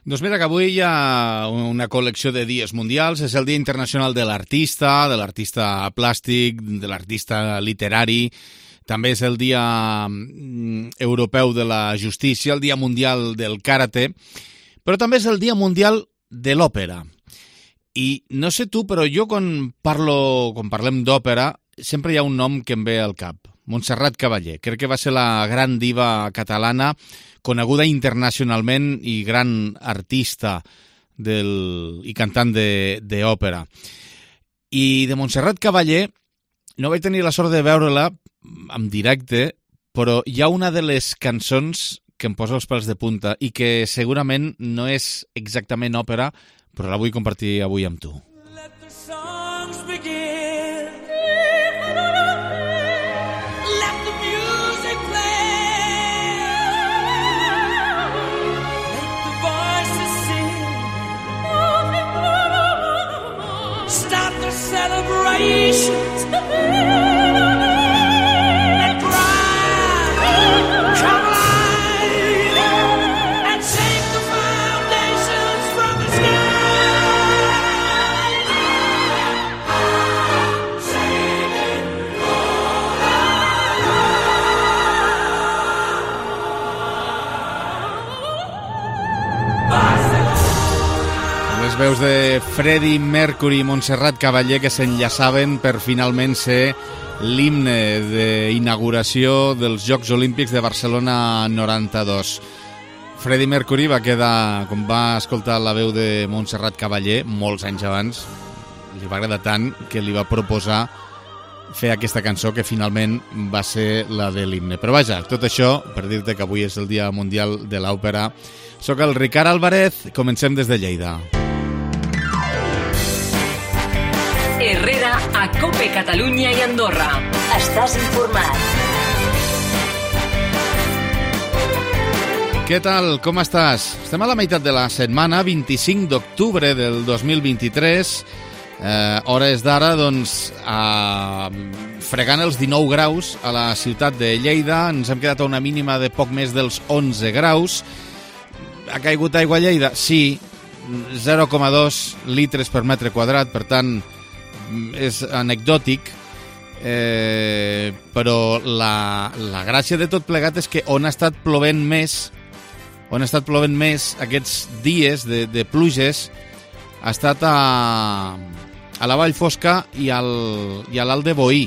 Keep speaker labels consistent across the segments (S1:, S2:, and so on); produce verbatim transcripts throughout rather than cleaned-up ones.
S1: Doncs mira que avui hi ha una col·lecció de dies mundials. És el Dia Internacional de l'Artista, de l'artista plàstic, de l'artista literari. També és el Dia Europeu de la Justícia, el Dia Mundial del Karate, però també és el Dia Mundial de l'Òpera. I no sé tu, però jo quan parlo, quan parlem d'òpera, sempre hi ha un nom que em ve al cap. Montserrat Caballé. Crec que va ser la gran diva catalana, coneguda internacionalment i gran artista del, i cantant d'òpera. I de Montserrat Caballé no vaig tenir la sort de veure-la en directe, però hi ha una de les cançons que em posa els pèls de punta i que segurament no és exactament òpera, però la vull compartir avui amb tu.
S2: Let the songs begin. Let the music play. Let the voices sing. Start the celebrations. And cry. Come alive. And shake the foundations from the sky.
S1: Les veus de Freddie Mercury i Montserrat Caballé que s'enllaçaven per finalment ser l'himne d'inauguració dels Jocs Olímpics de Barcelona noranta-dos. Freddie Mercury va quedar, com va escoltar la veu de Montserrat Caballé molts anys abans, li va agradar tant que li va proposar fer aquesta cançó que finalment va ser la de l'himne. Però vaja, tot això per dir-te que avui és el Dia Mundial de l'Òpera. Soc el Ricard Álvarez, comencem des de Lleida.
S3: Herrera a COPE Catalunya i Andorra. Estàs informat.
S1: Què tal? Com estàs? Estem a la meitat de la setmana, vint-i-cinc d'octubre del dos mil vint-i-tres. Eh, hores d'ara, doncs, a... fregant els dinou graus a la ciutat de Lleida. Ens hem quedat a una mínima de poc més dels onze graus. Ha caigut aigua a Lleida? Sí, zero coma dos litres per metre quadrat, per tant, és anecdòtic, eh, però la, la gràcia de tot plegat és que on ha estat plovent més, on ha estat plovent més aquests dies de, de pluges ha estat a, a la Vall Fosca i, al, i a l'Alt de Boí.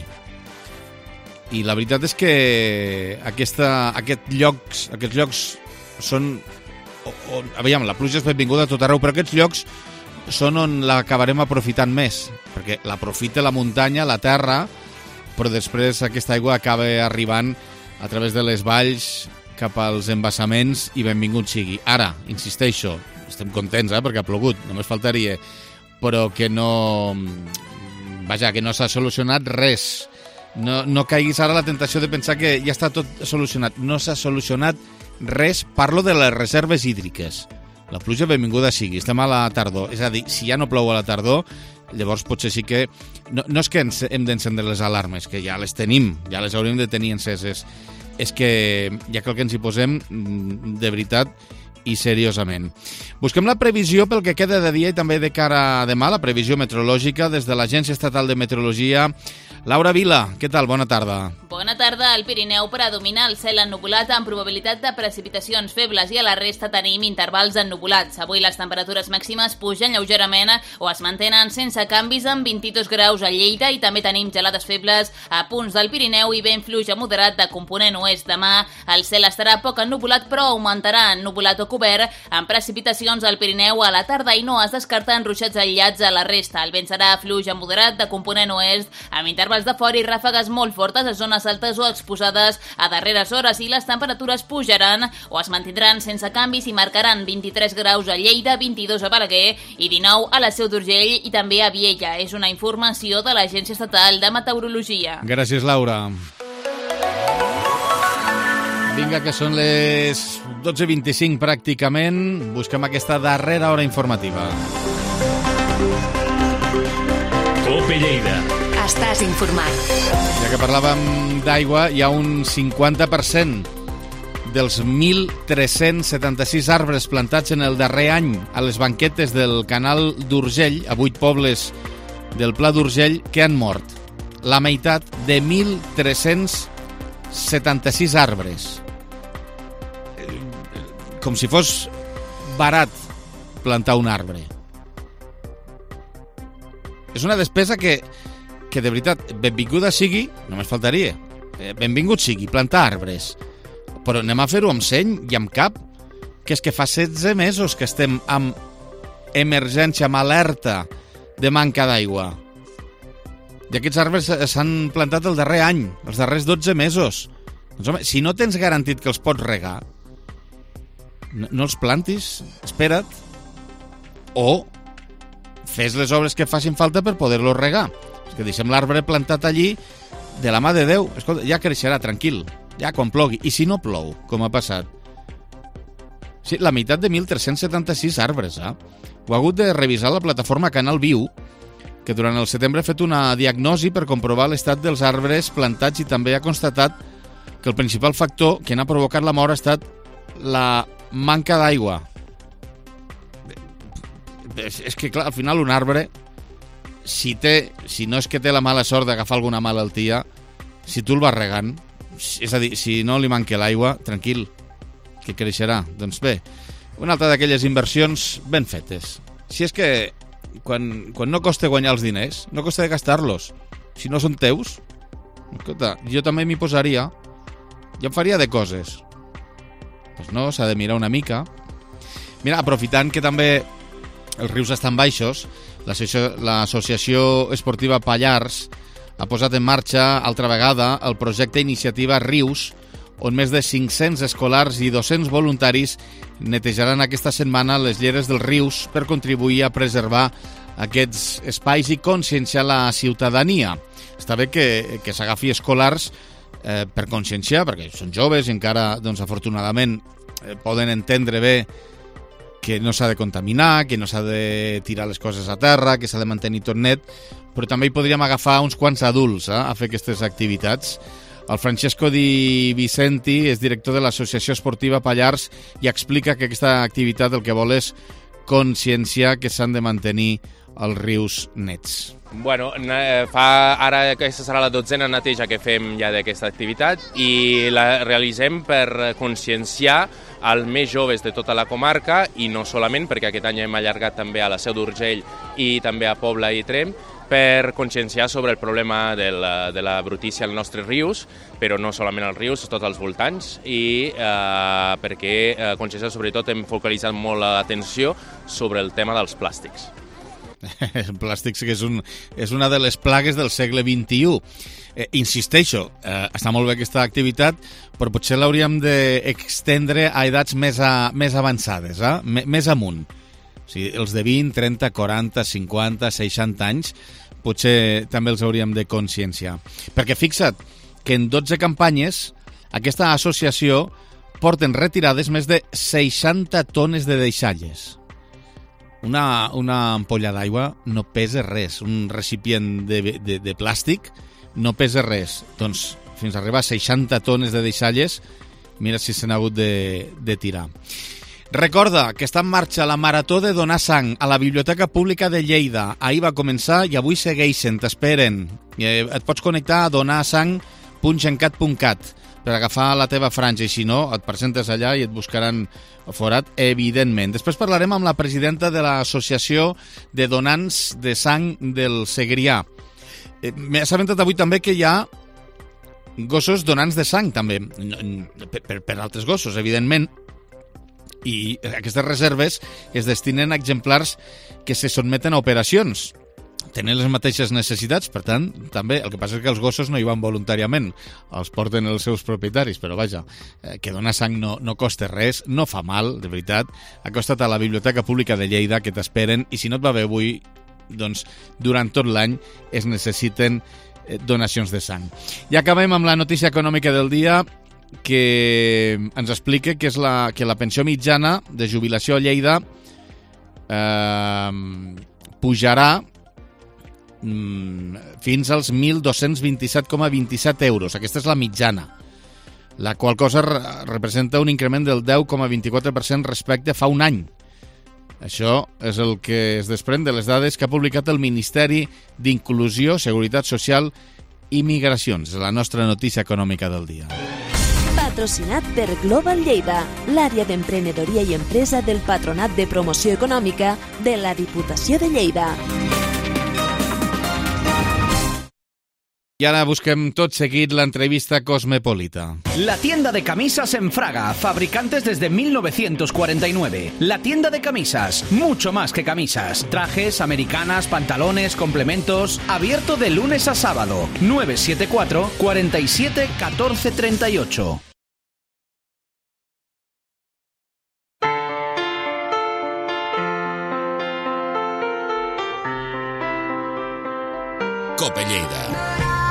S1: I la veritat és que aquesta, aquest llocs, aquests llocs són... On, aviam, la pluja és benvinguda a tot arreu, però aquests llocs són on l'acabarem aprofitant més, perquè l'aprofita la muntanya, la terra, però després aquesta aigua acaba arribant a través de les valls cap als embassaments i benvingut sigui. Ara, insisteixo, estem contents, eh, perquè ha plogut, només faltaria, però que no... Vaja, que no s'ha solucionat res. No, no caiguis ara la tentació de pensar que ja està tot solucionat. No s'ha solucionat res, parlo de les reserves hídriques. La pluja benvinguda sigui, estem a la tardor, és a dir, si ja no plou a la tardor, llavors potser sí que... No, no és que ens hem d'encendre les alarmes, que ja les tenim, ja les hauríem de tenir enceses, és que ja cal que ens hi posem de veritat i seriosament. Busquem la previsió pel que queda de dia i també de cara a demà, la previsió meteorològica des de l'Agència Estatal de Meteorologia. Laura Vila, què tal? Bona tarda.
S4: Bona tarda. Al Pirineu predomina el cel ennuvolat amb probabilitat de precipitacions febles i a la resta tenim intervals ennubulats. Avui les temperatures màximes pugen lleugerament o es mantenen sense canvis amb vint-i-dos graus a Lleida i també tenim gelades febles a punts del Pirineu i vent fluix a moderat de component oest. Demà el cel estarà poc ennuvolat però augmentarà ennuvolat o cobert amb precipitacions al Pirineu a la tarda i no es descarten ruixats aïllats a la resta. El vent serà fluix a moderat de component oest amb intervals de fora i ràfegues molt fortes a zones altes o exposades a darreres hores i les temperatures pujaran o es mantindran sense canvis i marcaran vint-i-tres graus a Lleida, vint-i-dos a Balaguer i dinou a la Seu d'Urgell i també a Viella. És una informació de l'Agència Estatal de Meteorologia.
S1: Gràcies, Laura. Vinga, que són les dotze vint-i-cinc pràcticament. Busquem aquesta darrera hora informativa.
S5: COPE Lleida.
S3: Estàs informat.
S1: Ja que parlàvem d'aigua, hi ha un cinquanta per cent dels mil tres-cents setanta-sis arbres plantats en el darrer any a les banquetes del canal d'Urgell, a vuit pobles del Pla d'Urgell, que han mort. La meitat de mil tres-cents setanta-sis arbres. Com si fos barat plantar un arbre. És una despesa que, que de veritat, benvinguda sigui, només faltaria, benvingut sigui, plantar arbres. Però anem a fer-ho amb seny i amb cap, que és que fa setze mesos que estem amb emergència, amb alerta de manca d'aigua. I aquests arbres s'han plantat el darrer any, els darrers dotze mesos. Doncs, home, si no tens garantit que els pots regar, no, no els plantis, espera't, o fes les obres que facin falta per poder-los regar. És que deixem l'arbre plantat allí de la mà de Déu. Escolta, ja creixerà, tranquil, ja quan plogui. I si no plou, com ha passat? Sí, la meitat de mil tres-cents setanta-sis arbres, eh? Ho ha hagut de revisar la plataforma Canal Viu, que durant el setembre ha fet una diagnosi per comprovar l'estat dels arbres plantats i també ha constatat que el principal factor que n'ha provocat la mort ha estat la manca d'aigua. És que, clar, al final un arbre, si té, si no és que té la mala sort d'agafar alguna malaltia, si tu el vas regant, és a dir, si no li manca l'aigua, tranquil, que creixerà. Doncs bé, una altra d'aquelles inversions ben fetes. Si és que quan, quan no costa guanyar els diners, no costa de gastar-los. Si no són teus, escolta, jo també m'hi posaria, jo em faria de coses. Doncs no, s'ha de mirar una mica. Mira, aprofitant que també els rius estan baixos, l'Associació Esportiva Pallars ha posat en marxa altra vegada el projecte Iniciativa Rius, on més de cinc-cents escolars i dos-cents voluntaris netejaran aquesta setmana les lleres dels rius per contribuir a preservar aquests espais i conscienciar la ciutadania. Està bé que, que s'agafi escolars eh, per conscienciar, perquè són joves i encara, doncs, afortunadament, eh, poden entendre bé que no s'ha de contaminar, que no s'ha de tirar les coses a terra, que s'ha de mantenir tot net, però també hi podríem agafar uns quants adults eh, a fer aquestes activitats. El Francesco Di Vicenti és director de l'Associació Esportiva Pallars i explica que aquesta activitat el que vol és conscienciar que s'han de mantenir els rius nets.
S6: Bueno, fa, ara aquesta serà la dotzena neteja que fem ja d'aquesta activitat i la realitzem per conscienciar els més joves de tota la comarca i no solament, perquè aquest any hem allargat també a la Seu d'Urgell i també a Pobla i Tremp, per conscienciar sobre el problema de la, de la brutícia als nostres rius, però no solament als rius, tots els voltants, i eh, perquè eh, conscienciar, sobretot hem focalitzat molt l'atenció sobre el tema dels plàstics.
S1: El plàstic que és, un, és una de les plagues del segle vint-i-u. Eh, insisteixo, eh, està molt bé aquesta activitat, però potser l'hauríem d'extendre a edats més, a, més avançades, eh? M més amunt. O sigui, els de vint, trenta, quaranta, cinquanta, seixanta anys, potser també els hauríem de conscienciar. Perquè fixa't que en dotze campanyes aquesta associació porten retirades més de seixanta tones de deixalles. Una, una ampolla d'aigua no pesa res, un recipient de, de, de plàstic no pesa res. Doncs fins a arribar a seixanta tones de deixalles, mira si se n'ha hagut de, de tirar. Recorda que està en marxa la Marató de Donar Sang a la Biblioteca Pública de Lleida. Ahir va començar i avui segueixen, t'esperen. Eh, et pots connectar a donarsang punt gencat punt cat per agafar la teva franja i si no, et presentes allà i et buscaran forat, evidentment. Després parlarem amb la presidenta de l'Associació de Donants de Sang del Segrià. Eh, M'he assabentat avui també que hi ha gossos donants de sang també, per, per, per altres gossos, evidentment, i aquestes reserves es destinen a exemplars que se sotmeten a operacions. Tenen les mateixes necessitats, per tant, també, el que passa és que els gossos no hi van voluntàriament, els porten els seus propietaris, però vaja, eh, que donar sang no, no costa res, no fa mal, de veritat. Acosta't a la Biblioteca Pública de Lleida, que t'esperen, i si no et va bé avui, doncs durant tot l'any es necessiten eh, donacions de sang. I acabem amb la notícia econòmica del dia, que ens explica que és la, que la pensió mitjana de jubilació a Lleida eh, pujarà mm, fins als mil dos-cents vint-i-set coma vint-i-set euros. Aquesta és la mitjana. la qual cosa representa un increment del deu coma vint-i-quatre per cent respecte a fa un any. Això és el que es desprèn de les dades que ha publicat el Ministeri d'Inclusió, Seguretat Social i Migracions, la nostra notícia econòmica del dia.
S7: Patrocinat per Global Lleida, l'àrea d'emprenedoria i empresa del Patronat de Promoció Econòmica de la Diputació de Lleida.
S1: I ara busquem tot seguit l'entrevista cosmopolita.
S8: La tienda de camisas en Fraga, fabricantes desde mil novecientos cuarenta y nueve. La tienda de camisas, mucho más que camisas. Trajes, americanas, pantalones, complementos. Abierto de lunes a sábado. nueve siete cuatro, cuarenta y siete, catorce treinta y ocho.
S1: Cope Lleida.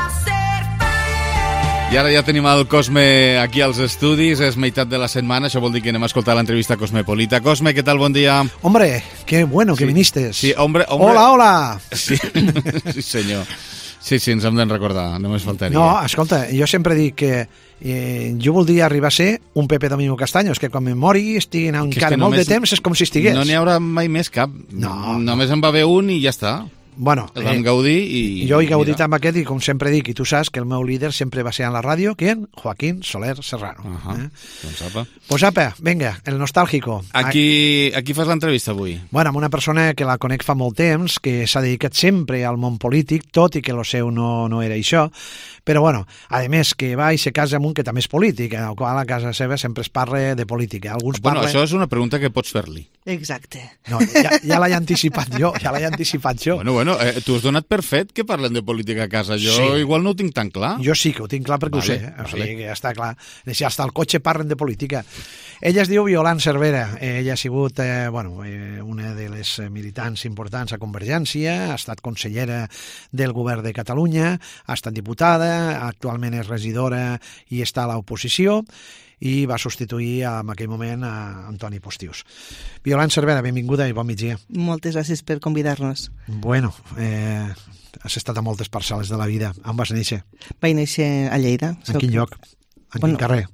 S1: I ara ja tenim el Cosme aquí als estudis, és meitat de la setmana, això vol dir que anem a escoltar l'entrevista cosmopolita. Cosme, ¿qué tal? Buen día.
S9: Hombre, qué bueno que
S1: sí.
S9: viniste.
S1: Sí, hombre, hombre.
S9: Hola, hola.
S1: Sí, sí senyor. Sí, sí, ens hem de recordar, només faltaria.
S9: No, escolta, jo sempre dic que eh, jo voldria arribar a ser un Pepe Domingo Castaños, que quan me mori estigui encara molt de temps, és com si estigués.
S1: No n'hi haurà mai més cap.
S9: No.
S1: Només en va haver un i ja està.
S9: Bueno,
S1: el vam
S9: eh,
S1: gaudir i...
S9: Jo he gaudit amb aquest i com sempre dic, i tu saps que el meu líder sempre va ser en la ràdio, ¿quién? Joaquín Soler Serrano.
S1: Uh -huh. eh? Doncs apa.
S9: Pues apa, venga, el nostàlgico.
S1: Aquí, aquí fas l'entrevista avui.
S9: Bueno, amb una persona que la conec fa molt temps, que s'ha dedicat sempre al món polític, tot i que el seu no, no era això, però bueno, a més que va i se casa amb un que també és polític, en el qual a casa seva sempre es parla de política. Alguns
S1: bueno,
S9: parla...
S1: això és una pregunta que pots fer-li.
S10: Exacte.
S9: No, ja, ja l'he anticipat jo, ja l'he anticipat jo.
S1: Bueno, bueno, eh, tu has donat per fet que parlen de política a casa. Jo
S9: sí.
S1: igual no ho tinc tan clar.
S9: Jo sí que ho tinc clar perquè vale, ho sé. Eh? O sigui que ja està clar. Si hasta el cotxe parlen de política. Ella es diu Violant Cervera. Ella ha sigut eh, bueno, eh, una de les militants importants a Convergència, ha estat consellera del govern de Catalunya, ha estat diputada, actualment és regidora i està a l'oposició, i va substituir en aquell moment a Antoni Postius. Violant Cervera, benvinguda i bon migdia.
S10: Moltes gràcies per convidar-nos.
S9: Bueno, eh, has estat a moltes parcel·les de la vida. On vas néixer?
S10: Vaig néixer a Lleida.
S9: En quin lloc? En
S10: bueno,
S9: quin carrer?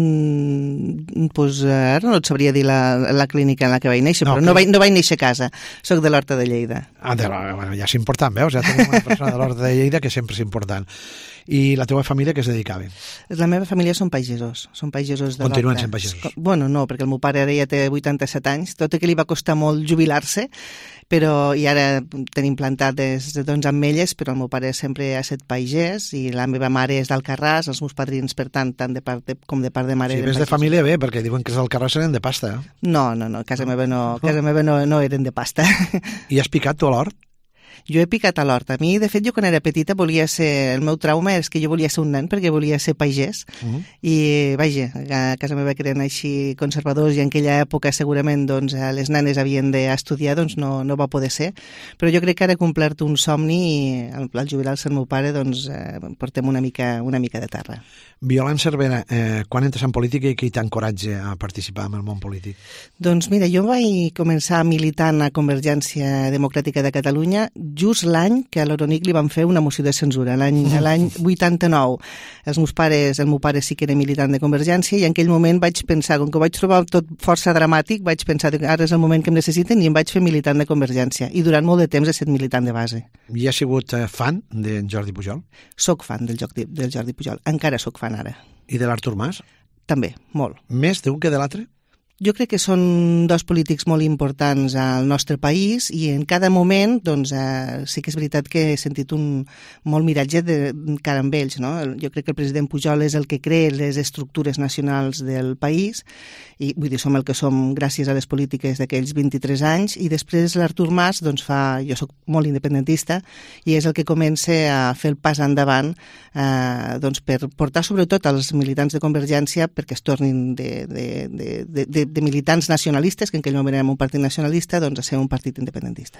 S10: Mm, pues ara no et sabria dir la, la clínica en la que vaig néixer, no, però que... no, vaig, no vaig néixer a casa. Soc de l'Horta de Lleida.
S9: Ah, de la, bueno, ja és important, veus? Ja tenim una persona de l'Horta de Lleida que sempre és important. I la teva família què es dedicava?
S10: La meva família són pagesos. Són pagesos de l'Horta.
S9: Continuen sent pagesos?
S10: Bueno, no, perquè el meu pare ara ja té vuitanta-set anys, tot i que li va costar molt jubilar-se, però i ara tenim plantades doncs, ametlles, però el meu pare sempre ha estat pagès i la meva mare és d'Alcarràs, els meus padrins, per tant, tant de part de, com de part de mare...
S9: Si ves de família bé, perquè diuen que els d'Alcarràs eren de pasta. Eh?
S10: No, no, no, casa meva no, casa meva no, no eren de pasta.
S9: I has picat tu a l'hort?
S10: Jo he picat a l'hort. A mi, de fet, jo quan era petita volia ser... El meu trauma és que jo volia ser un nen perquè volia ser pagès. Uh -huh. I, vaja, a casa meva que eren així conservadors i en aquella època segurament doncs, les nenes havien d'estudiar, doncs no, no va poder ser. Però jo crec que ara he complert un somni i al, al jubilar-se el meu pare doncs eh, portem una mica, una mica de terra.
S9: Violant Cervera, eh, quan entres en política i qui t'encoratja a participar en el món polític?
S10: Doncs mira, jo vaig començar militant a Convergència Democràtica de Catalunya just l'any que a l'Oronic li van fer una moció de censura, l'any vuitanta-nou. Els meus pares, el meu pare sí que era militant de Convergència i en aquell moment vaig pensar, com que ho vaig trobar tot força dramàtic, vaig pensar que ara és el moment que em necessiten i em vaig fer militant de Convergència. I durant molt de temps he estat militant de base.
S9: I has sigut eh, fan de Jordi Pujol?
S10: Soc fan del, joc de, del Jordi Pujol. Encara soc fan ara.
S9: I de l'Artur Mas?
S10: També, molt.
S9: Més d'un que de l'altre?
S10: Jo crec que són dos polítics molt importants al nostre país i en cada moment doncs, eh, sí que és veritat que he sentit un molt miratge de cara amb ells. No? Jo crec que el president Pujol és el que crea les estructures nacionals del país i vull dir, som el que som gràcies a les polítiques d'aquells vint-i-tres anys i després l'Artur Mas, doncs fa, jo sóc molt independentista i és el que comença a fer el pas endavant eh, doncs per portar sobretot als militants de Convergència perquè es tornin de, de, de, de, de de militants nacionalistes, que en aquell moment érem un partit nacionalista, doncs a ser un partit independentista.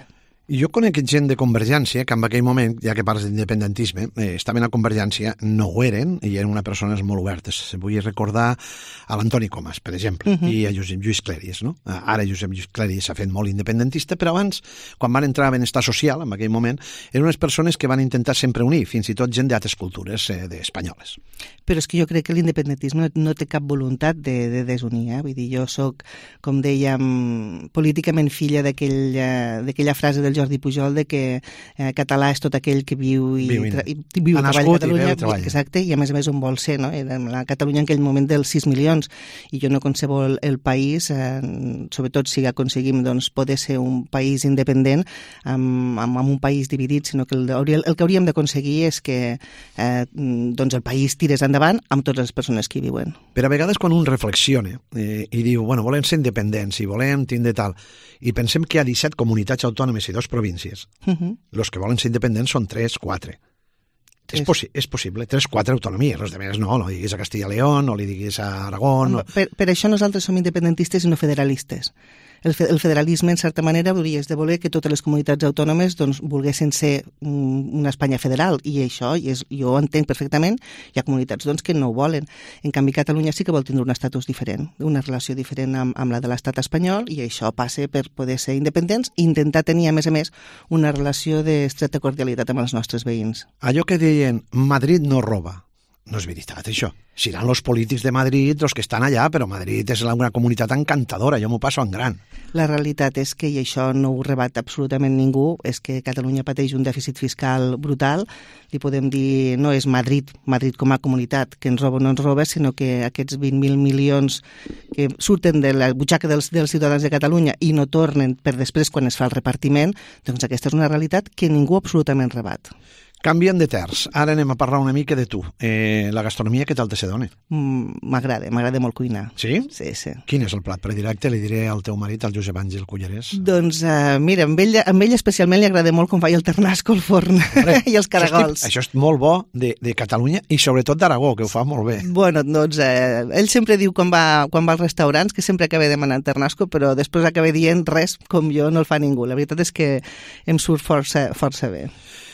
S9: Jo conec gent de Convergència que en aquell moment, ja que parles d'independentisme, eh, estaven a Convergència, no ho eren, i eren unes persones molt obertes. Vull recordar a l'Antoni Comas, per exemple, uh -huh. i a Josep Lluís Cleries. No? Ara Josep Lluís Cleries s'ha fet molt independentista, però abans, quan van entrar a Benestar Social, en aquell moment, eren unes persones que van intentar sempre unir, fins i tot gent d'altres cultures eh, espanyoles.
S10: Però és que jo crec que l'independentisme no té cap voluntat de, de desunir. Eh? Vull dir, jo sóc, com dèiem, políticament filla d'aquella frase del Jordi Pujol de que eh, català és tot aquell que viu i,
S9: viu,
S10: i, i viu
S9: a
S10: treballa a Catalunya,
S9: i treballa.
S10: Exacte, i a més a més on vol ser, no? Era la Catalunya en aquell moment dels sis milions, i jo no concebo el, el país, eh, sobretot si aconseguim doncs, poder ser un país independent amb, amb, amb un país dividit, sinó que el, el que hauríem d'aconseguir és que eh, doncs el país tirés endavant amb totes les persones que hi viuen.
S9: Però a vegades quan un reflexiona eh, i diu, bueno, volem ser independents i volem tindre tal, i pensem que hi ha disset comunitats autònomes i dos províncies, uh -huh. los que volen ser independents són tres, quatre. És, possi és possible, tres, quatre autonomies, els altres no, no diguis a Castilla i León, no li diguis a Aragón... No.
S10: Per, per això nosaltres som independentistes i no federalistes. El, fe el federalisme, en certa manera, hauria de voler que totes les comunitats autònomes doncs, volguessin ser una Espanya federal, i això i és, jo ho entenc perfectament. Hi ha comunitats doncs, que no ho volen. En canvi, Catalunya sí que vol tindre un estatus diferent, una relació diferent amb, amb la de l'estat espanyol, i això passa per poder ser independents i intentar tenir, a més a més, una relació d'estreta cordialitat amb els nostres veïns.
S9: Allò que deien, Madrid no roba, no és veritat, això. Seran els polítics de Madrid els que estan allà, però Madrid és una comunitat encantadora, jo m'ho passo en gran.
S10: La realitat és que, i això no ho rebat absolutament ningú, és que Catalunya pateix un dèficit fiscal brutal. Li podem dir, no és Madrid, Madrid com a comunitat, que ens roba o no ens roba, sinó que aquests vint mil milions que surten de la butxaca dels, dels ciutadans de Catalunya i no tornen per després quan es fa el repartiment, doncs aquesta és una realitat que ningú absolutament rebat.
S9: Canviem de terç. Ara anem a parlar una mica de tu. Eh, la gastronomia, què tal te se dona?
S10: M'agrada, mm, m'agrada molt cuinar.
S9: Sí?
S10: Sí, sí.
S9: Quin és el plat predilecte? Li diré al teu marit, al Josep Àngel Cullerés.
S10: Doncs, uh, mira, amb ell, amb ell especialment li agrada molt com fa el ternasco al forn i els caragols.
S9: Això és, això és molt bo de, de Catalunya i sobretot d'Aragó, que ho fa molt bé.
S10: Bueno, doncs, eh, ell sempre diu quan va, quan va als restaurants que sempre acaba demanant ternasco, però després acaba dient res com jo no el fa ningú. La veritat és que em surt força, força bé.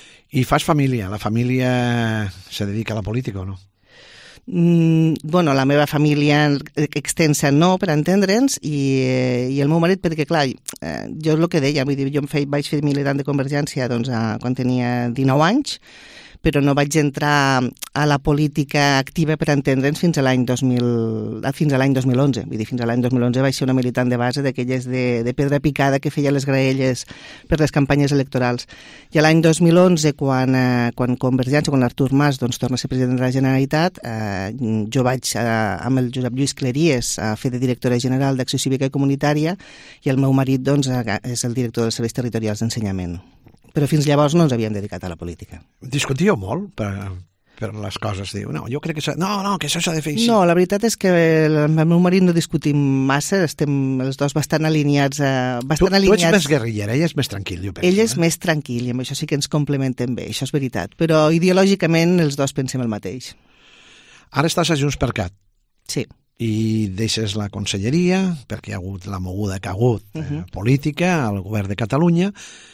S9: I fas família. La família se dedica a la política o no?
S10: Mm, bueno, la meva família extensa no, per entendre'ns, i, i el meu marit, perquè clar, eh, jo és el que deia, vull dir, jo em fe, vaig fer militant de Convergència doncs, a, quan tenia dinou anys, però no vaig entrar a la política activa, per entendre'ns, fins a l'any dos mil, fins a l'any dos mil onze. Vull dir, fins a l'any dos mil onze vaig ser una militant de base d'aquelles de, de pedra picada que feia les graelles per les campanyes electorals. I l'any dos mil onze, quan, eh, quan Convergència, quan l'Artur Mas doncs, torna a ser president de la Generalitat, eh, jo vaig eh, amb el Josep Lluís Cleries a fer de directora general d'Acció Cívica i Comunitària, i el meu marit doncs, és el director dels serveis territorials d'ensenyament. Però fins llavors no ens havíem dedicat a la política.
S9: Discutíeu molt per, per les coses? Diu, no, jo crec que no, no, que això s'ha de fer així.
S10: No, la veritat és que amb el meu marit no discutim massa, estem els dos bastant alineats. Eh, bastant
S9: tu,
S10: alineats.
S9: tu ets més guerrillera, ell és més tranquil, jo penso.
S10: Ell és
S9: eh?
S10: més tranquil, i amb això sí que ens complementem bé, això és veritat. Però ideològicament els dos pensem el mateix.
S9: Ara estàs a Junts per Cat.
S10: Sí.
S9: I deixes la conselleria, perquè hi ha hagut la moguda que ha hagut uh -huh. eh, política al govern de Catalunya.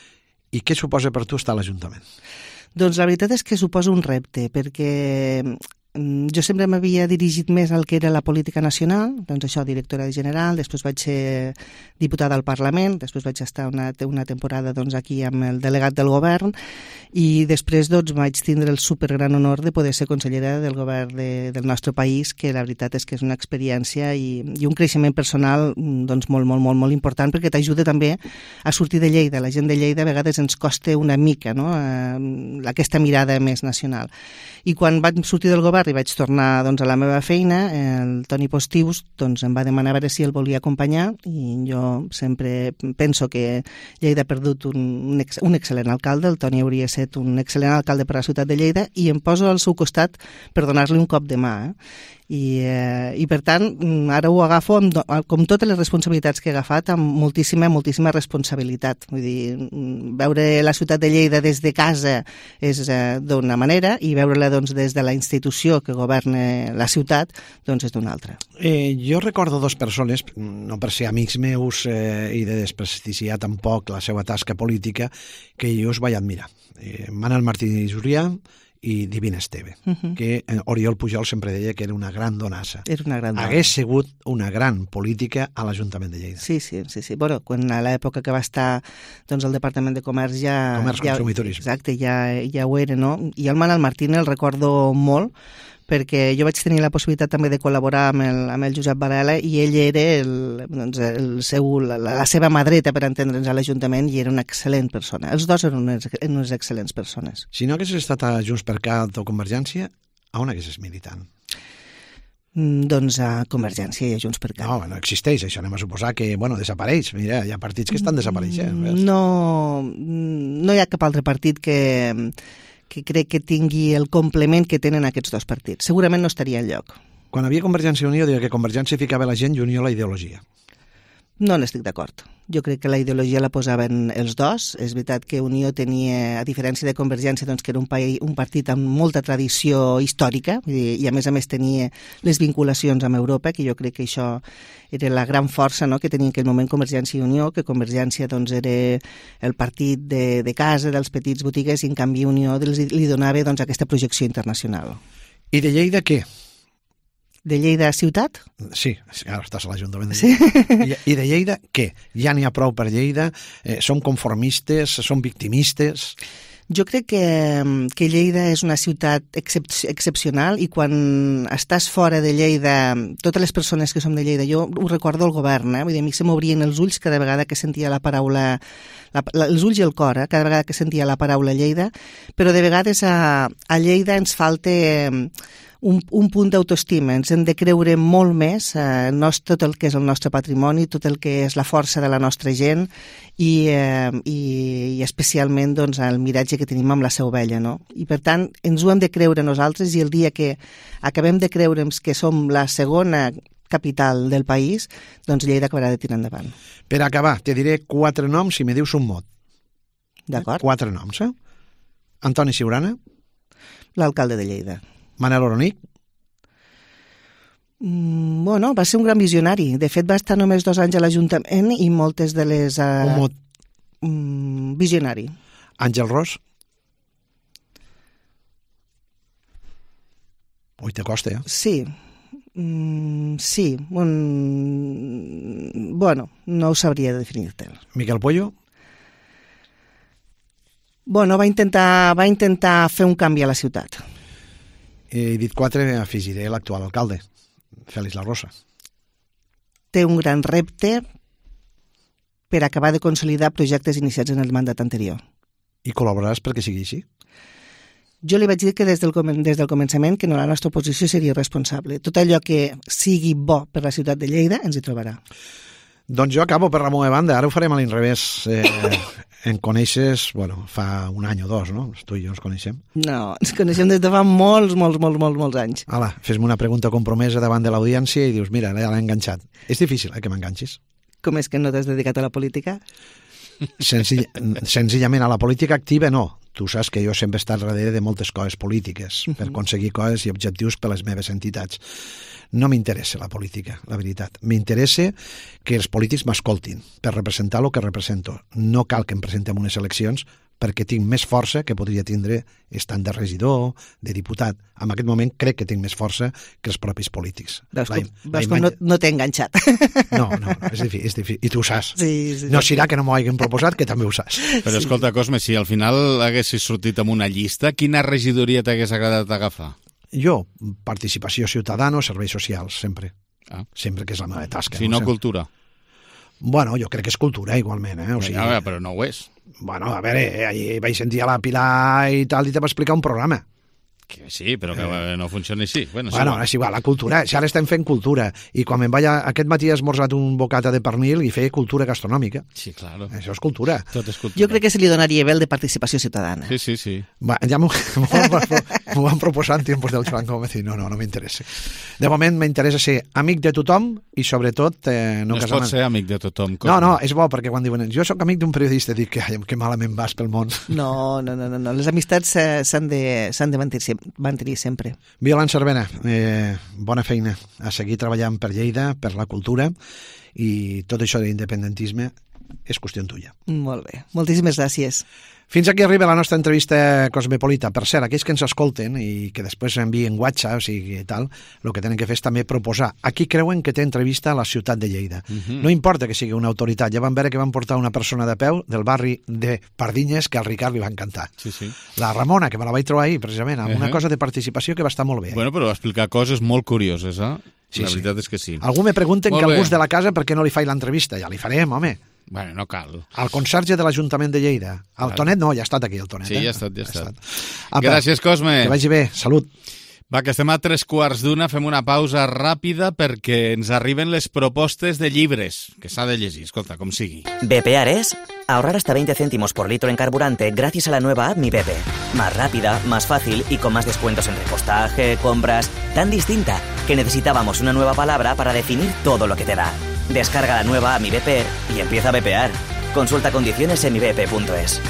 S9: I què suposa per tu estar a l'Ajuntament?
S10: Doncs la veritat és que suposa un repte, perquè jo sempre m'havia dirigit més al que era la política nacional, doncs això, directora general, després vaig ser diputada al Parlament, després vaig estar una, una temporada doncs, aquí amb el delegat del govern, i després doncs, vaig tindre el supergran honor de poder ser consellera del govern de, del nostre país, que la veritat és que és una experiència i, i un creixement personal doncs, molt, molt, molt, molt important, perquè t'ajuda també a sortir de Lleida. La gent de Lleida a vegades ens costa una mica, no?, eh, aquesta mirada més nacional. I quan vaig sortir del govern i vaig tornar doncs, a la meva feina, el Toni Postius doncs, em va demanar a veure si el volia acompanyar, i jo sempre penso que Lleida ha perdut un, un, ex, un excel·lent alcalde. El Toni hauria estat un excel·lent alcalde per a la ciutat de Lleida, i em poso al seu costat per donar-li un cop de mà. Eh? I, eh, i per tant, ara ho agafo amb, com totes les responsabilitats que he agafat, amb moltíssima, moltíssima responsabilitat. Vull dir, veure la ciutat de Lleida des de casa és eh, d'una manera i veure-la doncs, des de la institució que governa la ciutat doncs és d'una altra.
S9: Eh, jo recordo dos persones, no per ser amics meus eh, i de desprestigiar tampoc la seva tasca política, que jo us vaig admirar. Eh, Manel Martí Jurià i Divina Esteve, uh -huh. que Oriol Pujol sempre deia que era una gran donassa.
S10: Era una gran dona.
S9: Hagués sigut una gran política a l'Ajuntament de Lleida.
S10: Sí, sí, sí. sí. Bueno, quan a l'època que va estar doncs, al Departament de Comerç ja...
S9: Comerç,
S10: ja,
S9: Consum i Turisme.
S10: Exacte, ja, ja ho era, no? I el Manel Martín el recordo molt, perquè jo vaig tenir la possibilitat també de col·laborar amb el, amb el Josep Varela i ell era el, doncs, el seu, la, la seva mà dreta, per entendre'ns, a l'Ajuntament, i era una excel·lent persona. Els dos eren unes, unes excel·lents persones.
S9: Si no haguessis estat a Junts per Cat o Convergència, a on haguessis militant?
S10: Mm, doncs a Convergència i a Junts per Cat.
S9: No, no existeix, això anem a suposar que, bueno, desapareix. Mira, hi ha partits que estan desapareixent.
S10: Mm, no, no hi ha cap altre partit que... que crec que tingui el complement que tenen aquests dos partits. Segurament no estaria enlloc.
S9: Quan havia Convergència i Unió, deia que Convergència ficava la gent i Unió la ideologia.
S10: No n'estic d'acord. Jo crec que la ideologia la posaven els dos. És veritat que Unió tenia, a diferència de Convergència, doncs, que era un, país, un partit amb molta tradició històrica i, i a més a més tenia les vinculacions amb Europa, que jo crec que això era la gran força, no?, que tenia en aquell moment Convergència i Unió, que Convergència doncs, era el partit de, de casa, dels petits botigues, i en canvi Unió li, li donava doncs, aquesta projecció internacional.
S9: I de Lleida què?
S10: De Lleida ciutat?
S9: Sí, ara estàs a l'Ajuntament de
S10: Sí.
S9: Lleida. I de Lleida què? Ja n'hi ha prou per Lleida? Eh, som conformistes? Som victimistes?
S10: Jo crec que, que Lleida és una ciutat excep excepcional i quan estàs fora de Lleida, totes les persones que som de Lleida, jo ho recordo al govern, eh? Vull dir, a mi se m'obrien els ulls cada vegada que sentia la paraula, la, la, els ulls i el cor, eh? Cada vegada que sentia la paraula Lleida, però de vegades a, a Lleida ens falta un, un punt d'autoestima, ens hem de creure molt més eh, nostre, tot el que és el nostre patrimoni, tot el que és la força de la nostra gent i, eh, i, i especialment doncs, el miratge que tenim amb la Seu Vella, no? I per tant ens ho hem de creure nosaltres i el dia que acabem de creure'ns que som la segona capital del país, doncs Lleida acabarà de tirar endavant.
S9: Per acabar, te diré quatre noms i me dius un mot.
S10: D'acord.
S9: Quatre noms, eh? Antoni Siurana.
S10: L'alcalde de Lleida.
S9: Manel Oronic.
S10: Mm, bueno, va ser un gran visionari. De fet, va estar només dos anys a l'Ajuntament i moltes de les... Uh,
S9: un mot.
S10: Mm, visionari.
S9: Àngel Ros. Ui, te costa, eh?
S10: Sí. Mm, sí. Un... Bueno, no ho sabria definir-te.
S9: Miquel Pollo.
S10: Bueno, va intentar, va intentar fer un canvi a la ciutat.
S9: He dit quatre, afegiré l'actual alcalde, Félix La Rosa.
S10: Té un gran repte per acabar de consolidar projectes iniciats en el mandat anterior.
S9: I col·laboraràs perquè sigui així?
S10: Jo li vaig dir que des del, des del començament que no, la nostra oposició seria responsable. Tot allò que sigui bo per la ciutat de Lleida ens hi trobarà.
S9: Doncs jo acabo per la meva banda. Ara ho farem a l'inrevés. Eh, em coneixes, bueno, fa un any o dos, no? Tu i jo ens coneixem.
S10: No, ens coneixem des de fa molts, molts, molts, molts, molts anys.
S9: Hala, fes-me una pregunta compromesa davant de l'audiència i dius, mira, ja l'he enganxat. És difícil, eh, que m'enganxis.
S10: Com és que no t'has dedicat a la política?
S9: Senzill, senzillament a la política activa no. Tu saps que jo sempre he estat darrere de moltes coses polítiques per aconseguir coses i objectius per les meves entitats. No m'interessa la política, la veritat. M'interessa que els polítics m'escoltin per representar el que represento. No cal que em presenti en unes eleccions perquè tinc més força que podria tindre estant de regidor, de diputat. En aquest moment crec que tinc més força que els propis polítics.
S10: Veus com, veus com no, no t'he enganxat.
S9: No, no, és difícil, és difícil. I tu ho saps.
S10: Sí, sí,
S9: no serà que no m'ho hagin proposat, que també ho saps.
S1: Però escolta, Cosme, si al final haguessis sortit amb una llista, quina regidoria t'hagués agradat agafar?
S9: Jo, participació ciutadana o serveis socials, sempre.
S1: Ah.
S9: Sempre que és la meva tasca.
S1: Si no,
S9: no
S1: cultura.
S9: Bueno, jo crec que és cultura, igualment. Eh? O sigui,
S1: ja, però no ho és.
S9: Bueno, a veure, eh, ahir vaig sentir a la Pilar i tal, i te va explicar un programa.
S1: Que sí, però que eh. no funciona així. Bueno,
S9: bueno és igual, la cultura, si ara estem fent cultura, i quan me'n vaig a... aquest matí he esmorzat un bocata de pernil i feia cultura gastronòmica.
S1: Sí, claro.
S9: Això és cultura.
S1: Tot és cultura.
S10: Jo crec que se li donaria bé el de participació ciutadana.
S1: Sí, sí, sí.
S9: Va, ja m'ho van proposar en tiempos del Franco, me dir, no, no, no m'interessa. De moment m'interessa ser amic de tothom i sobretot... Eh, no
S1: no es
S9: casament.
S1: pot ser amic de tothom. Com?
S9: No, no, és bo, perquè quan diuen jo sóc amic d'un periodista, dic que, ai, que malament vas pel món.
S10: No, no, no, no, no. Les amistats eh, s'han de, s'han de mantenir, mantenir sempre.
S9: Violant Cervera, eh, bona feina a seguir treballant per Lleida, per la cultura, i tot això d'independentisme és qüestió tuya.
S10: Molt bé, moltíssimes gràcies.
S9: Fins aquí arriba la nostra entrevista cosmopolita. Per cert, aquells que ens escolten i que després envien WhatsApp i tal, el que tenen que fer és també proposar a qui creuen que té entrevista a la ciutat de Lleida. Uh-huh. No importa que sigui una autoritat. Ja van veure que van portar una persona de peu del barri de Pardinyes que al Ricard li va encantar.
S1: Sí, sí.
S9: La Ramona, que me la vaig trobar ahir, precisament, amb uh-huh. una cosa de participació que va estar molt bé.
S1: Bueno, però va explicar coses molt curioses, eh?
S9: Sí,
S1: la veritat
S9: sí.
S1: és que sí.
S9: Algú me pregunten
S1: molt
S9: que
S1: bé.
S9: al gust de la casa per què no li faig l'entrevista. Ja li farem, home.
S1: Bueno, no cal.
S9: Al conserge de l'Ajuntament de Lleida. El
S1: Clar.
S9: Tonet no, ja ha estat aquí el Tonet.
S1: Sí,
S9: eh?
S1: ja ha estat, ja ha estat.
S9: Apa,
S1: gràcies, Cosme.
S9: Que vagi bé, salut.
S1: Va, que estem a tres quarts d'una, fem una pausa ràpida perquè ens arriben les propostes de llibres, que s'ha de llegir, escolta, com sigui.
S11: ¿Bepear es? Ahorrar hasta veinte céntimos por litro en carburante gracias a la nueva app Mi Bepe. Más rápida, más fácil y con más descuentos en repostaje, compras... Tan distinta que necesitábamos una nueva palabra para definir todo lo que te da. Descarga la nueva app Mi Bepe y empieza a bepear. Consulta condiciones en mi bepe punto es.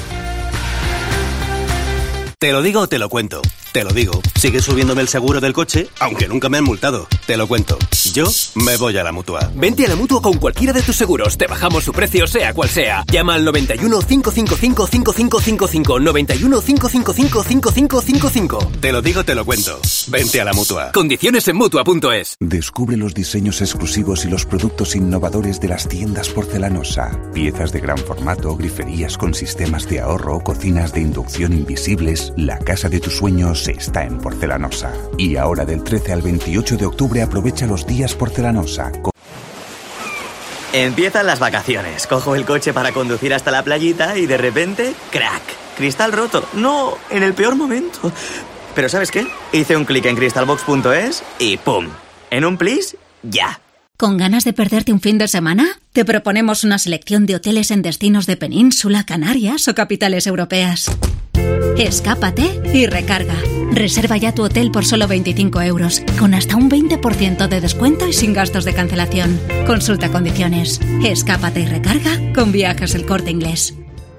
S12: Te lo digo o te lo cuento. Te lo digo. Sigue subiéndome el seguro del coche, aunque nunca me han multado. Te lo cuento. Yo me voy a la Mutua.
S13: Vente a la Mutua con cualquiera de tus seguros. Te bajamos su precio, sea cual sea. Llama al noventa y uno, cinco cinco cinco, cinco cinco cinco cinco. noventa y uno, cinco cinco cinco, cinco cinco cinco cinco.
S12: Te lo digo, te lo cuento. Vente a la Mutua.
S13: Condiciones en Mutua punto es.
S14: Descubre los diseños exclusivos y los productos innovadores de las tiendas Porcelanosa. Piezas de gran formato, griferías con sistemas de ahorro, cocinas de inducción invisibles. La casa de tus sueños está en Porcelanosa. Y ahora del trece al veintiocho de octubre aprovecha los días Porcelanosa.
S11: Empiezan las vacaciones. Cojo el coche para conducir hasta la playita y de repente, ¡crack! Cristal roto. No, en el peor momento. Pero ¿sabes qué? Hice un clic en crystalbox punto es y ¡pum! En un plis, ya.
S15: ¿Con ganas de perderte un fin de semana? Te proponemos una selección de hoteles en destinos de Península, Canarias o capitales europeas. Escápate y recarga. Reserva ya tu hotel por solo veinticinco euros, con hasta un veinte por ciento de descuento y sin gastos de cancelación. Consulta condiciones. Escápate y recarga con Viajes El Corte Inglés.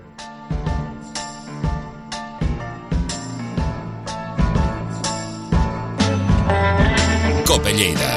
S1: Cope Lleida.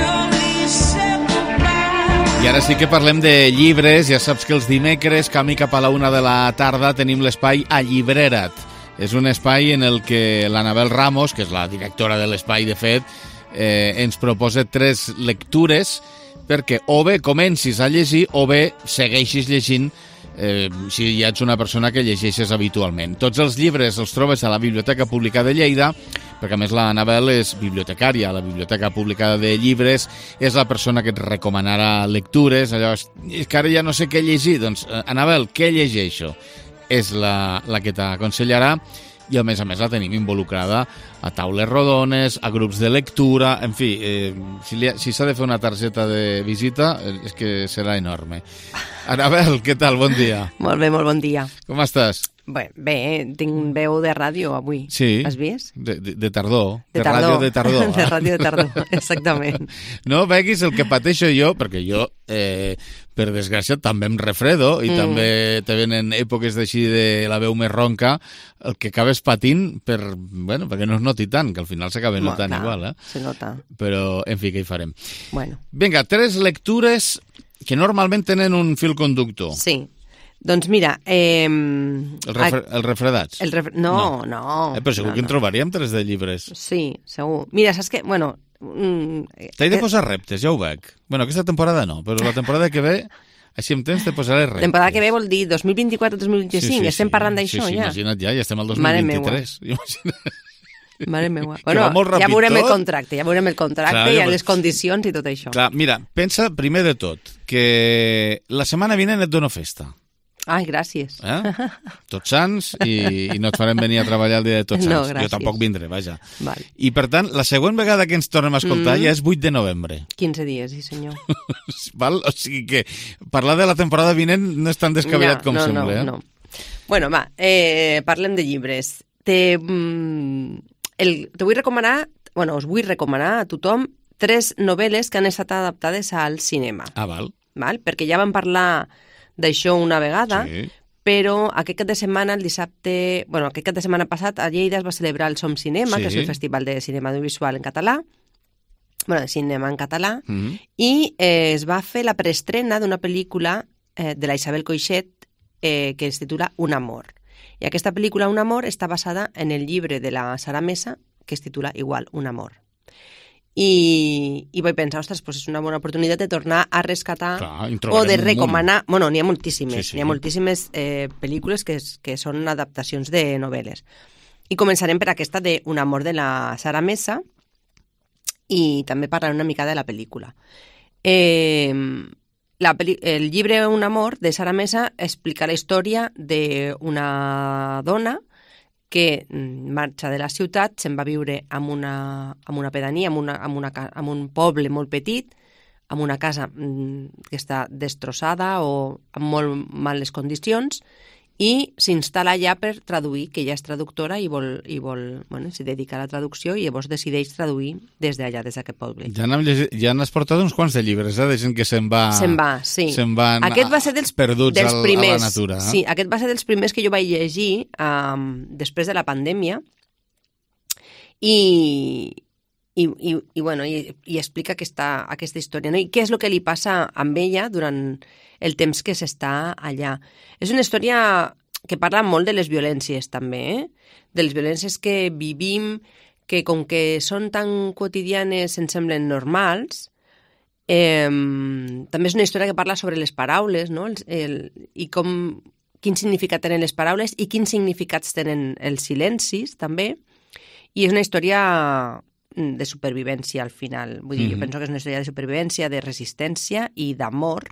S1: I ara sí que parlem de llibres. Ja saps que els dimecres, camí cap a la una de la tarda, tenim l'espai Allibrera't. És un espai en el que l'Anabel Ramos, que és la directora de l'espai, de fet, eh, ens proposa tres lectures perquè o bé comencis a llegir o bé segueixis llegint eh, si ja ets una persona que llegeixes habitualment. Tots els llibres els trobes a la Biblioteca Pública de Lleida, perquè a més l'Anabel és bibliotecària a la Biblioteca Pública de Llibres, és la persona que et recomanarà lectures. Allò, és que ara ja no sé què llegir. Doncs, Anabel, què llegeixo? És la, la que t'aconsellarà, i a més a més la tenim involucrada a taules rodones, a grups de lectura, en fi, eh, si, li, si s'ha de fer una targeta de visita, eh, és que serà enorme. Anabel, què tal? Bon dia.
S16: Molt bé, molt bon dia.
S1: Com estàs?
S16: Bé, bé, tinc veu de ràdio avui.
S1: Sí.
S16: Has vist?
S1: De, de, de tardor.
S16: De,
S1: de
S16: tardor.
S1: ràdio de tardor.
S16: De ràdio de tardor, exactament.
S1: No veguis el que pateixo jo, perquè jo, eh, per desgràcia, també em refredo i mm. també te venen èpoques d'així de la veu més ronca, el que acabes patint per, bueno, perquè no es noti tant, que al final s'acaba notant
S16: clar,
S1: igual, eh?
S16: Se nota.
S1: Però, en fi, què hi farem?
S16: Bueno.
S1: Vinga, tres lectures que normalment tenen un fil conductor.
S16: Sí. Doncs mira... Eh,
S1: el refre els refredats?
S16: El refre no, no. no
S1: eh, però segur
S16: no,
S1: que en
S16: no.
S1: trobaríem tres de llibres.
S16: Sí, segur. Mira, saps què? Bueno... Mm,
S1: T'he de posar reptes, ja ho veig. Bueno, aquesta temporada no, però la temporada que ve, així amb temps te posaré reptes.
S16: Temporada que ve vol dir dos mil vint-i-quatre dos mil vint-i-cinc. Sí, sí, estem
S1: sí.
S16: parlant d'això,
S1: sí, sí,
S16: ja.
S1: Imagina't ja, ja estem al dos mil vint-i-tres. Imagina't.
S16: Mare meva. Bueno, ja veurem el contracte, ja veurem el contracte, Clar, ja les condicions i tot això.
S1: Clar, mira, pensa primer de tot que la setmana vinent et dono festa.
S16: Ai, gràcies.
S1: Eh? Tots Sants i, i no et farem venir a treballar el dia de Tots Sants.
S16: No, gràcies.
S1: Jo tampoc vindré, vaja.
S16: Val.
S1: I per tant, la següent vegada que ens tornem a escoltar
S16: Mm.
S1: ja és vuit de novembre.
S16: quinze dies, sí senyor.
S1: Val? O sigui que parlar de la temporada vinent no és tan descabellat
S16: no,
S1: com
S16: no,
S1: sembla.
S16: No, no. Bueno, va, eh, parlem de llibres. Te, mm, el, te vull recomanar, bueno, us vull recomanar a tothom tres novel·les que han estat adaptades al cinema.
S1: Ah, val.
S16: Val? Perquè ja vam parlar d'això una vegada,
S1: Sí.
S16: però aquest cap de setmana, el dissabte... Bueno, aquest cap de setmana passat a Lleida es va celebrar el Som Cinema,
S1: Sí.
S16: que és el Festival de Cinema Audiovisual en català, bueno, de cinema en català,
S1: Mm.
S16: i eh, es va fer la preestrena d'una pel·lícula eh, de la Isabel Coixet eh, que es titula Un amor. I aquesta pel·lícula, Un amor, està basada en el llibre de la Sara Mesa, que es titula igual, Un amor. I, i vaig pensar, ostres, pues és una bona oportunitat de tornar a rescatar
S1: Clar, en
S16: o
S1: trobarem
S16: de
S1: un
S16: recomanar... Bueno, n'hi ha moltíssimes,
S1: Sí, sí.
S16: n'hi ha moltíssimes eh, pel·lícules que, és, que són adaptacions de novel·les. I començarem per aquesta de Un amor de la Sara Mesa i també parlaré una mica de la pel·lícula. Eh, la peli el llibre Un amor de Sara Mesa explica la història d'una dona que marxa de la ciutat, se'n va viure en una, en una pedania, en, una, en, una, en un poble molt petit, en una casa que està destrossada o en molt males condicions, i s'instal·la allà per traduir, que ella és traductora i vol, i vol bueno, s'hi dedica a la traducció i llavors decideix traduir des d'allà, des d'aquest poble.
S1: Ja n'has llegit, ja n'has portat uns quants de llibres, eh? De gent que se'n va...
S16: Se'n va, sí.
S1: Se'n van
S16: Aquest va ser dels,
S1: perduts
S16: dels
S1: al,
S16: primers,
S1: a la natura. Eh?
S16: Sí, aquest va ser dels primers que jo vaig llegir um, després de la pandèmia i, i, i, i, bueno, i, i explica aquesta, aquesta història. No? I què és el que li passa amb ella durant el temps que s'està allà. És una història que parla molt de les violències també, eh? De les violències que vivim, que com que són tan quotidianes ens semblen normals. Eh, també és una història que parla sobre les paraules, no? El, el, i com, quin significat tenen les paraules i quins significats tenen els silencis també. I és una història de supervivència al final. Vull dir, mm-hmm. jo penso que és una història de supervivència, de resistència i d'amor,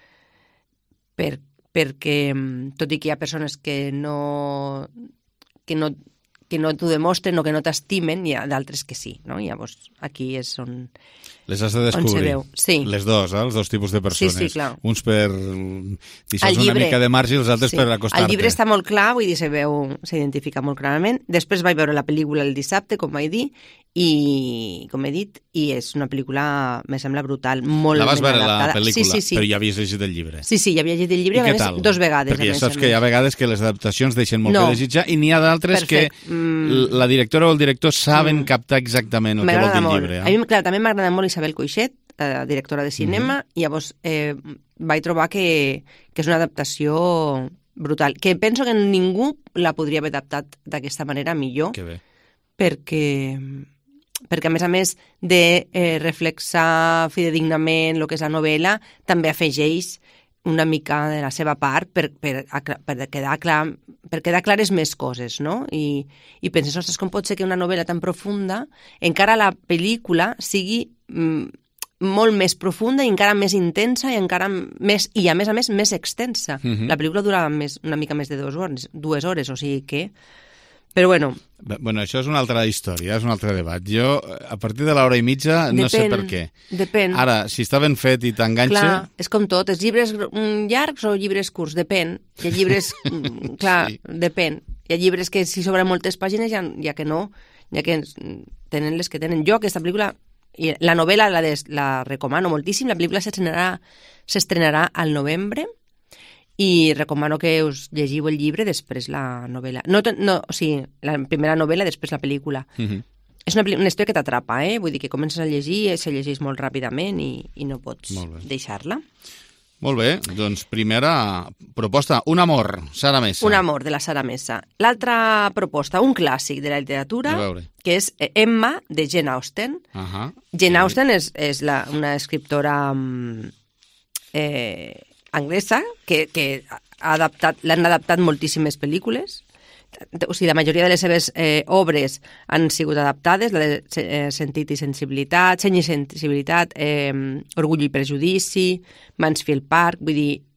S16: per, perquè tot i que hi ha persones que no, que no, que no t'ho demostren o que no t'estimen, hi ha d'altres que sí, no? Llavors, aquí és on...
S1: Les has de descobrir.
S16: Sí.
S1: Les dos, eh? Els dos tipus de persones.
S16: Sí, sí, clar.
S1: Uns per deixar una mica de marge i els altres
S16: sí.
S1: per acostar-te.
S16: El llibre està molt clar, vull dir, se veu, s'identifica molt clarament. Després vaig veure la pel·lícula el dissabte, com vaig dir, i, com he dit, i és una pel·lícula, me sembla brutal, molt
S1: la vas
S16: ben
S1: veure,
S16: adaptada.
S1: la pel·lícula,
S16: sí, sí, sí.
S1: però ja havies llegit el llibre.
S16: Sí, sí, ja havia llegit el llibre, a més,
S1: tal?
S16: dos vegades.
S1: Perquè ja
S16: més,
S1: saps que hi ha vegades que les adaptacions deixen molt
S16: no.
S1: que desitjar i n'hi ha d'altres que mm. la directora o el director saben mm. captar exactament el que vol dir el llibre. Eh?
S16: A mi, clar, també m'agrada molt Isabel Coixet, eh, directora de cinema, mm-hmm. i llavors eh, vaig trobar que, que és una adaptació brutal, que penso que ningú la podria haver adaptat d'aquesta manera millor.
S1: Que bé.
S16: Perquè... perquè a més a més de eh, reflexar fidedignament el que és la novel·la, també afegeix una mica de la seva part per, per, per, quedar, clar, per quedar clares més coses, no? I, i penses, ostres, com pot ser que una novel·la tan profunda, encara la pel·lícula sigui mm, molt més profunda i encara més intensa i encara més, i a més a més més extensa.
S1: Mm-hmm.
S16: La pel·lícula dura més, una mica més de dues hores, dues hores, o sigui que... Però bueno...
S1: Bueno, això és una altra història, és un altre debat. Jo, a partir de l'hora i mitja, no
S16: depèn,
S1: sé per què.
S16: Depèn.
S1: Ara, si està ben fet i t'enganxa...
S16: Clar, és com tot. Els llibres llargs o llibres curts? Depèn. Hi ha llibres... clar, sí. Depèn. Hi ha llibres que si sobren moltes pàgines ja, ja que no, ja que tenen les que tenen. Jo, aquesta pel·lícula... La novel·la la, des, la recomano moltíssim. La pel·lícula s'estrenarà s'estrenarà al novembre i recomano que us llegiu el llibre després la novel·la. No, no, o sigui, la primera novel·la, després la pel·lícula. Mm-hmm. És una, una història que t'atrapa, eh? Vull dir que comences a llegir i se llegeix molt ràpidament i, i no pots deixar-la.
S1: Molt bé, doncs primera proposta, Un amor, Sara Mesa.
S16: Un amor, de la Sara Mesa. L'altra proposta, un clàssic de la literatura, que és Emma, de Jane Austen.
S1: Uh-huh.
S16: Jane Austen és, és la, una escriptora... Eh, anglesa, que, que ha adaptat, l'han adaptat moltíssimes pel·lícules. O sigui, la majoria de les seves eh, obres han sigut adaptades, la de eh, Sentit i sensibilitat, Seny i sensibilitat, eh, Orgull i prejudici, Mansfield Park, vull dir,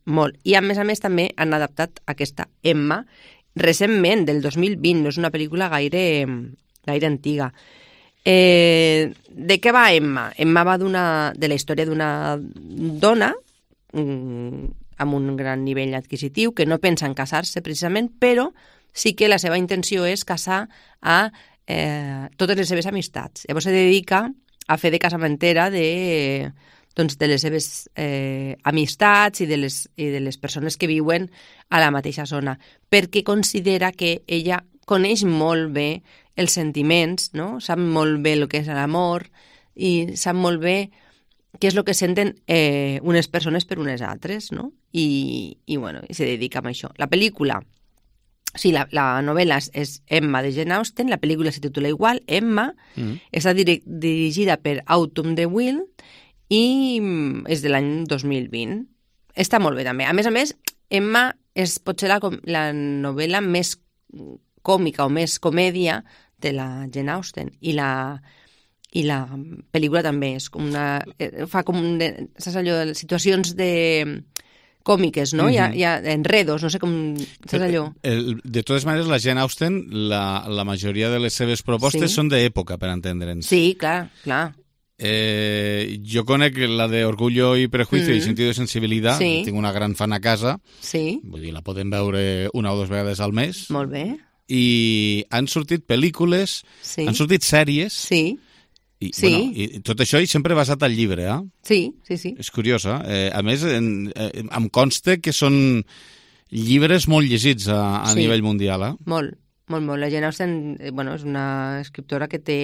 S16: molt. I a més a més també han adaptat aquesta Emma recentment, del dos mil vint, no és una pel·lícula gaire, gaire antiga. Eh, de què va Emma? Emma va de la història d'una dona amb un gran nivell adquisitiu que no pensa en casar-se precisament, però sí que la seva intenció és casar a eh, totes les seves amistats. Llavors se dedica a fer de casamentera de, doncs, de les seves eh, amistats i de, les, i de les persones que viuen a la mateixa zona, perquè considera que ella coneix molt bé els sentiments, no? Sap molt bé el que és l'amor i sap molt bé què és el que senten eh, unes persones per unes altres, no? I, i bueno, i se dedica a això. La pel·lícula, o sigui, la, la novel·la és, és Emma de Jane Austen, la pel·lícula se titula igual, Emma, mm. està diri dirigida per Autumn de Will i és de l'any dos mil vint. Està molt bé també. A més a més, Emma és potser la, la novel·la més còmica o més comèdia de la Jane Austen i la, i la pel·lícula també és com una, fa com de, saps allò, situacions de còmiques, no? Mm-hmm. hi, ha, hi ha enredos, no sé com, saps allò?
S1: El, de totes maneres, la Jane Austen, la, la majoria de les seves propostes sí. són d'època, per entendre'ns.
S16: Sí, clar, clar.
S1: Eh, jo conec la de Orgullo i Prejuicio mm. i Sentido de Sensibilitat, sí. tinc una gran fan a casa,
S16: sí.
S1: vull dir, la podem veure una o dues vegades al mes.
S16: Molt bé.
S1: I han sortit pel·lícules, sí. han sortit sèries,
S16: sí.
S1: I,
S16: sí.
S1: bueno, i tot això i sempre basat al llibre, eh?
S16: Sí, sí, sí.
S1: És curiós, eh? A més, en, eh, em consta que són llibres molt llegits a, a sí. nivell mundial, eh?
S16: Molt, molt, molt. La Jane Austen, bueno, és una escriptora que té...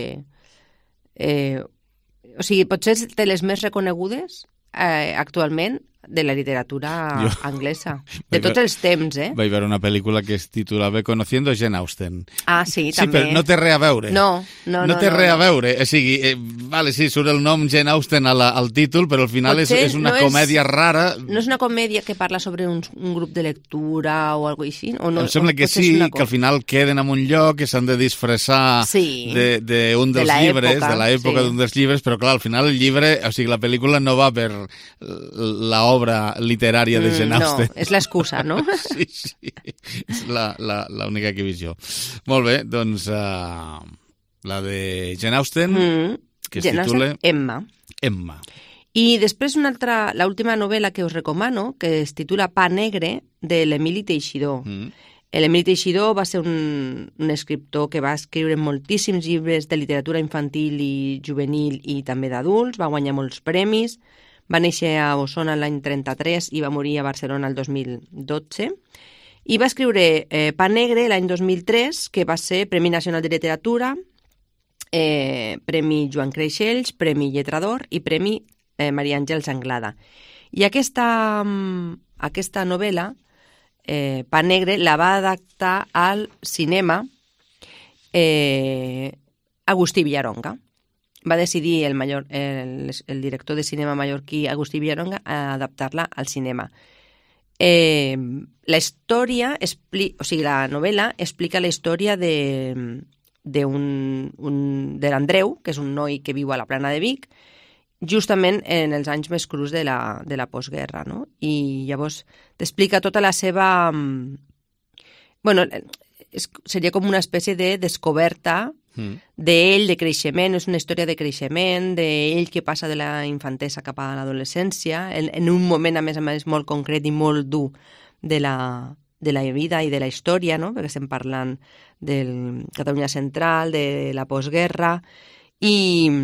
S16: Eh, o sigui, potser té les més reconegudes eh, actualment de la literatura jo... anglesa. De tots els temps, eh?
S1: Vaig veure una pel·lícula que es titulava Conociendo Jane Austen.
S16: Ah, sí,
S1: sí,
S16: també.
S1: Sí, però no té res a veure.
S16: No, no, no.
S1: No té
S16: no,
S1: res
S16: no.
S1: a veure. O sigui, eh, vale, sí, surt el nom Jane Austen a la, al títol, però al final és, és una no comèdia
S16: és,
S1: rara.
S16: No és una comèdia que parla sobre un, un grup de lectura o alguna cosa així? O no,
S1: em sembla que sí, que al final queden en un lloc, que s'han de disfressar
S16: sí,
S1: d'un de, de dels
S16: de
S1: llibres,
S16: època,
S1: de l'època sí. d'un dels llibres, però clar, al final el llibre, o sigui, la pel·lícula no va per l'obra literària de Jane Austen.
S16: No, és l'excusa, no?
S1: Sí, sí, és l'única que he vist jo. Molt bé, doncs uh, la de Jane Austen, mm, que es
S16: Jane
S1: titula...
S16: Austen, Emma.
S1: Emma.
S16: I després una altra, l'última novel·la que us recomano, que es titula Pa Negre, de l'Emili Teixidor. Mm. L'Emili Teixidor va ser un, un escriptor que va escriure moltíssims llibres de literatura infantil i juvenil i també d'adults, va guanyar molts premis, va néixer a Osona l'any trenta-tres i va morir a Barcelona el dos mil dotze. I va escriure eh, Pa Negre l'any dos mil tres, que va ser Premi Nacional de Literatura, eh, Premi Joan Creixells, Premi Lletra d'Or i Premi eh, Maria Àngels Anglada. I aquesta, aquesta novel·la, eh, Pa Negre, la va adaptar al cinema eh, Agustí Villaronga. Va decidir el, mayor, el, el director de cinema mallorquí Agustí Villaronga a adaptar-la al cinema. Eh, la història, expli o sigui, la novel·la explica la història de, de, un, un, de l'Andreu, que és un noi que viu a la Plana de Vic, justament en els anys més crus de la, de la postguerra, no? I llavors t'explica tota la seva... Bueno, és, seria com una espècie de descoberta mm. d'ell, de creixement, és una història de creixement, d'ell que passa de la infantesa cap a l'adolescència, en, en un moment, a més a més, molt concret i molt dur de la, de la vida i de la història, no? Perquè estem parlant del Catalunya Central, de la postguerra, i,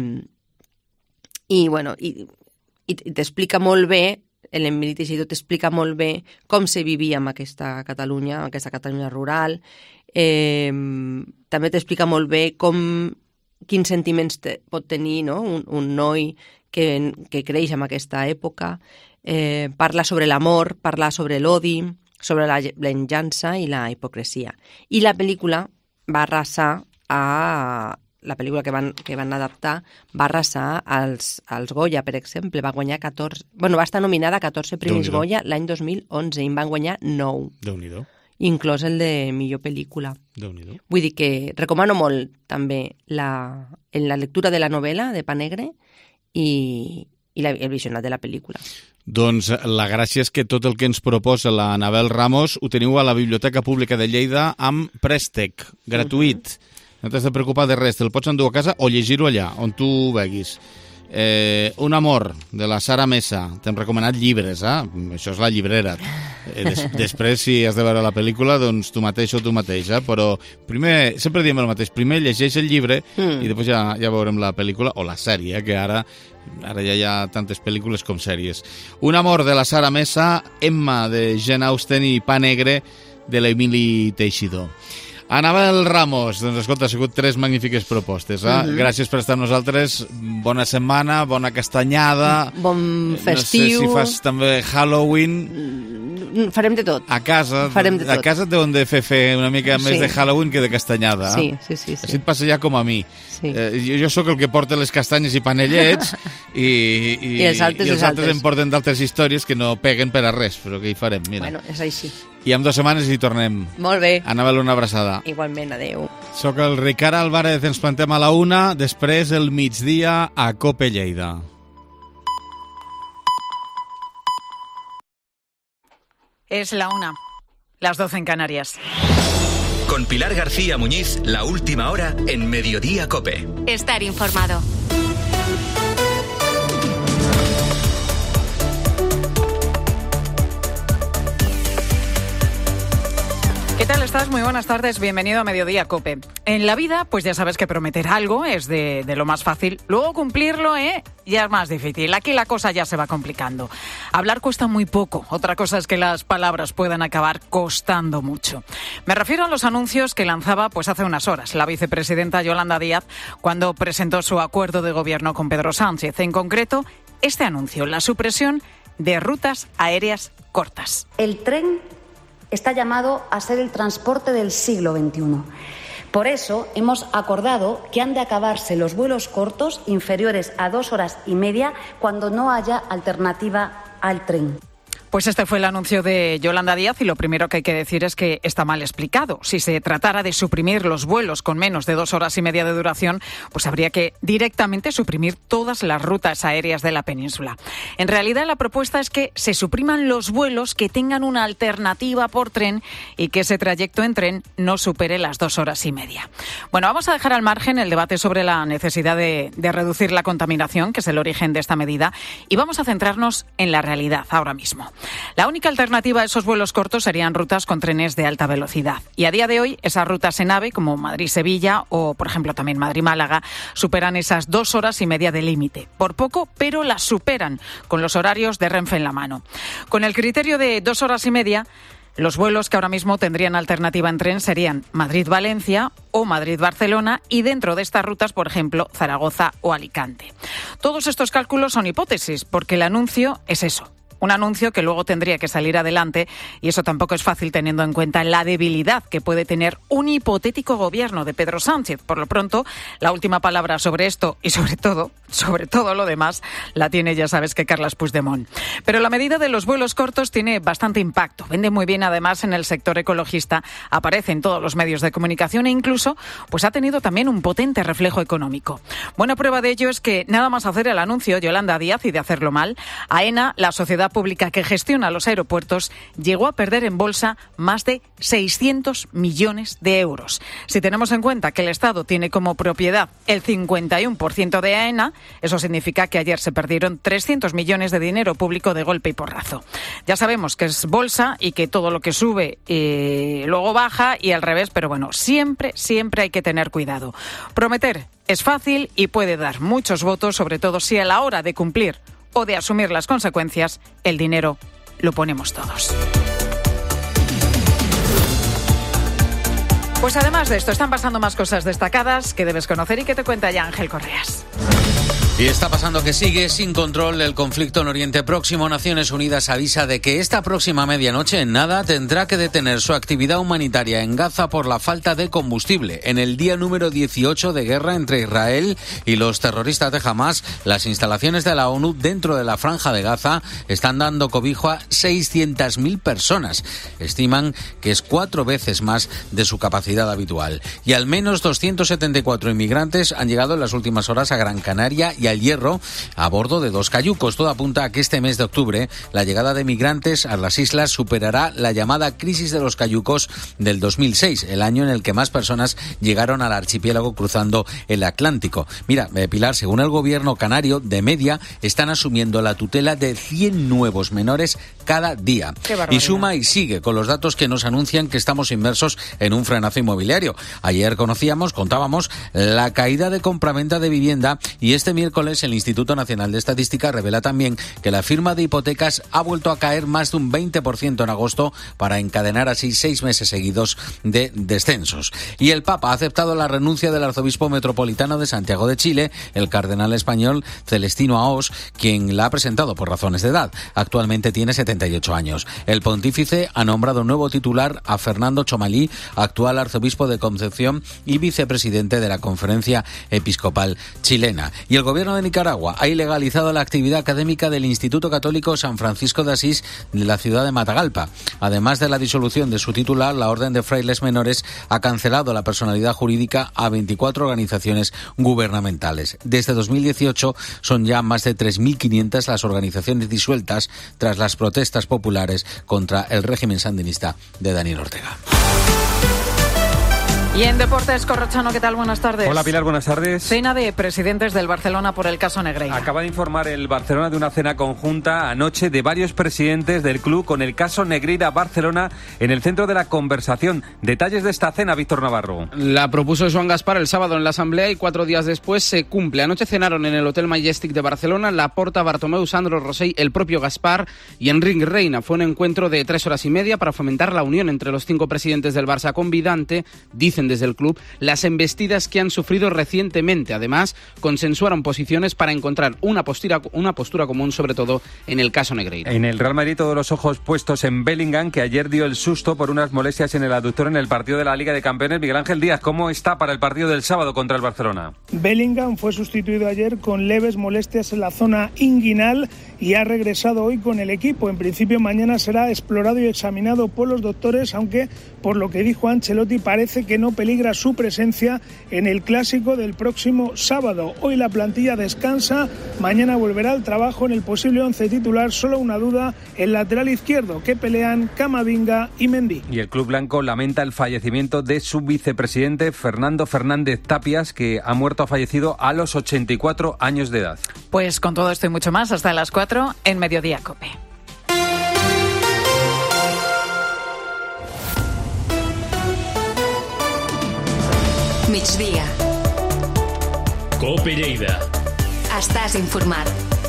S16: i bueno, i, i t'explica molt bé, l'Emili Teixidor t'explica molt bé com se vivia amb aquesta Catalunya, amb aquesta Catalunya rural. Eh, també t'explica molt bé com, quins sentiments te, pot tenir, no? un, un noi que, que creix en aquesta època. Eh, parla sobre l'amor, parla sobre l'odi, sobre la venjança i la hipocresia. I la pel·lícula va arrasar a... La pel·lícula que van, que van adaptar va arrasar als, als Goya, per exemple. Va guanyar catorze... Bueno, va estar nominada a catorze premis Goya l'any dos mil onze i en van guanyar nou.
S1: Déu-n'hi-do.
S16: Inclòs el de millor pel·lícula.
S1: Déu-n'hi-do.
S16: Vull dir que recomano molt també la, en la lectura de la novel·la de Pa Negre i, i la, el visionat de la pel·lícula.
S1: Doncs la gràcia és que tot el que ens proposa la Anabel Ramos ho teniu a la Biblioteca Pública de Lleida amb préstec, gratuït. Uh-huh. No t'has de preocupar de res, te'l pots endur a casa o llegir-ho allà, on tu veguis. Eh, Un amor, de la Sara Mesa. T'hem recomanat llibres, eh? Això és la llibrera. Eh, des, després, si has de veure la pel·lícula, doncs tu mateix o tu mateix, eh? Però primer, sempre diem el mateix, primer llegeix el llibre mm. i després ja, ja veurem la pel·lícula o la sèrie, que ara, ara ja hi ha tantes pel·lícules com sèries. Un amor, de la Sara Mesa, Emma, de Jane Austen i Pa negre, de l'Emili Teixidor. Anabel Ramos, doncs escolta, ha sigut tres magnífiques propostes. Eh? Uh-huh. Gràcies per estar amb nosaltres. Bona setmana, bona castanyada.
S16: Bon festiu.
S1: No sé si fas també Halloween.
S16: Farem de tot.
S1: A casa,
S16: Farem de tot.
S1: A casa et deuen de fer, fer una mica més sí. de Halloween que de castanyada.
S16: Sí, sí, sí. sí.
S1: Així et passa ja com a mi.
S16: Sí.
S1: Eh, jo, jo sóc el que porta les castanyes i panellets i, i,
S16: I els altres,
S1: i els altres
S16: altres
S1: em porten d'altres històries que no peguen per a res, però què hi farem? Mira.
S16: Bueno, és així.
S1: I en dues setmanes hi tornem.
S16: Molt bé.
S1: Anabel, una abraçada.
S16: Igualment, adeu.
S1: Soc el Ricard Álvarez, ens plantem a la una, després el migdia a Cope Lleida.
S17: Es la una, las doce en Canarias.
S18: Con Pilar García Muñiz, la última hora en Mediodía Cope.
S3: Estar informado.
S17: ¿Qué tal estás? Muy buenas tardes, bienvenido a Mediodía Cope. En la vida, pues ya sabes que prometer algo es de, de lo más fácil. Luego cumplirlo, ¿eh? Ya es más difícil. Aquí la cosa ya se va complicando. Hablar cuesta muy poco. Otra cosa es que las palabras puedan acabar costando mucho. Me refiero a los anuncios que lanzaba pues hace unas horas la vicepresidenta Yolanda Díaz cuando presentó su acuerdo de gobierno con Pedro Sánchez. En concreto, este anuncio, la supresión de rutas aéreas cortas.
S19: El tren está llamado a ser el transporte del siglo veintiuno. Por eso hemos acordado que han de acabarse los vuelos cortos inferiores a dos horas y media cuando no haya alternativa al tren.
S17: Pues este fue el anuncio de Yolanda Díaz y lo primero que hay que decir es que está mal explicado. Si se tratara de suprimir los vuelos con menos de dos horas y media de duración, pues habría que directamente suprimir todas las rutas aéreas de la península. En realidad la propuesta es que se supriman los vuelos que tengan una alternativa por tren y que ese trayecto en tren no supere las dos horas y media. Bueno, vamos a dejar al margen el debate sobre la necesidad de, de reducir la contaminación, que es el origen de esta medida, y vamos a centrarnos en la realidad ahora mismo. La única alternativa a esos vuelos cortos serían rutas con trenes de alta velocidad. Y a día de hoy, esas rutas en AVE, como Madrid-Sevilla o, por ejemplo, también Madrid-Málaga, superan esas dos horas y media de límite. Por poco, pero las superan, con los horarios de Renfe en la mano. Con el criterio de dos horas y media, los vuelos que ahora mismo tendrían alternativa en tren serían Madrid-Valencia o Madrid-Barcelona y dentro de estas rutas, por ejemplo, Zaragoza o Alicante. Todos estos cálculos son hipótesis, porque el anuncio es eso. Un anuncio que luego tendría que salir adelante y eso tampoco es fácil teniendo en cuenta la debilidad que puede tener un hipotético gobierno de Pedro Sánchez. Por lo pronto, la última palabra sobre esto y sobre todo, sobre todo lo demás, la tiene, ya sabes, que Carles Puigdemont. Pero la medida de los vuelos cortos tiene bastante impacto. Vende muy bien además en el sector ecologista, aparece en todos los medios de comunicación e incluso pues ha tenido también un potente reflejo económico. Buena prueba de ello es que nada más hacer el anuncio Yolanda Díaz y de hacerlo mal, AENA, la sociedad pública que gestiona los aeropuertos, llegó a perder en bolsa más de seiscientos millones de euros. Si tenemos en cuenta que el Estado tiene como propiedad el cincuenta y uno por ciento de AENA, eso significa que ayer se perdieron trescientos millones de dinero público de golpe y porrazo. Ya sabemos que es bolsa y que todo lo que sube eh, luego baja y al revés, pero bueno, siempre, siempre hay que tener cuidado. Prometer es fácil y puede dar muchos votos, sobre todo si a la hora de cumplir o de asumir las consecuencias, el dinero lo ponemos todos. Pues además de esto, están pasando más cosas destacadas que debes conocer y que te cuenta ya Ángel Correas.
S20: Y está pasando que sigue sin control el conflicto en Oriente Próximo. Naciones Unidas avisa de que esta próxima medianoche en nada tendrá que detener su actividad humanitaria en Gaza por la falta de combustible. En el día número dieciocho de guerra entre Israel y los terroristas de Hamas, las instalaciones de la ONU dentro de la Franja de Gaza están dando cobijo a seiscientas mil personas. Estiman que es cuatro veces más de su capacidad habitual. Y al menos doscientos setenta y cuatro inmigrantes han llegado en las últimas horas a Gran Canaria y y al Hierro a bordo de dos cayucos. Todo apunta a que este mes de octubre la llegada de migrantes a las islas superará la llamada crisis de los cayucos del dos mil seis, el año en el que más personas llegaron al archipiélago cruzando el Atlántico. Mira, eh, Pilar, según el gobierno canario, de media están asumiendo la tutela de cien nuevos menores cada día. Y suma y sigue con los datos que nos anuncian que estamos inmersos en un frenazo inmobiliario. Ayer conocíamos, contábamos, la caída de compraventa de vivienda y este miércoles el Instituto Nacional de Estadística revela también que la firma de hipotecas ha vuelto a caer más de un veinte por ciento en agosto para encadenar así seis meses seguidos de descensos. Y el Papa ha aceptado la renuncia del arzobispo metropolitano de Santiago de Chile, el cardenal español Celestino Aós, quien la ha presentado por razones de edad. Actualmente tiene setenta y ocho años. El pontífice ha nombrado nuevo titular a Fernando Chomalí, actual arzobispo de Concepción y vicepresidente de la Conferencia Episcopal Chilena. Y el gobierno de Nicaragua ha ilegalizado la actividad académica del Instituto Católico San Francisco de Asís de la ciudad de Matagalpa. Además de la disolución de su titular, la Orden de Frailes Menores ha cancelado la personalidad jurídica a veinticuatro organizaciones gubernamentales. Desde dos mil dieciocho son ya más de tres mil quinientas las organizaciones disueltas tras las protestas populares contra el régimen sandinista de Daniel Ortega.
S17: Y en Deportes, Corrochano, ¿qué tal? Buenas tardes.
S21: Hola Pilar, buenas tardes.
S17: Cena de presidentes del Barcelona por el caso Negreira.
S21: Acaba de informar el Barcelona de una cena conjunta anoche de varios presidentes del club con el caso Negreira Barcelona en el centro de la conversación. Detalles de esta cena, Víctor Navarro.
S22: La propuso Joan Gaspar el sábado en la asamblea y cuatro días después se cumple. Anoche cenaron en el Hotel Majestic de Barcelona Laporta, Bartomeu, Sandro Rosell, el propio Gaspar y Enric Reina. Fue un encuentro de tres horas y media para fomentar la unión entre los cinco presidentes del Barça convidante, dicen desde el club, las embestidas que han sufrido recientemente. Además, consensuaron posiciones para encontrar una postura, una postura común, sobre todo en el caso Negreira.
S21: En el Real Madrid todos los ojos puestos en Bellingham, que ayer dio el susto por unas molestias en el aductor en el partido de la Liga de Campeones. Miguel Ángel Díaz, ¿cómo está para el partido del sábado contra el Barcelona?
S23: Bellingham fue sustituido ayer con leves molestias en la zona inguinal y ha regresado hoy con el equipo. En principio mañana será explorado y examinado por los doctores, aunque por lo que dijo Ancelotti parece que no peligra su presencia en el clásico del próximo sábado. Hoy la plantilla descansa, mañana volverá al trabajo en el posible once titular. Solo una duda, el lateral izquierdo, que pelean Camavinga y Mendy.
S21: Y el club blanco lamenta el fallecimiento de su vicepresidente Fernando Fernández Tapias, que ha muerto, ha fallecido a los ochenta y cuatro años de edad.
S17: Pues con todo esto y mucho más, hasta las cuatro en Mediodía COPE.
S3: Migdia.
S5: COPE Lleida.
S3: Estàs informat.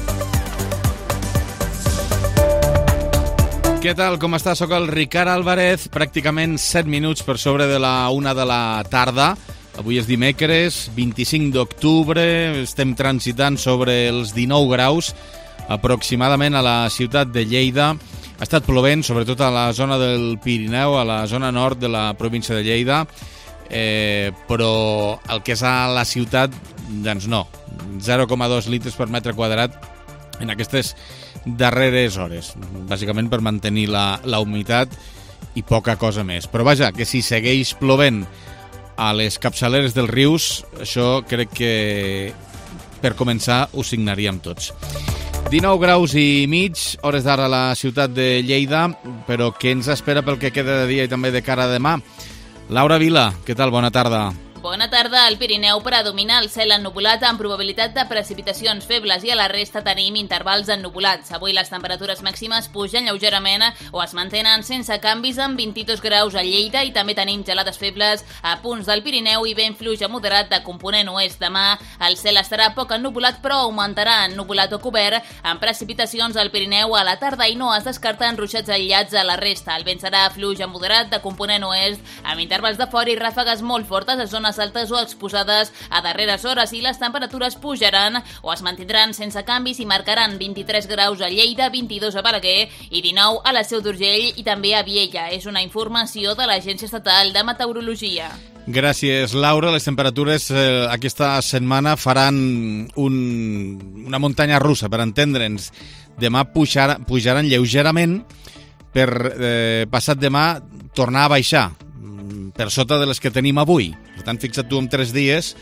S1: Què tal, com està? Soc el Ricard Álvarez, pràcticament set minuts per sobre de la una de la tarda. Avui és dimecres, vint-i-cinc d'octubre, estem transitant sobre els dinou graus, aproximadament a la ciutat de Lleida. Ha estat plovent, sobretot a la zona del Pirineu, a la zona nord de la província de Lleida, eh, però el que és a la ciutat, doncs no, zero coma dos litres per metre quadrat en aquestes darreres hores, bàsicament per mantenir la, la humitat i poca cosa més. Però vaja, que si segueix plovent a les capçaleres dels rius, això crec que per començar ho signaríem tots. dinou graus i mig, hores d'ara a la ciutat de Lleida, però què ens espera pel que queda de dia i també de cara a demà? Laura Vila, què tal? Bona tarda.
S4: Bona tarda. Al Pirineu predomina el cel ennubulat amb probabilitat de precipitacions febles i a la resta tenim intervals ennubulats. Avui les temperatures màximes pugen lleugerament o es mantenen sense canvis amb vint-i-dos graus a Lleida i també tenim gelades febles a punts del Pirineu i vent fluix a moderat de component oest. Demà el cel estarà poc ennubulat però augmentarà ennubulat o cobert amb precipitacions al Pirineu a la tarda i no es descarten ruixats aïllats a la resta. El vent serà fluix a moderat de component oest amb intervals de fort i ràfegues molt fortes a zones altes o exposades a darreres hores i les temperatures pujaran o es mantindran sense canvis i marcaran vint-i-tres graus a Lleida, vint-i-dos a Balaguer i dinou a la Seu d'Urgell i també a Viella. És una informació de l'Agència Estatal de Meteorologia.
S1: Gràcies, Laura. Les temperatures eh, aquesta setmana faran un, una muntanya russa, per entendre'ns. Demà pujar, pujaran lleugerament per eh, passat demà tornar a baixar per sota de les que tenim avui. Per tant, fixa't tu, en tres dies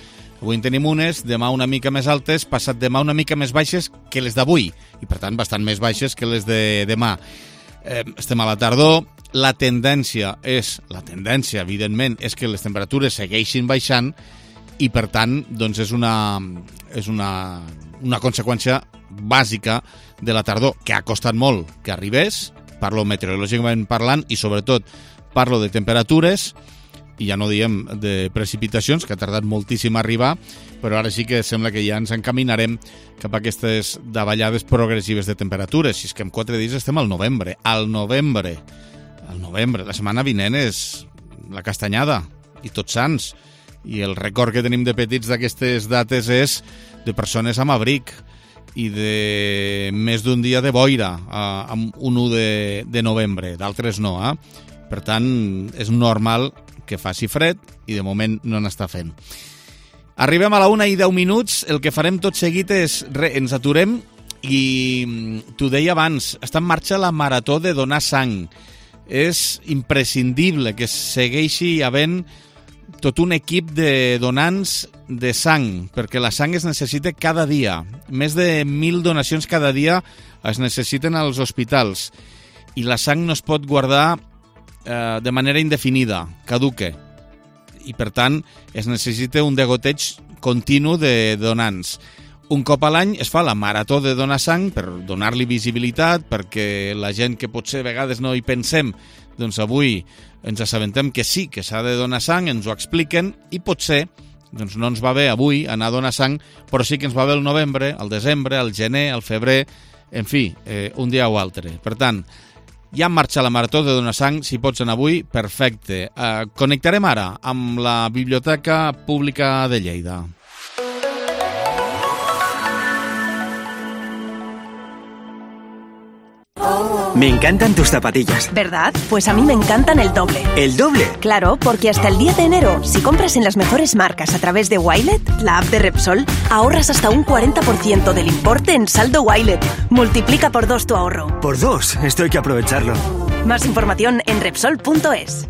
S1: Avui en tenim unes, demà una mica més altes, passat demà una mica més baixes que les d'avui, i per tant bastant més baixes que les de demà. Eh, estem a la tardor, la tendència és, la tendència evidentment, és que les temperatures segueixin baixant i per tant doncs és una, és una, una conseqüència bàsica de la tardor, que ha costat molt que arribés, parlo meteorològicament parlant i sobretot parlo de temperatures, i ja no diem de precipitacions, que ha tardat moltíssim a arribar, però ara sí que sembla que ja ens encaminarem cap a aquestes davallades progressives de temperatures. Si és que en quatre dies estem al novembre. Al novembre. Al novembre. La setmana vinent és la castanyada i Tots Sants. I el record que tenim de petits d'aquestes dates és de persones amb abric i de més d'un dia de boira amb un u de, de novembre. D'altres no, eh? Per tant, és normal que faci fred i de moment no n'està fent. Arribem a la una i deu minuts, el que farem tot seguit és, re, ens aturem i t'ho deia abans, està en marxa la marató de donar sang. És imprescindible que segueixi havent tot un equip de donants de sang, perquè la sang es necessita cada dia. Més de mil donacions cada dia es necessiten als hospitals i la sang no es pot guardar eh, de manera indefinida, caduque. I per tant es necessita un degoteig continu de donants. Un cop a l'any es fa la marató de donar sang per donar-li visibilitat, perquè la gent que potser a vegades no hi pensem, doncs avui ens assabentem que sí, que s'ha de donar sang, ens ho expliquen i potser doncs no ens va bé avui anar a donar sang, però sí que ens va bé el novembre, el desembre, el gener, el febrer, en fi, eh, un dia o altre. Per tant, ja en marxa la marató de donar sang, si pots anar avui, perfecte. Eh, connectarem ara amb la Biblioteca Pública de Lleida.
S2: Me encantan tus zapatillas.
S6: ¿Verdad? Pues a mí me encantan el doble.
S2: ¿El doble?
S6: Claro, porque hasta el diez de enero, si compras en las mejores marcas a través de Wilet, la app de Repsol, ahorras hasta un cuarenta por ciento del importe en saldo Wilet. Multiplica por dos tu ahorro.
S2: Por dos, esto hay que aprovecharlo.
S6: Más información en Repsol punto es.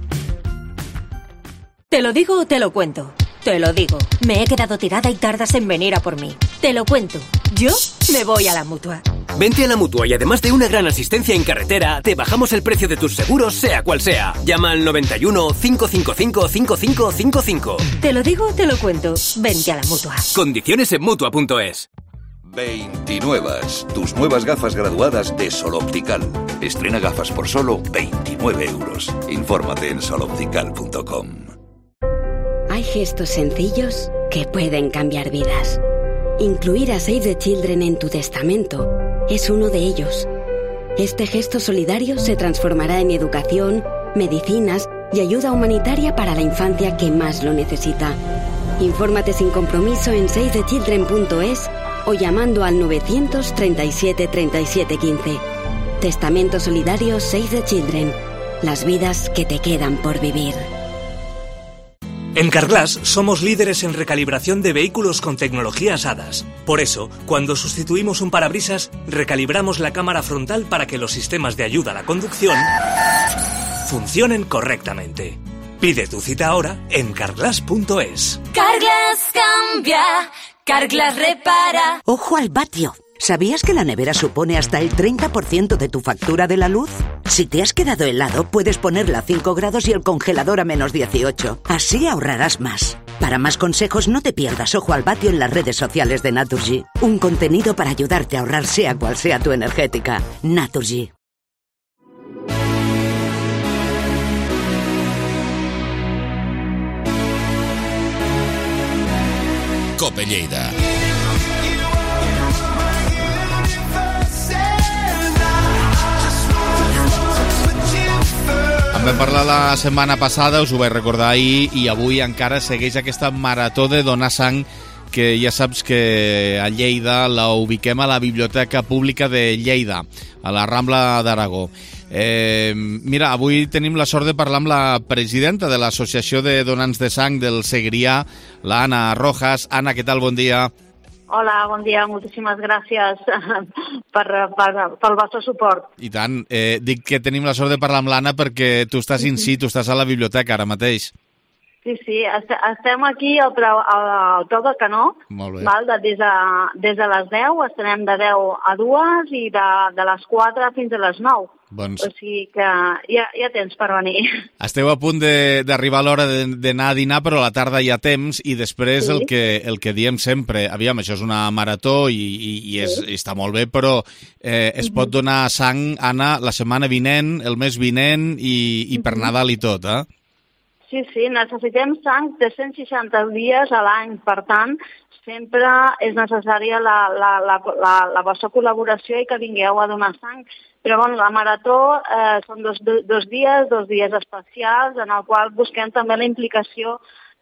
S7: ¿Te lo digo o te lo cuento? Te lo digo. Me he quedado tirada y tardas en venir a por mí. Te lo cuento. Yo me voy a la Mutua.
S13: Vente a la Mutua y además de una gran asistencia en carretera, te bajamos el precio de tus seguros, sea cual sea. Llama al noventa y uno, cinco cinco cinco, cinco cinco cinco cinco.
S7: Te lo digo o te lo cuento. Vente a la Mutua.
S13: Condiciones en Mutua punto es.
S24: veintinuevas, tus nuevas gafas graduadas de Sol Optical. Estrena gafas por solo veintinueve euros. Infórmate en sol optical punto com.
S25: Hay gestos sencillos que pueden cambiar vidas. Incluir a Save the Children en tu testamento es uno de ellos. Este gesto solidario se transformará en educación, medicinas y ayuda humanitaria para la infancia que más lo necesita. Infórmate sin compromiso en save the children punto es o llamando al novecientos treinta y siete treinta y siete quince. Testamento solidario Save the Children. Las vidas que te quedan por vivir.
S26: En Carglass somos líderes en recalibración de vehículos con tecnologías A D A S. Por eso, cuando sustituimos un parabrisas, recalibramos la cámara frontal para que los sistemas de ayuda a la conducción funcionen correctamente. Pide tu cita ahora en carglass punto es.
S27: Carglass cambia, Carglass repara.
S28: ¡Ojo al vatio! ¿Sabías que la nevera supone hasta el treinta por ciento de tu factura de la luz? Si te has quedado helado, puedes ponerla a cinco grados y el congelador a menos dieciocho. Así ahorrarás más. Para más consejos, no te pierdas Ojo al Vatio en las redes sociales de Naturgy. Un contenido para ayudarte a ahorrar sea cual sea tu energética. Naturgy.
S29: COPE Lleida. En vam parlar la setmana passada, us ho vaig recordar ahir, i avui encara segueix aquesta marató de donar sang que ja saps que a Lleida la ubiquem a la Biblioteca Pública de Lleida, a la Rambla d'Aragó. Eh, mira, avui tenim la sort de parlar amb la presidenta de l'Associació de Donants de Sang del Segrià, la Anna Rojas. Anna, què tal? Bon dia.
S30: Hola, bon dia, moltíssimes gràcies per, per, pel vostre suport.
S1: I tant, eh, dic que tenim la sort de parlar amb l'Anna perquè tu estàs in situ, estàs a la biblioteca ara mateix.
S30: Sí, sí, estem aquí al, al peu del canó, val? De, des, de, des de les deu, estarem de deu a dues i de, de les quatre fins a les nou.
S29: Doncs...
S30: O sigui que ja, ja tens per venir.
S29: Esteu a punt d'arribar a l'hora d'anar a dinar, però a la tarda hi ha temps i després sí. el, que, el que diem sempre, aviam, això és una marató i, i, i, és, sí. i està molt bé, però eh, es uh-huh. pot donar sang, Anna, la setmana vinent, el mes vinent i, i uh-huh. per Nadal i tot, eh?
S30: Sí, sí, necessitem sang de cent seixanta dies a l'any, per tant, sempre és necessària la, la, la, la, la vostra col·laboració i que vingueu a donar sang. Però bueno, la marató eh, són dos, dos dies, dos dies especials, en el qual busquem també la implicació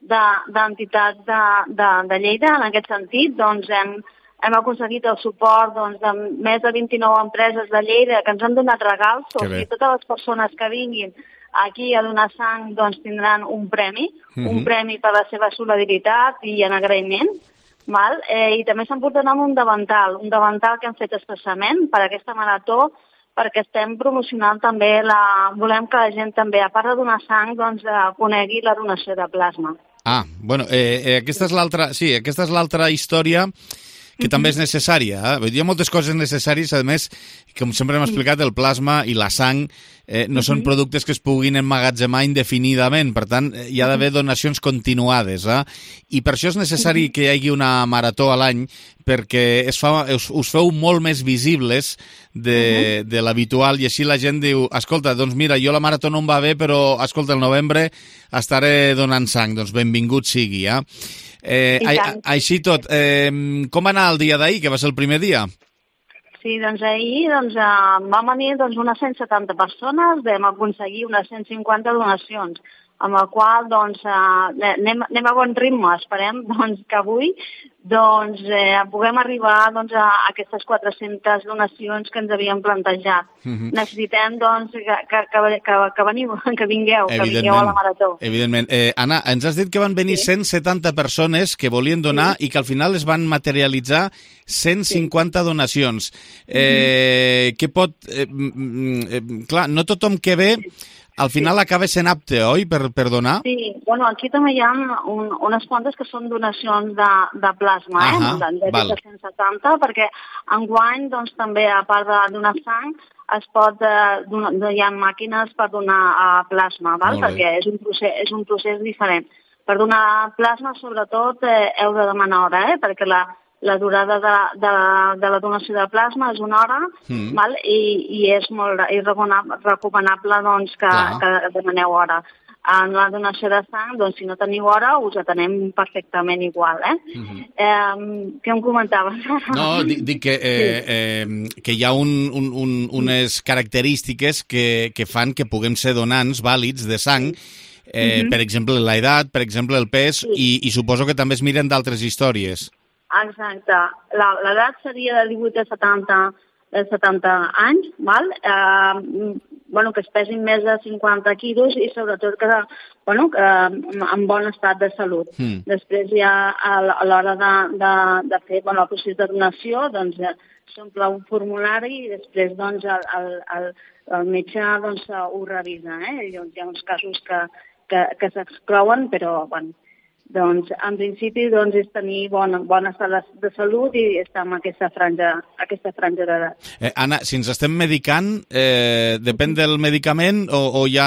S30: d'entitats de, de, de, de Lleida. En aquest sentit, doncs, hem, hem aconseguit el suport doncs, de més de vint-i-nou empreses de Lleida que ens han donat regals, o sigui, totes les persones que vinguin aquí a donar sang doncs, tindran un premi, uh-huh. un premi per la seva solidaritat i en agraïment. Val? Eh, I també s'han portat un davantal, un davantal que hem fet expressament per a aquesta marató, perquè estem promocionant també, la... volem que la gent també, a part de donar sang, doncs, eh, conegui la donació de plasma.
S29: Ah, bueno, eh, eh, aquesta és l'altra, sí, aquesta és l'altra història que uh-huh. també és necessària. Eh? Hi ha moltes coses necessàries, a més, com sempre hem explicat, el plasma i la sang eh, no uh-huh. són productes que es puguin emmagatzemar indefinidament, per tant, hi ha d'haver donacions continuades. Eh? I per això és necessari uh-huh. que hi hagi una marató a l'any, perquè es fa, us, us feu molt més visibles de, uh-huh. de l'habitual, i així la gent diu, escolta, doncs mira, jo la marató no em va bé, però, escolta, el novembre estaré donant sang, doncs benvingut sigui, eh? Eh, a, així tot, eh, com va anar el dia d'ahir, que va ser el primer dia?
S30: Sí, doncs ahir doncs, eh, vam venir doncs, unes cent setanta persones, vam aconseguir unes cent cinquanta donacions, amb el qual doncs, eh, anem, anem a bon ritme. Esperem doncs, que avui doncs, eh, puguem arribar doncs, a aquestes quatre-centes donacions que ens havíem plantejat. Uh-huh. Necessitem doncs, que, que, que, que, que veniu, que vingueu, que vingueu a la marató.
S29: Evidentment. Eh, Anna, ens has dit que van venir sí. cent setanta persones que volien donar sí. i que al final es van materialitzar cent cinquanta sí. donacions. Eh, uh-huh. Que pot... Eh, eh, clar, no tothom que ve... Al final sí. acaba sent apte, oi, per, per donar?
S30: Sí, bueno, aquí també hi ha un, unes quantes que són donacions de, de plasma, eh? Uh-huh. de, de cent setanta, perquè enguany, doncs, també, a part de donar sang, es pot, eh, donar, hi ha màquines per donar uh, plasma, val? Perquè és un, procés, és un procés diferent. Per donar plasma, sobretot, eh, heu de demanar hora, eh? Perquè la, la durada de, de, de la donació de plasma és una hora, mm. val? I, i és molt és recomanable doncs, que, que demaneu hora. En la donació de sang, doncs, si no teniu hora, us atenem perfectament igual. Eh? Mm-hmm. eh, què em comentaves?
S29: No, dic, dic que, eh, eh, que hi ha un, un, un, unes característiques que, que fan que puguem ser donants vàlids de sang, eh, mm-hmm. per exemple, l'edat, per exemple, el pes, sí. i, i suposo que també es miren d'altres històries.
S30: Exacte. L'edat seria de divuit a setanta, de setanta anys, val? Eh, bueno, que es pesin més de cinquanta quilos i sobretot que, bueno, que en bon estat de salut. Mm. Després ja a l'hora de, de, de fer bueno, el procés de donació, doncs s'omple un formulari i després doncs, el, el, el, el metge doncs, ho revisa. Eh? Hi ha uns casos que, que, que s'exclouen, però bueno, doncs, en principi, doncs, és tenir bon, bon estat de, de salut i estar en aquesta franja, aquesta franja d'edat.
S29: Eh, Anna, si ens estem medicant, eh, depèn del medicament o, o ja,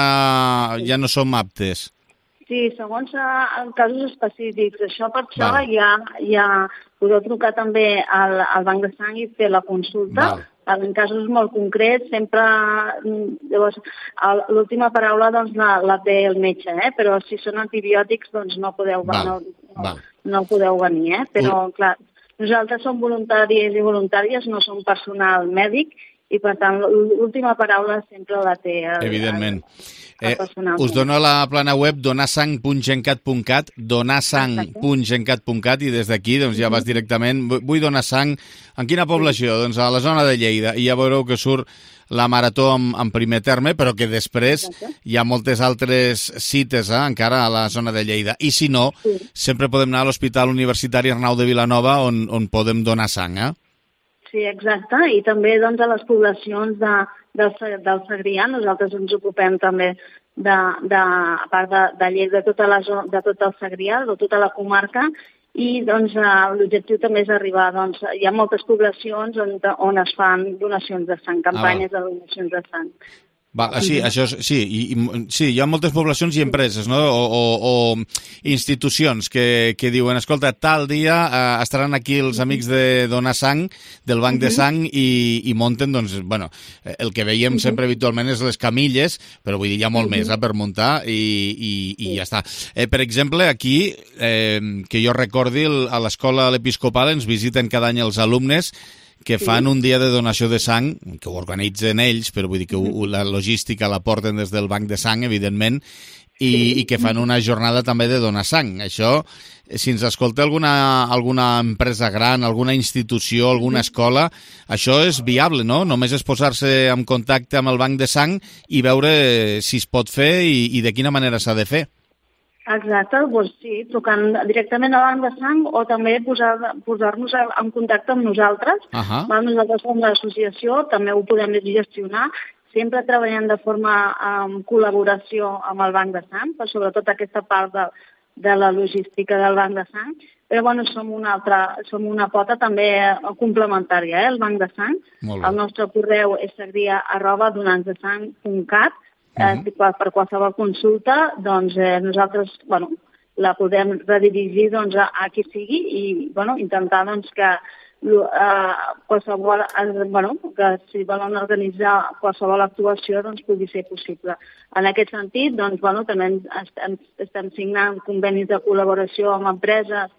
S29: ja no som aptes?
S30: Sí, segons en casos específics. Això per això Val. ja, ja podeu trucar també al, al banc de sang i fer la consulta. Val. En casos molt concrets, sempre llavors, l'última paraula doncs, la, la té el metge, eh? Però si són antibiòtics doncs no podeu, Val. no, no, no podeu venir. Eh? Però, uh. clar, nosaltres som voluntaris i voluntàries, no som personal mèdic, i per tant l'última paraula sempre la té el,
S29: evidentment.
S30: El, el
S29: eh, us dono la plana web donasang punt gencat punt cat, donasang punt gencat punt cat, i des d'aquí doncs, ja vas directament, vull donar sang. En quina població? Doncs a la zona de Lleida, i ja veureu que surt la marató en, en primer terme, però que després hi ha moltes altres cites eh, encara a la zona de Lleida. I si no, sí. sempre podem anar a l'Hospital Universitari Arnau de Vilanova on, on podem donar sang, eh?
S30: Sí, exacte, i també doncs, a les poblacions de, del, del Segrià nosaltres ens ocupem també de, de, a part de, de Lleida, de, tota la zona, de tot el Segrià, de tota la comarca, i doncs, eh, l'objectiu també és arribar, doncs, hi ha moltes poblacions on, on es fan donacions de sang, campanyes ah, de donacions de sang.
S1: Va, sí, això és, sí, i, i, sí, hi ha moltes poblacions i empreses, no? o, o, o institucions que, que diuen, escolta, tal dia eh, estaran aquí els amics de donar sang, del banc de sang, i, i munten, doncs, bueno, el que veiem sempre habitualment és les camilles, però vull dir, hi ha molt més eh, per muntar, i, i, i ja està. Eh, per exemple, aquí, eh, que jo recordi, a l'escola l'Episcopal ens visiten cada any els alumnes que fan un dia de donació de sang, que ho organitzen ells, però vull dir que ho, la logística la porten des del banc de sang, evidentment, i, i que fan una jornada també de donar sang. Això, si ens escolta alguna, alguna empresa gran, alguna institució, alguna escola, això és viable, no? Només és posar-se en contacte amb el banc de sang i veure si es pot fer i, i de quina manera s'ha de fer.
S30: Exacte, doncs sí, trucant directament a banc de sang o també posar, posar-nos en contacte amb nosaltres. Uh-huh. Nosaltres som l'associació, també ho podem gestionar, sempre treballant de forma en col·laboració amb el banc de sang, per sobretot aquesta part de, de la logística del banc de sang, però bueno, som una altra, som una pota també complementària, eh, el banc de sang. El nostre correu és segria arroba donants de sang punt cat. Uh-huh. Eh, per qualsevol consulta, doncs eh, nosaltres, bueno, la podem redirigir doncs, a, a qui sigui i, bueno, intentar doncs, que eh, qualsevol, eh, bueno, que si volen organitzar qualsevol actuació, doncs pugui ser possible. En aquest sentit, doncs, bueno, també estem, estem signant convenis de col·laboració amb empreses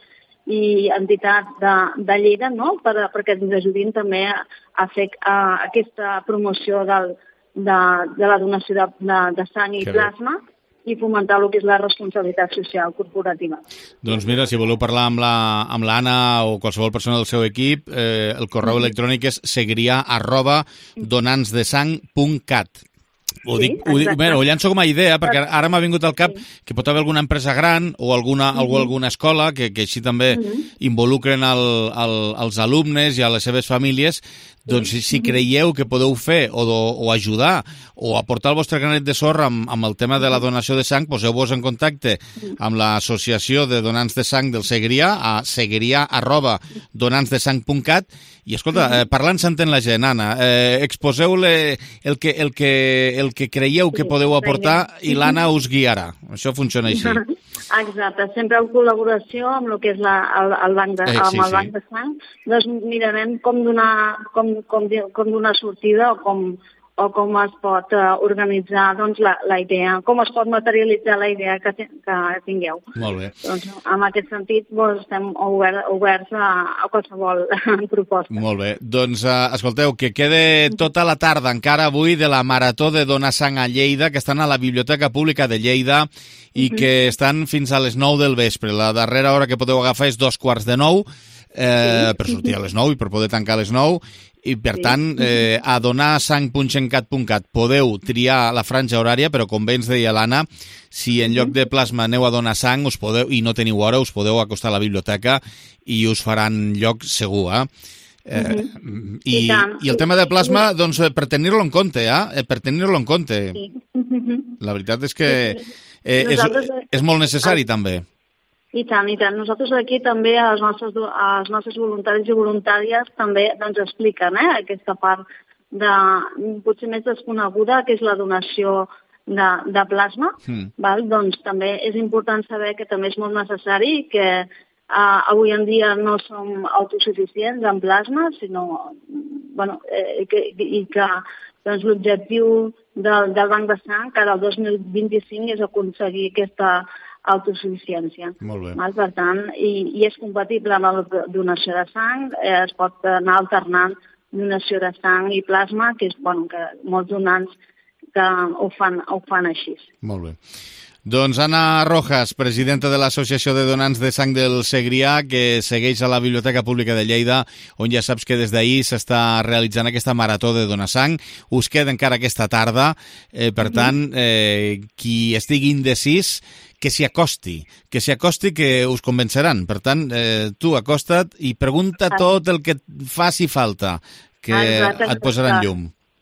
S30: i entitats de, de Lleida, no?, per, perquè ens ajudin també a, a fer a, aquesta promoció del De, de la donació de, de, de sang i plasma i fomentar el que és la responsabilitat social corporativa.
S1: Doncs mira, si voleu parlar amb la, amb l'Anna o qualsevol persona del seu equip, eh, el correu electrònic és segrià arroba donants de sang punt cat. Ho, dic, sí, ho, dic, bé, ho llanço com a idea, perquè ara m'ha vingut al cap sí. que pot haver alguna empresa gran o alguna, uh-huh. algú, alguna escola que, que així també uh-huh. involucren el, el, els alumnes i a les seves famílies. Doncs si, si creieu que podeu fer o, o ajudar o aportar el vostre granet de sorra amb, amb el tema de la donació de sang, poseu-vos en contacte amb l'associació de donants de sang del Segrià a segrià arroba donants de sang punt cat i escolta, eh, parlant s'entén la gent, Anna, eh, exposeu-le el que, el, que, el que creieu que podeu aportar i l'Anna us guiarà. Això funciona així.
S30: Exacte, sempre en col·laboració amb el que és la, el, el banc de, eh, sí, amb el banc sí. de sang, doncs mirarem com donar, com, com, com donar sortida o com, o com es pot uh, organitzar doncs, la, la idea, com es pot materialitzar la idea que, que tingueu.
S1: Molt bé.
S30: Doncs, en aquest sentit doncs, estem obert, oberts a, a qualsevol proposta.
S1: Molt bé. Doncs uh, escolteu, que quede tota la tarda encara avui de la Marató de Donar Sang a Lleida, que estan a la Biblioteca Pública de Lleida i uh-huh. que estan fins a les nou del vespre. La darrera hora que podeu agafar és dos quarts de nou, eh, sí. per sortir a les nou i per poder tancar a les nou. I, per tant, eh, a donarsang punt xencat punt cat podeu triar la franja horària, però com bé ens deia l'Anna, si en lloc de plasma aneu a donar sang us podeu, i no teniu hora, us podeu acostar a la biblioteca i us faran lloc segur, eh? Eh, uh-huh. i, I el tema de plasma, doncs, per tenir-lo en compte, eh? Per tenir-lo en compte.
S30: Sí. Uh-huh.
S1: La veritat és que eh, és, és molt necessari, també.
S30: I tant, i tant. Nosaltres aquí també, els nostres, els nostres voluntaris i voluntàries també doncs, expliquen eh, aquesta part de, potser més desconeguda, que és la donació de, de plasma. Mm. Val? Doncs també és important saber que també és molt necessari que uh, avui en dia no som autosuficients en plasma, sinó bueno, eh, que, i que doncs, l'objectiu del, del banc de sang cada el dos mil vint-i-cinc és aconseguir aquesta autosuficiència.
S1: Molt bé.
S30: Val? Per tant, i, i és compatible amb la donació de sang, eh, es pot anar alternant donació de sang i plasma, que és bueno, que molts donants que ho fan, ho fan així.
S1: Molt bé. Doncs Anna Rojas, presidenta de l'Associació de Donants de Sang del Segrià, que segueix a la Biblioteca Pública de Lleida, on ja saps que des d'ahir s'està realitzant aquesta marató de donar sang. Us queda encara aquesta tarda, eh, per tant, eh, qui estigui indecís, que s'hi acosti, que s'hi acosti que us convenceran. Per tant, eh, tu acosta't i pregunta tot el que et faci falta, que et posaran llum.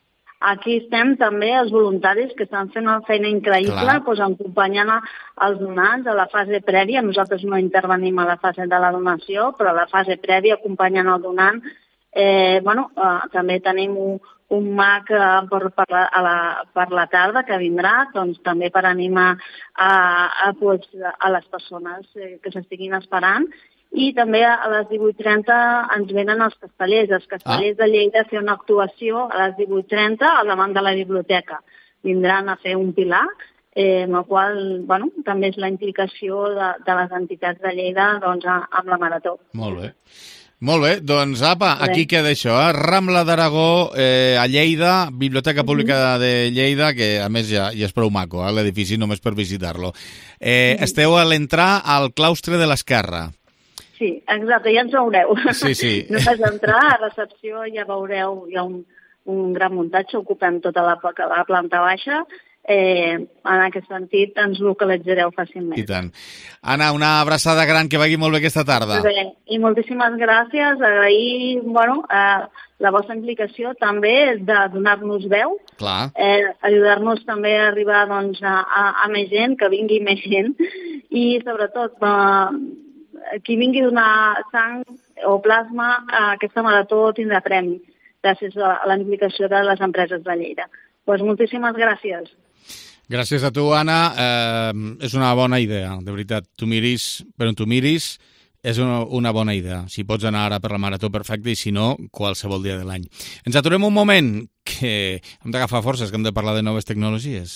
S30: aquí estem també els voluntaris que estan fent una feina increïble, doncs, acompanyant els donants a la fase prèvia. Nosaltres no intervenim a la fase de la donació, però a la fase prèvia acompanyant el donant. Eh, bueno, eh, també tenim un, un mag eh, per, per, la, a la, per la tarda que vindrà, doncs també per animar a, a, pues, a les persones eh, que s'estiguin esperant. I també a les divuit trenta ens venen els castellers. Els castellers ah. de Lleida a fer una actuació a les divuit trenta al davant de la biblioteca. Vindran a fer un pilar, eh, amb el qual bueno, també és la implicació de, de les entitats de Lleida doncs, amb la Marató.
S1: Molt bé. Molt bé, doncs apa, aquí queda això, eh? Rambla d'Aragó, eh, a Lleida, Biblioteca Pública de Lleida, que a més ja, ja és prou maco, eh, l'edifici només per visitar-lo. Eh, esteu a l'entrar al claustre de l'Esquerra.
S30: Sí, exacte, ja ens veureu.
S1: Sí, sí.
S30: Només entrar, a recepció ja veureu, hi ha un, un gran muntatge, ocupem tota la, la planta baixa. Eh, en aquest sentit ens localitzareu fàcilment.
S1: I tant. Anna, una abraçada gran, que vagi molt bé aquesta tarda.
S30: Bé, i moltíssimes gràcies, agrair bueno, eh, la vostra implicació també de donar-nos veu,
S1: Clar.
S30: Eh, ajudar-nos també a arribar doncs, a, a, a més gent, que vingui més gent, i sobretot eh, qui vingui a donar sang o plasma a aquesta marató tindrà premi, gràcies a la implicació de les empreses de Lleida. Pues moltíssimes gràcies.
S1: Gràcies a tu, Anna. Eh, és una bona idea, de veritat. Tu miris, per on tu miris, és una, una bona idea. Si pots anar ara per la marató, perfecte, i si no, qualsevol dia de l'any. Ens aturem un moment, que hem d'agafar forces, que hem de parlar de noves tecnologies.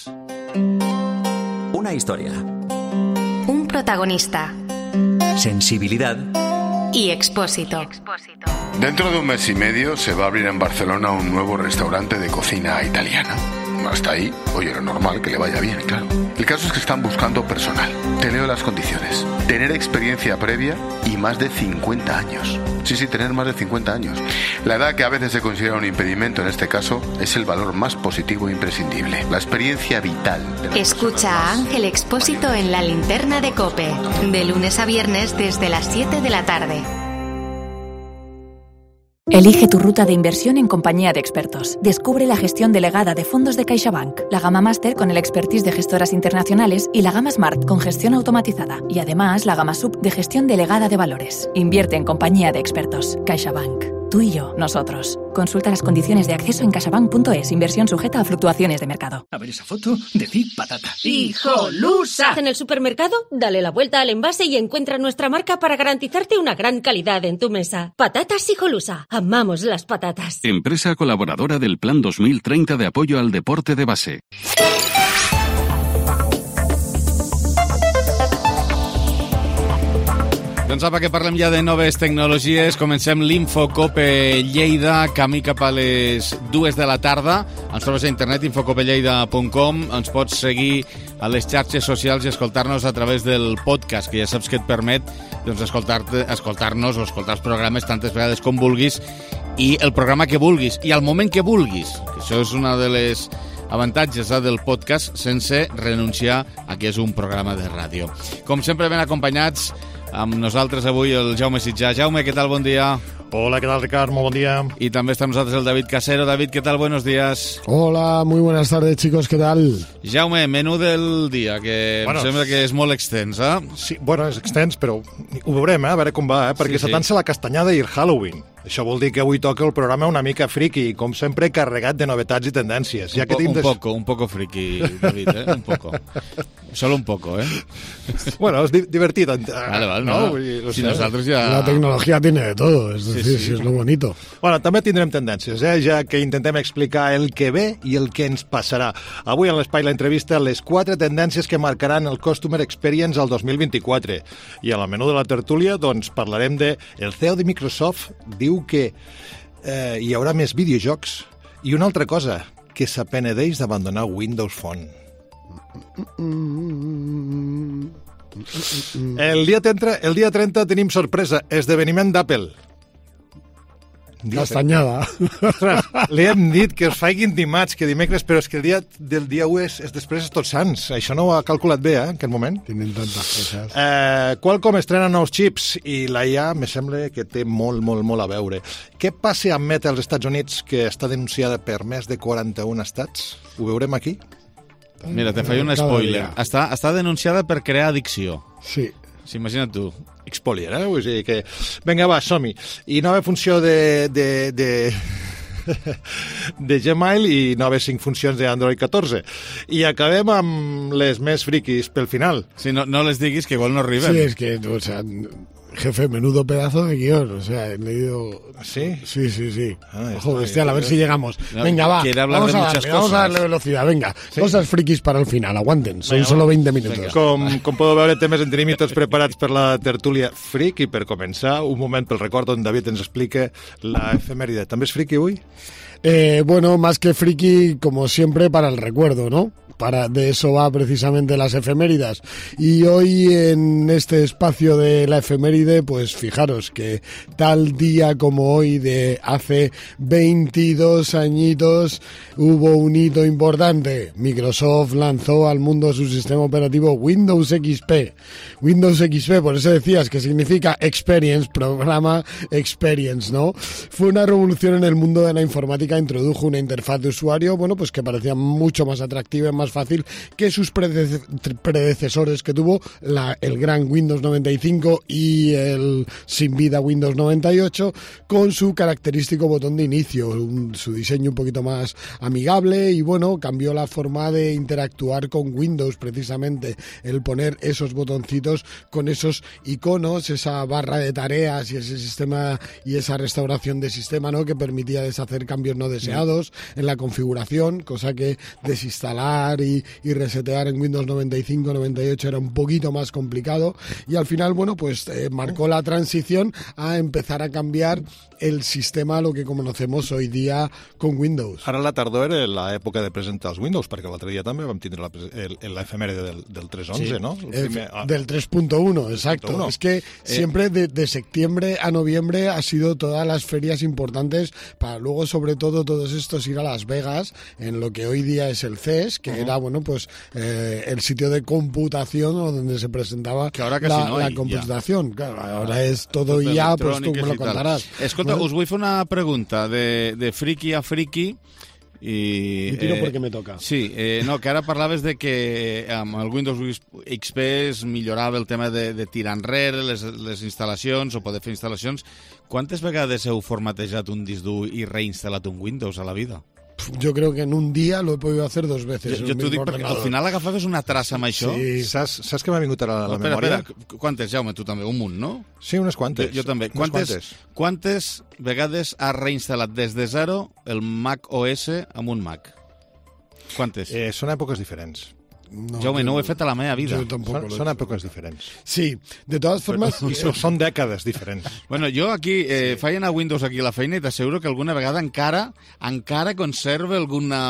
S8: Una historia.
S3: Un protagonista.
S8: Sensibilidad.
S3: Y Expósito.
S9: Dentro de un mes y medio se va a abrir en Barcelona un nuevo restaurante de cocina italiana. Hasta ahí, oye, lo normal, que le vaya bien, claro. El caso es que están buscando personal. Te leo las condiciones. Tener experiencia previa y más de cincuenta años. Sí, sí, tener más de cincuenta años. La edad, que a veces se considera un impedimento en este caso, es el valor más positivo e imprescindible. La experiencia vital. De
S3: Escucha a Ángel Expósito en La Linterna de COPE, de lunes a viernes desde las siete de la tarde.
S10: Elige tu ruta de inversión en compañía de expertos. Descubre la gestión delegada de fondos de CaixaBank, la gama Master con el expertise de gestoras internacionales y la gama Smart con gestión automatizada. Y además la gama Sub de gestión delegada de valores. Invierte en compañía de expertos. CaixaBank. Tú y yo, nosotros. Consulta las condiciones de acceso en caixabank punto es. Inversión sujeta a fluctuaciones de mercado.
S11: A ver esa foto, decid patata.
S7: ¡Hijolusa! En el supermercado, dale la vuelta al envase y encuentra nuestra marca para garantizarte una gran calidad en tu mesa. Patatas Hijolusa. Amamos las patatas.
S12: Empresa colaboradora del Plan dos mil treinta de apoyo al deporte de base.
S1: Doncs apa, que parlem ja de noves tecnologies. Comencem l'Infocope Lleida, camí cap a les dues de la tarda. Ens trobes a internet, infocopelleida punt com. Ens pots seguir a les xarxes socials i escoltar-nos a través del podcast, que ja saps que et permet doncs, escoltar-te, escoltar-nos o escoltar els programes tantes vegades com vulguis i el programa que vulguis i al moment que vulguis. Que això és una de les avantatges eh, del podcast, sense renunciar a que és un programa de ràdio. Com sempre, ben acompanyats. Amb nosaltres avui el Jaume Sitjà. Jaume, què tal? Bon dia.
S14: Hola, ¿qué tal, Ricardo? Muy buen día.
S1: Y también está con nosotros el David Casero. David, ¿qué tal? Buenos días.
S15: Hola, muy buenas tardes, chicos. ¿Qué tal?
S1: Jaume, menú del dia, que bueno, em sembla que és molt extens, eh?
S14: Sí, bueno, és extens, però ho veurem, eh? A veure com va, eh? Perquè sí, s'atança sí. la castanyada i el Halloween. Això vol dir que avui toca el programa una mica friki, com sempre carregat de novetats i tendències.
S1: Un,
S14: ja que
S1: po un
S14: des...
S1: poco, un poco friki, David, eh? Un poco. Solo un poco, ¿eh?
S14: Bueno, es di divertido.
S1: Vale, vale, no. no. no si nosotros ya...
S15: La tecnología tiene de todo, es decir, sí, sí. si es lo bonito.
S14: Bueno, també tindrem tendències, eh? Ja que intentem explicar el que ve i el que ens passarà. Avui en l'Espai l'entrevista, les quatre tendències que marcaran el Customer Experience al dos mil vint-i-quatre. I a la menú de la tertúlia, doncs, parlarem de... El C E O de Microsoft diu que eh, hi haurà més videojocs i una altra cosa, que s'apenedeix d'abandonar Windows Phone. El dia trenta, el dia trenta tenim sorpresa, esdeveniment d'Apple.
S15: Castanyada.
S14: Li hem dit que us faiguin dimarts, que dimecres, però és que el dia del dia u és, és després és Tots Sants. Això no ho ha calculat bé, eh, en aquest moment.
S15: Tenen tantes coses.
S14: Eh, Qualcomm estrena nous xips i la I A me sembla que té molt, molt, molt a veure. Què passa amb Meta als Estats Units, que està denunciada per més de quaranta-un estats? Ho veurem aquí?
S1: Mira, te faig un spoiler. Està, està denunciada per crear addicció.
S15: Sí.
S1: Sí, imagina't tu.
S14: Expolier, eh? Vull dir que... Vinga, va, som-hi. I nova funció de... de, de... de Gmail i noves cinc funcions d'Android catorze. I acabem amb les més friquis pel final.
S1: Sí, no, no les diguis, que igual no arribem.
S15: Sí, es que, o sea, jefe, menudo pedazo de guión. O sea, he leído...
S14: ¿Sí?
S15: Sí, sí, sí.
S14: Ah,
S15: Ojo, bestial, a ver si llegamos.
S1: No,
S15: venga, va.
S1: Vamos
S15: a,
S1: a,
S15: darle, vamos a darle velocidad. Venga, ¿sí? Cosas frikis para el final. Aguanten, son venga, solo veinte minutos.
S14: Com, com podeu veure, temes en tenim tots preparats per la tertúlia fric. I per començar, un moment pel record on David ens explica la efemèride. També és friki avui?
S15: Eh, bueno, más que friki, como siempre, para el recuerdo, ¿no? Para, de eso va precisamente las efeméridas. Y hoy en este espacio de la efeméride, pues fijaros que tal día como hoy de hace veintidós añitos hubo un hito importante. Microsoft lanzó al mundo su sistema operativo Windows X P. Windows X P, por eso decías que significa Experience, programa Experience, ¿no? Fue una revolución en el mundo de la informática, introdujo una interfaz de usuario, bueno, pues que parecía mucho más atractiva y más fácil que sus predece- predecesores que tuvo la, el gran Windows noventa y cinco y el sin vida Windows noventa y ocho, con su característico botón de inicio, un, su diseño un poquito más amigable y bueno, cambió la forma de interactuar con Windows precisamente, el poner esos botoncitos con esos iconos, esa barra de tareas y ese sistema y esa restauración de sistema, ¿no?, que permitía deshacer cambios no deseados en la configuración, cosa que desinstalar y, y resetear en Windows noventa y cinco, noventa y ocho era un poquito más complicado y al final, bueno, pues eh, marcó la transición a empezar a cambiar el sistema a lo que conocemos hoy día con Windows.
S14: Ara la tardor era l'època de presentar els Windows, perquè l'altre dia també vam tindre l'efemèride del, del tres once,
S15: sí,
S14: ¿no?
S15: El primer, ah, del tres punto uno, exacto. tres punto uno. Es que eh, siempre de, de septiembre a noviembre ha sido todas las ferias importantes para luego, sobre todo, todos estos ir a Las Vegas, en lo que hoy día es el C E S, que uh-huh. era, bueno, pues eh, el sitio de computación o donde se presentaba
S1: que ahora
S15: la,
S1: no
S15: la
S1: hay,
S15: computación. Ya. Claro, ahora es todo I A, pues tú me lo contarás.
S1: Escolta, us vull fer una pregunta de, de friki a friki.
S15: I, I tiro eh, perquè me toca.
S1: Sí, eh, no, que ara parlaves de que amb el Windows X P es millorava el tema de, de tirar enrere les, les instal·lacions o poder fer instal·lacions. Quantes vegades heu formatejat un disc dur i reinstal·lat un Windows a la vida?
S15: Yo creo que en un día lo he podido hacer dos veces.
S1: Jo, jo t'ho dic perquè al final agafaves una traça amb això.
S14: Sí. Saps, saps què m'ha vingut ara a la
S1: oh, espera,
S14: memòria?
S1: Espera, quantes, Jaume? Tu també, un munt, no?
S14: Sí, unes quantes.
S1: Jo, jo també. Quantes, quantes. quantes vegades has reinstal·lat des de zero el Mac O S amb un Mac? Quantes?
S14: Eh, són èpoques diferents.
S15: No,
S1: Jaume, no ho he fet a la meva vida.
S14: Son, son èpoques diferents.
S15: Sí, de todas formas...
S14: I són, són dècades diferents.
S1: Bueno, jo aquí eh, sí. feien a Windows aquí a la feina i t'asseguro que alguna vegada encara encara conserva alguna,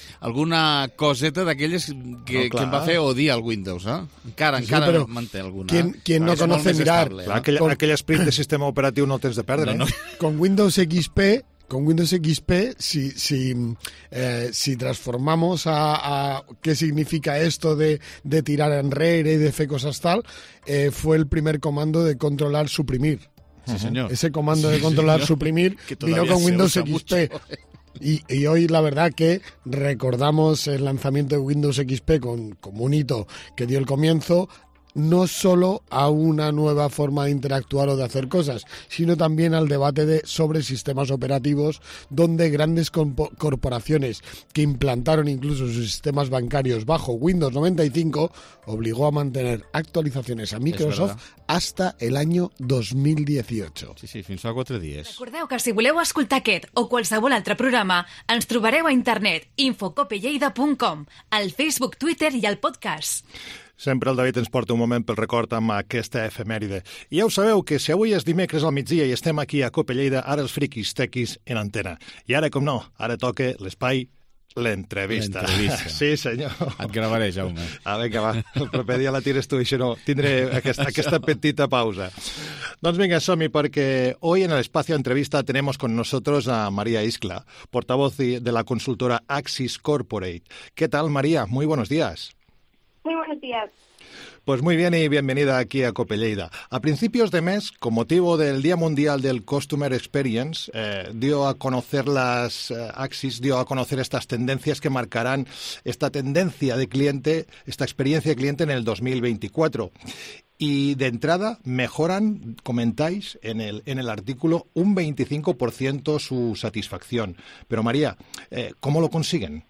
S1: alguna coseta d'aquelles que, no, que em va fer odiar el Windows, eh? Encara, sí, encara manté alguna.
S15: ¿Quién, quién no conoce mirar?
S14: Estable, clar, aquell, con... aquell esprit de sistema operatiu no el tens de perdre.
S15: No, no. Eh? Con Windows X P... Con Windows X P, si, si, eh, si transformamos a, a qué significa esto de, de tirar enrere y de hacer cosas tal, eh, fue el primer comando de controlar, suprimir.
S1: Sí, señor.
S15: Ese comando
S1: sí,
S15: de controlar,
S1: señor.
S15: suprimir, vino con Windows X P. Y, y hoy la verdad que recordamos el lanzamiento de Windows X P con, como un hito que dio el comienzo, no solo a una nueva forma de interactuar o de hacer cosas, sino también al debate de, sobre sistemas operativos, donde grandes corporaciones que implantaron incluso sus sistemas bancarios bajo Windows noventa y cinco obligó a mantener actualizaciones a Microsoft hasta el año dos mil dieciocho.
S1: Sí, sí, fins fa quatre dies.
S4: Recordeu que si voleu escoltar aquest o qualsevol altre programa, ens trobareu a internet infocopelleida punt com, al Facebook, Twitter i al podcast.
S14: Sempre el David ens porta un moment pel record amb aquesta efemèride. I ja ho sabeu que si avui és dimecres al migdia i estem aquí a Cope Lleida, ara els friquis tequis en antena. I ara, com no, ara toca l'espai l'entrevista.
S1: L'entrevista.
S14: Sí, senyor.
S1: Et gravaré, Jaume.
S14: Ah, vinga, va. El proper dia la tires tu, això no. Tindré aquesta, aquesta petita pausa. Doncs vinga, som-hi, perquè hoy en el espacio entrevista tenemos con nosotros a María Iscla, portavoz de la consultora Axis Corporate. ¿Qué tal, María? Muy buenos días.
S2: Muy buenos días.
S14: Pues muy bien y bienvenida aquí a COPE Lleida. A principios de mes, con motivo del Día Mundial del Customer Experience, eh, dio a conocer las eh, Axis, dio a conocer estas tendencias que marcarán esta tendencia de cliente, esta experiencia de cliente en el dos mil veinticuatro. Y de entrada mejoran, comentáis en el, en el artículo, un veinticinco por ciento su satisfacción. Pero María, eh, ¿cómo lo consiguen?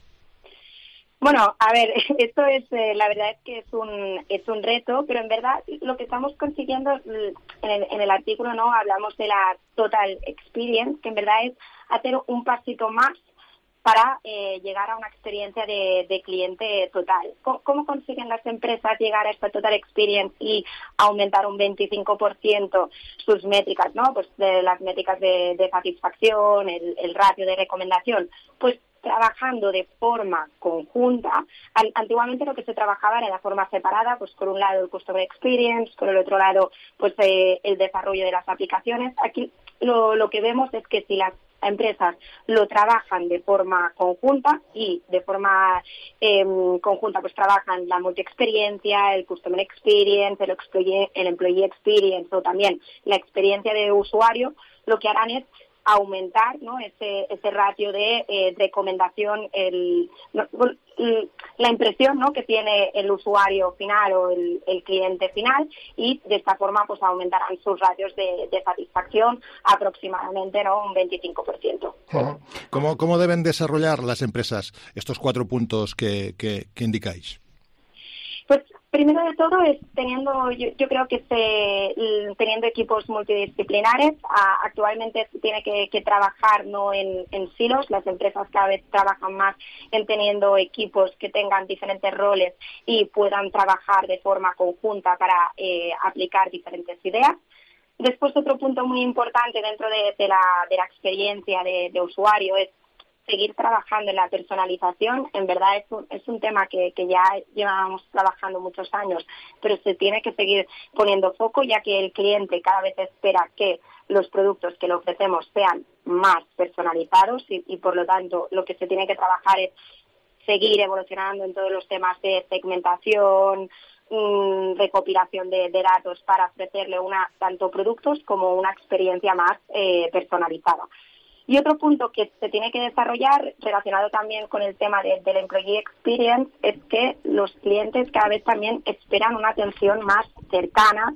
S2: Bueno, a ver, esto es, eh, la verdad es que es un es un reto, pero en verdad lo que estamos consiguiendo en el, en el artículo, no hablamos de la Total Experience, que en verdad es hacer un pasito más para eh, llegar a una experiencia de, de cliente total. ¿Cómo, ¿Cómo consiguen las empresas llegar a esta Total Experience y aumentar un veinticinco por ciento sus métricas, ¿no? Pues de las métricas de, de satisfacción, el, el ratio de recomendación, pues trabajando de forma conjunta. Antiguamente lo que se trabajaba era de forma separada, pues por un lado el Customer Experience, por el otro lado pues eh, el desarrollo de las aplicaciones. Aquí lo, lo que vemos es que si las empresas lo trabajan de forma conjunta y de forma eh, conjunta pues trabajan la multi-experiencia, el Customer Experience, el employee, el employee Experience o también la experiencia de usuario, lo que harán es aumentar, ¿no?, ese ese ratio de eh, recomendación, el, no, la impresión, ¿no?, que tiene el usuario final o el, el cliente final, y de esta forma pues aumentarán sus ratios de, de satisfacción aproximadamente, ¿no?, un veinticinco por ciento.
S14: ¿Cómo, cómo deben desarrollar las empresas estos cuatro puntos que, que, que indicáis?
S2: Pues primero de todo es teniendo, yo, yo creo que se, teniendo equipos multidisciplinares. A, actualmente se tiene que, que trabajar no en, en silos. Las empresas cada vez trabajan más en teniendo equipos que tengan diferentes roles y puedan trabajar de forma conjunta para eh, aplicar diferentes ideas. Después, otro punto muy importante dentro de, de, la, de la experiencia de, de usuario es seguir trabajando en la personalización. En verdad es un, es un tema que, que ya llevábamos trabajando muchos años, pero se tiene que seguir poniendo foco, ya que el cliente cada vez espera que los productos que le ofrecemos sean más personalizados y, y por lo tanto lo que se tiene que trabajar es seguir evolucionando en todos los temas de segmentación, mmm, recopilación de, de datos para ofrecerle una tanto productos como una experiencia más eh, personalizada. Y otro punto que se tiene que desarrollar, relacionado también con el tema de, del Employee Experience, es que los clientes cada vez también esperan una atención más cercana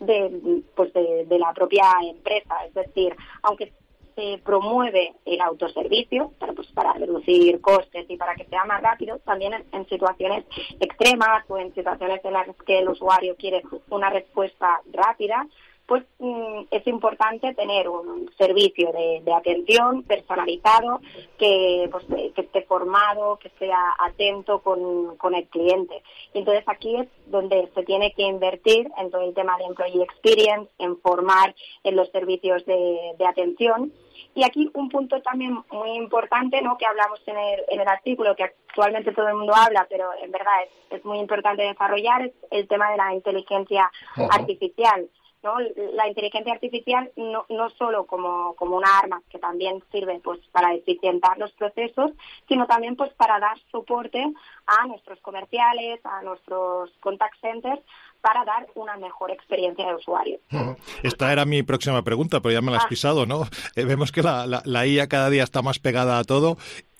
S2: de, pues de, de la propia empresa. Es decir, aunque se promueve el autoservicio para, pues, para reducir costes y para que sea más rápido, también en, en situaciones extremas o en situaciones en las que el usuario quiere una respuesta rápida, pues mm, es importante tener un servicio de, de atención personalizado, que, pues, que esté formado, que sea atento con, con el cliente. Y entonces aquí es donde se tiene que invertir en todo el tema de Employee Experience, en formar en los servicios de, de atención. Y aquí un punto también muy importante, ¿no?, que hablamos en el, en el artículo, que actualmente todo el mundo habla, pero en verdad es, es muy importante desarrollar, es el tema de la inteligencia uh-huh. artificial. ¿No? La inteligencia artificial no, no solo como, como una arma que también sirve pues para eficientar los procesos, sino también pues para dar soporte a nuestros comerciales, a nuestros contact centers, para dar una mejor experiencia de usuario.
S14: Esta era mi próxima pregunta, pero ya me la has ah. pisado, ¿no? Eh, vemos que la, la, la I A cada día está más pegada a todo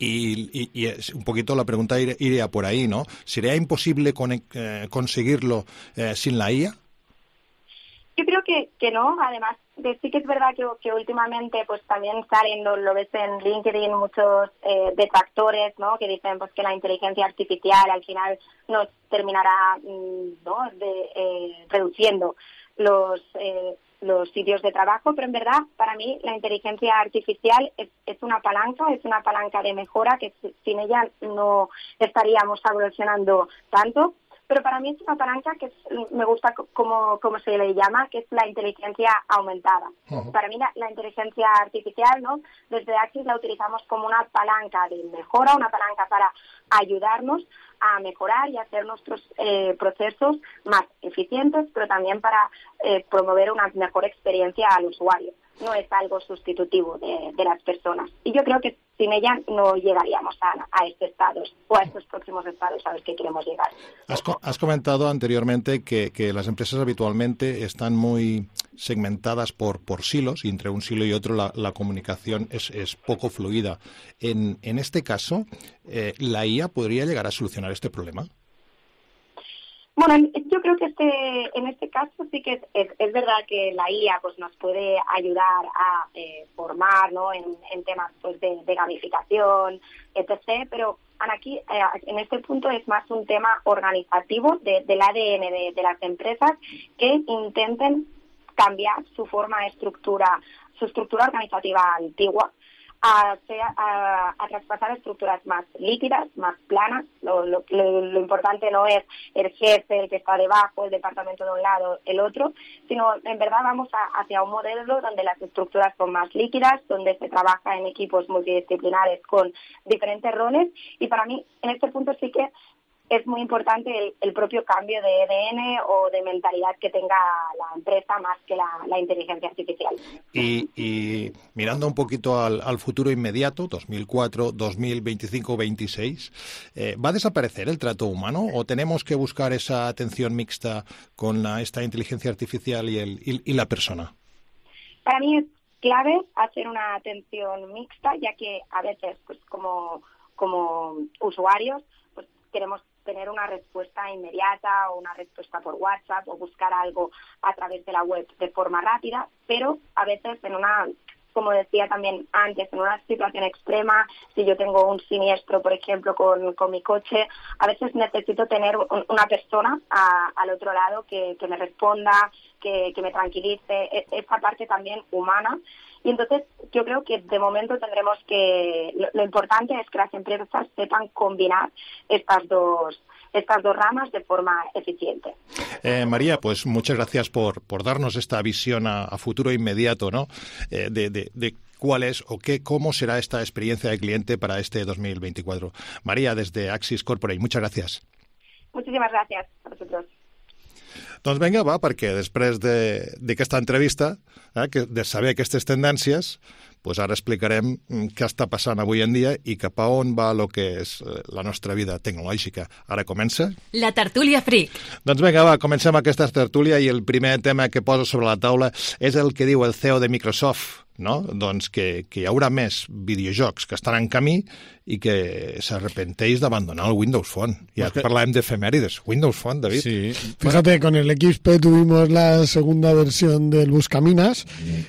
S14: y, y, y es un poquito la pregunta iría, iría por ahí, ¿no? ¿Sería imposible con, eh, conseguirlo eh, sin la I A?
S2: Yo creo que, que no, además de, sí que es verdad que, que últimamente pues también salen, lo, lo ves en LinkedIn, muchos eh, detractores, ¿no?, que dicen pues que la inteligencia artificial al final nos terminará ¿no? de, eh, reduciendo los eh, los sitios de trabajo, pero en verdad para mí la inteligencia artificial es, es una palanca, es una palanca de mejora que sin ella no estaríamos evolucionando tanto. Pero para mí es una palanca que es, me gusta como, como se le llama, que es la inteligencia aumentada. Uh-huh. Para mí la, la inteligencia artificial, ¿no?, desde Axis la utilizamos como una palanca de mejora, una palanca para ayudarnos a mejorar y hacer nuestros eh, procesos más eficientes, pero también para eh, promover una mejor experiencia al usuario. No es algo sustitutivo de, de las personas. Y yo creo que sin ella no llegaríamos a, a estos estados o a estos próximos estados a los que queremos llegar.
S14: Has, has comentado anteriormente que, que las empresas habitualmente están muy segmentadas por, por silos, y entre un silo y otro la, la comunicación es, es poco fluida. En, en este caso, eh, ¿la I A podría llegar a solucionar este problema?
S2: Bueno, yo creo que este, en este caso sí que es, es, es verdad que la I A pues nos puede ayudar a eh, formar, ¿no?, en, en temas pues de, de gamificación, etcétera. Pero aquí eh, en este punto es más un tema organizativo de, del A D N de, de las empresas que intenten cambiar su forma de estructura, su estructura organizativa antigua. A, a, a traspasar estructuras más líquidas, más planas. Lo, lo, lo, lo importante no es el jefe, el que está debajo, el departamento de un lado, el otro, sino en verdad vamos a, hacia un modelo donde las estructuras son más líquidas, donde se trabaja en equipos multidisciplinares con diferentes roles, y para mí en este punto sí que es muy importante el, el propio cambio de A D N o de mentalidad que tenga la empresa más que la, la inteligencia artificial.
S14: Y, y mirando un poquito al, al futuro inmediato, dos mil cuatro, dos mil veinticinco, veintiséis, eh, ¿va a desaparecer el trato humano o tenemos que buscar esa atención mixta con la, esta inteligencia artificial y, el, y, y la persona?
S2: Para mí es clave hacer una atención mixta, ya que a veces, pues como, como usuarios, pues queremos tener una respuesta inmediata o una respuesta por WhatsApp o buscar algo a través de la web de forma rápida, pero a veces en una, como decía también antes, en una situación extrema, si yo tengo un siniestro, por ejemplo, con, con mi coche, a veces necesito tener un, una persona a, al otro lado que, que me responda, que, que me tranquilice, esa parte también humana. Y entonces yo creo que de momento tendremos que, lo, lo importante es que las empresas sepan combinar estas dos estas dos ramas de forma eficiente.
S14: Eh, María, pues muchas gracias por, por darnos esta visión a, a futuro inmediato, ¿no? Eh, de, de, de cuál es o qué, cómo será esta experiencia de cliente para este dos mil veinticuatro. María, desde Axis Corporate, muchas gracias.
S2: Muchísimas gracias a vosotros.
S14: Doncs vinga, va, perquè després d'aquesta entrevista, eh, que, de saber aquestes tendències, pues ara explicarem què està passant avui en dia i cap a on va el que és la nostra vida tecnològica. Ara comença...
S4: La tertúlia Freak.
S14: Doncs vinga, va, comencem aquesta tertúlia i el primer tema que poso sobre la taula és el que diu el C E O de Microsoft, no? Doncs que, que hi haurà més videojocs que estan en camí i que s'arrepenteix d'abandonar el Windows Phone. Ja que... parlàvem d'efemèrides. Windows Phone, David.
S15: Sí. Fíjate, con el X P tuvimos la segunda versión del Buscaminas,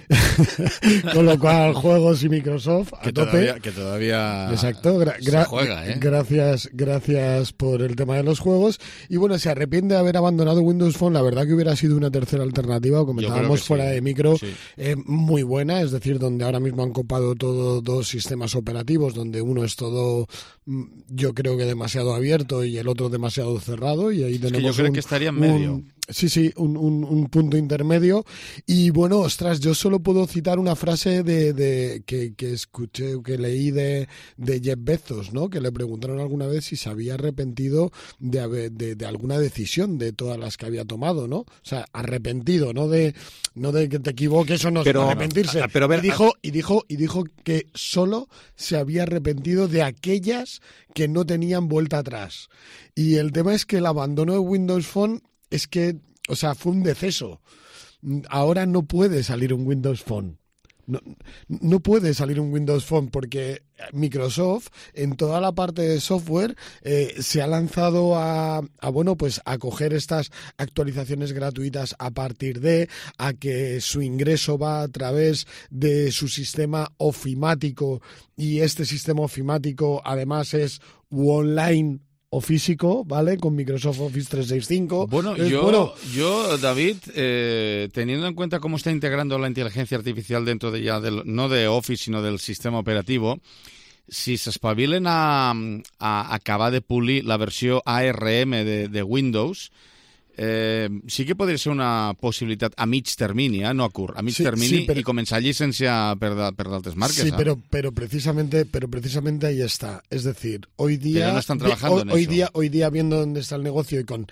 S15: con lo cual juegos y Microsoft a
S1: que
S15: tope.
S1: Todavía, que todavía
S15: Exacto. Gra gra
S1: se juega, ¿eh?
S15: Gracias, gracias por el tema de los juegos. Y bueno, se arrepiente de haber abandonado Windows Phone. La verdad que hubiera sido una tercera alternativa, o comentábamos fuera
S1: sí.
S15: de micro,
S1: sí.
S15: eh, muy buena, es decir, donde ahora mismo han copado todo dos sistemas operativos, donde uno es todo, yo creo que demasiado abierto y el otro demasiado cerrado, y ahí
S1: es
S15: tenemos
S1: que yo creo
S15: un,
S1: que estaría en medio.
S15: Un, sí, sí, un, un, un punto intermedio. Y bueno, ostras, yo solo puedo citar una frase de, de que, que escuché, que leí de, de Jeff Bezos, ¿no? Que le preguntaron alguna vez si se había arrepentido de, haber, de, de alguna decisión de todas las que había tomado, ¿no? O sea, arrepentido, no de, no de que te equivoques o no,
S14: pero,
S15: arrepentirse.
S14: Pero ver,
S15: y dijo, y dijo, y dijo que solo se había arrepentido de aquellas que no tenían vuelta atrás. Y el tema es que el abandono de Windows Phone es que, o sea, fue un deceso. Ahora no puede salir un Windows Phone. No, no puede salir un Windows Phone porque Microsoft en toda la parte de software eh, se ha lanzado a, a bueno pues a coger estas actualizaciones gratuitas a partir de a que su ingreso va a través de su sistema ofimático, y este sistema ofimático además es online o físico, ¿vale? Con Microsoft Office trescientos sesenta y cinco.
S1: Bueno,
S15: es,
S1: yo,
S15: bueno,
S1: yo David, eh, teniendo en cuenta cómo está integrando la inteligencia artificial dentro de ya del, no de Office, sino del sistema operativo, si s'espavilen a, a acabar de polir la versió A R M de, de Windows, eh, sí que podria ser una possibilitat a mig termini, eh? No a curt, a mig
S15: sí,
S1: termini
S15: sí, pero...
S1: y començar a llicenciar per, per d'altres marques.
S15: Sí,
S1: ¿eh?
S15: pero, pero, precisamente, pero precisamente ahí está. Es decir, hoy día...
S1: Pero no están trabajando
S15: hoy,
S1: en
S15: hoy
S1: eso.
S15: Día, hoy día, viendo dónde está el negocio y con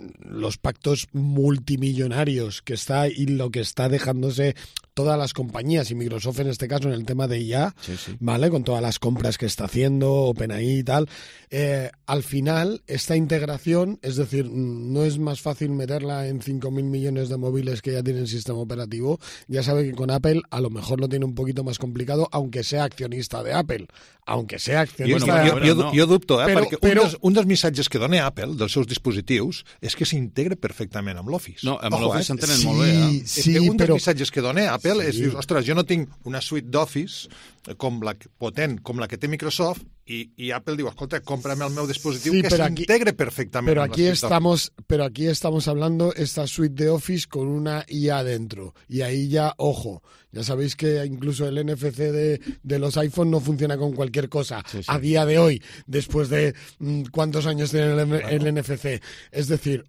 S15: los pactos multimillonarios que está y lo que está dejándose todas las compañías, y Microsoft en este caso en el tema de I A,
S1: sí, sí.
S15: ¿vale? Con todas las compras que está haciendo, OpenAI y tal, eh, al final esta integración, es decir, no es más fácil meterla en cinco mil millones de móviles que ya tienen sistema operativo. Ya sabe que con Apple a lo mejor lo tiene un poquito más complicado, aunque sea accionista de Apple, aunque sea accionista
S14: bueno,
S15: de
S14: jo,
S15: Apple.
S14: jo,
S15: No.
S14: jo dubto, eh?
S15: Però,
S14: perquè
S15: però...
S14: un, dels, un dels missatges que dona Apple dels seus dispositius és que s'integra perfectament amb l'Office.
S1: No, amb
S14: Ojo,
S1: l'Office
S14: eh?
S1: s'entenen
S14: sí,
S1: molt bé. Eh?
S14: Sí, és que un
S15: però...
S14: dels missatges que dona Apple
S15: sí.
S14: és, dius, ostres, jo no tinc una suite d'Office com la potent com la que té Microsoft i, i Apple diu, escolta, cómprame el meu dispositiu
S15: sí,
S14: que s'integre perfectament.
S15: Pero aquí estamos, pero aquí estamos hablando esta suite de Office con una I A dentro. Y ahí ya, ojo, ya sabéis que incluso el N F C de, de los iPhone no funciona con cualquier cosa. Sí, sí. A día de hoy, después de mmm, cuántos años tiene el, claro. el N F C. Es decir,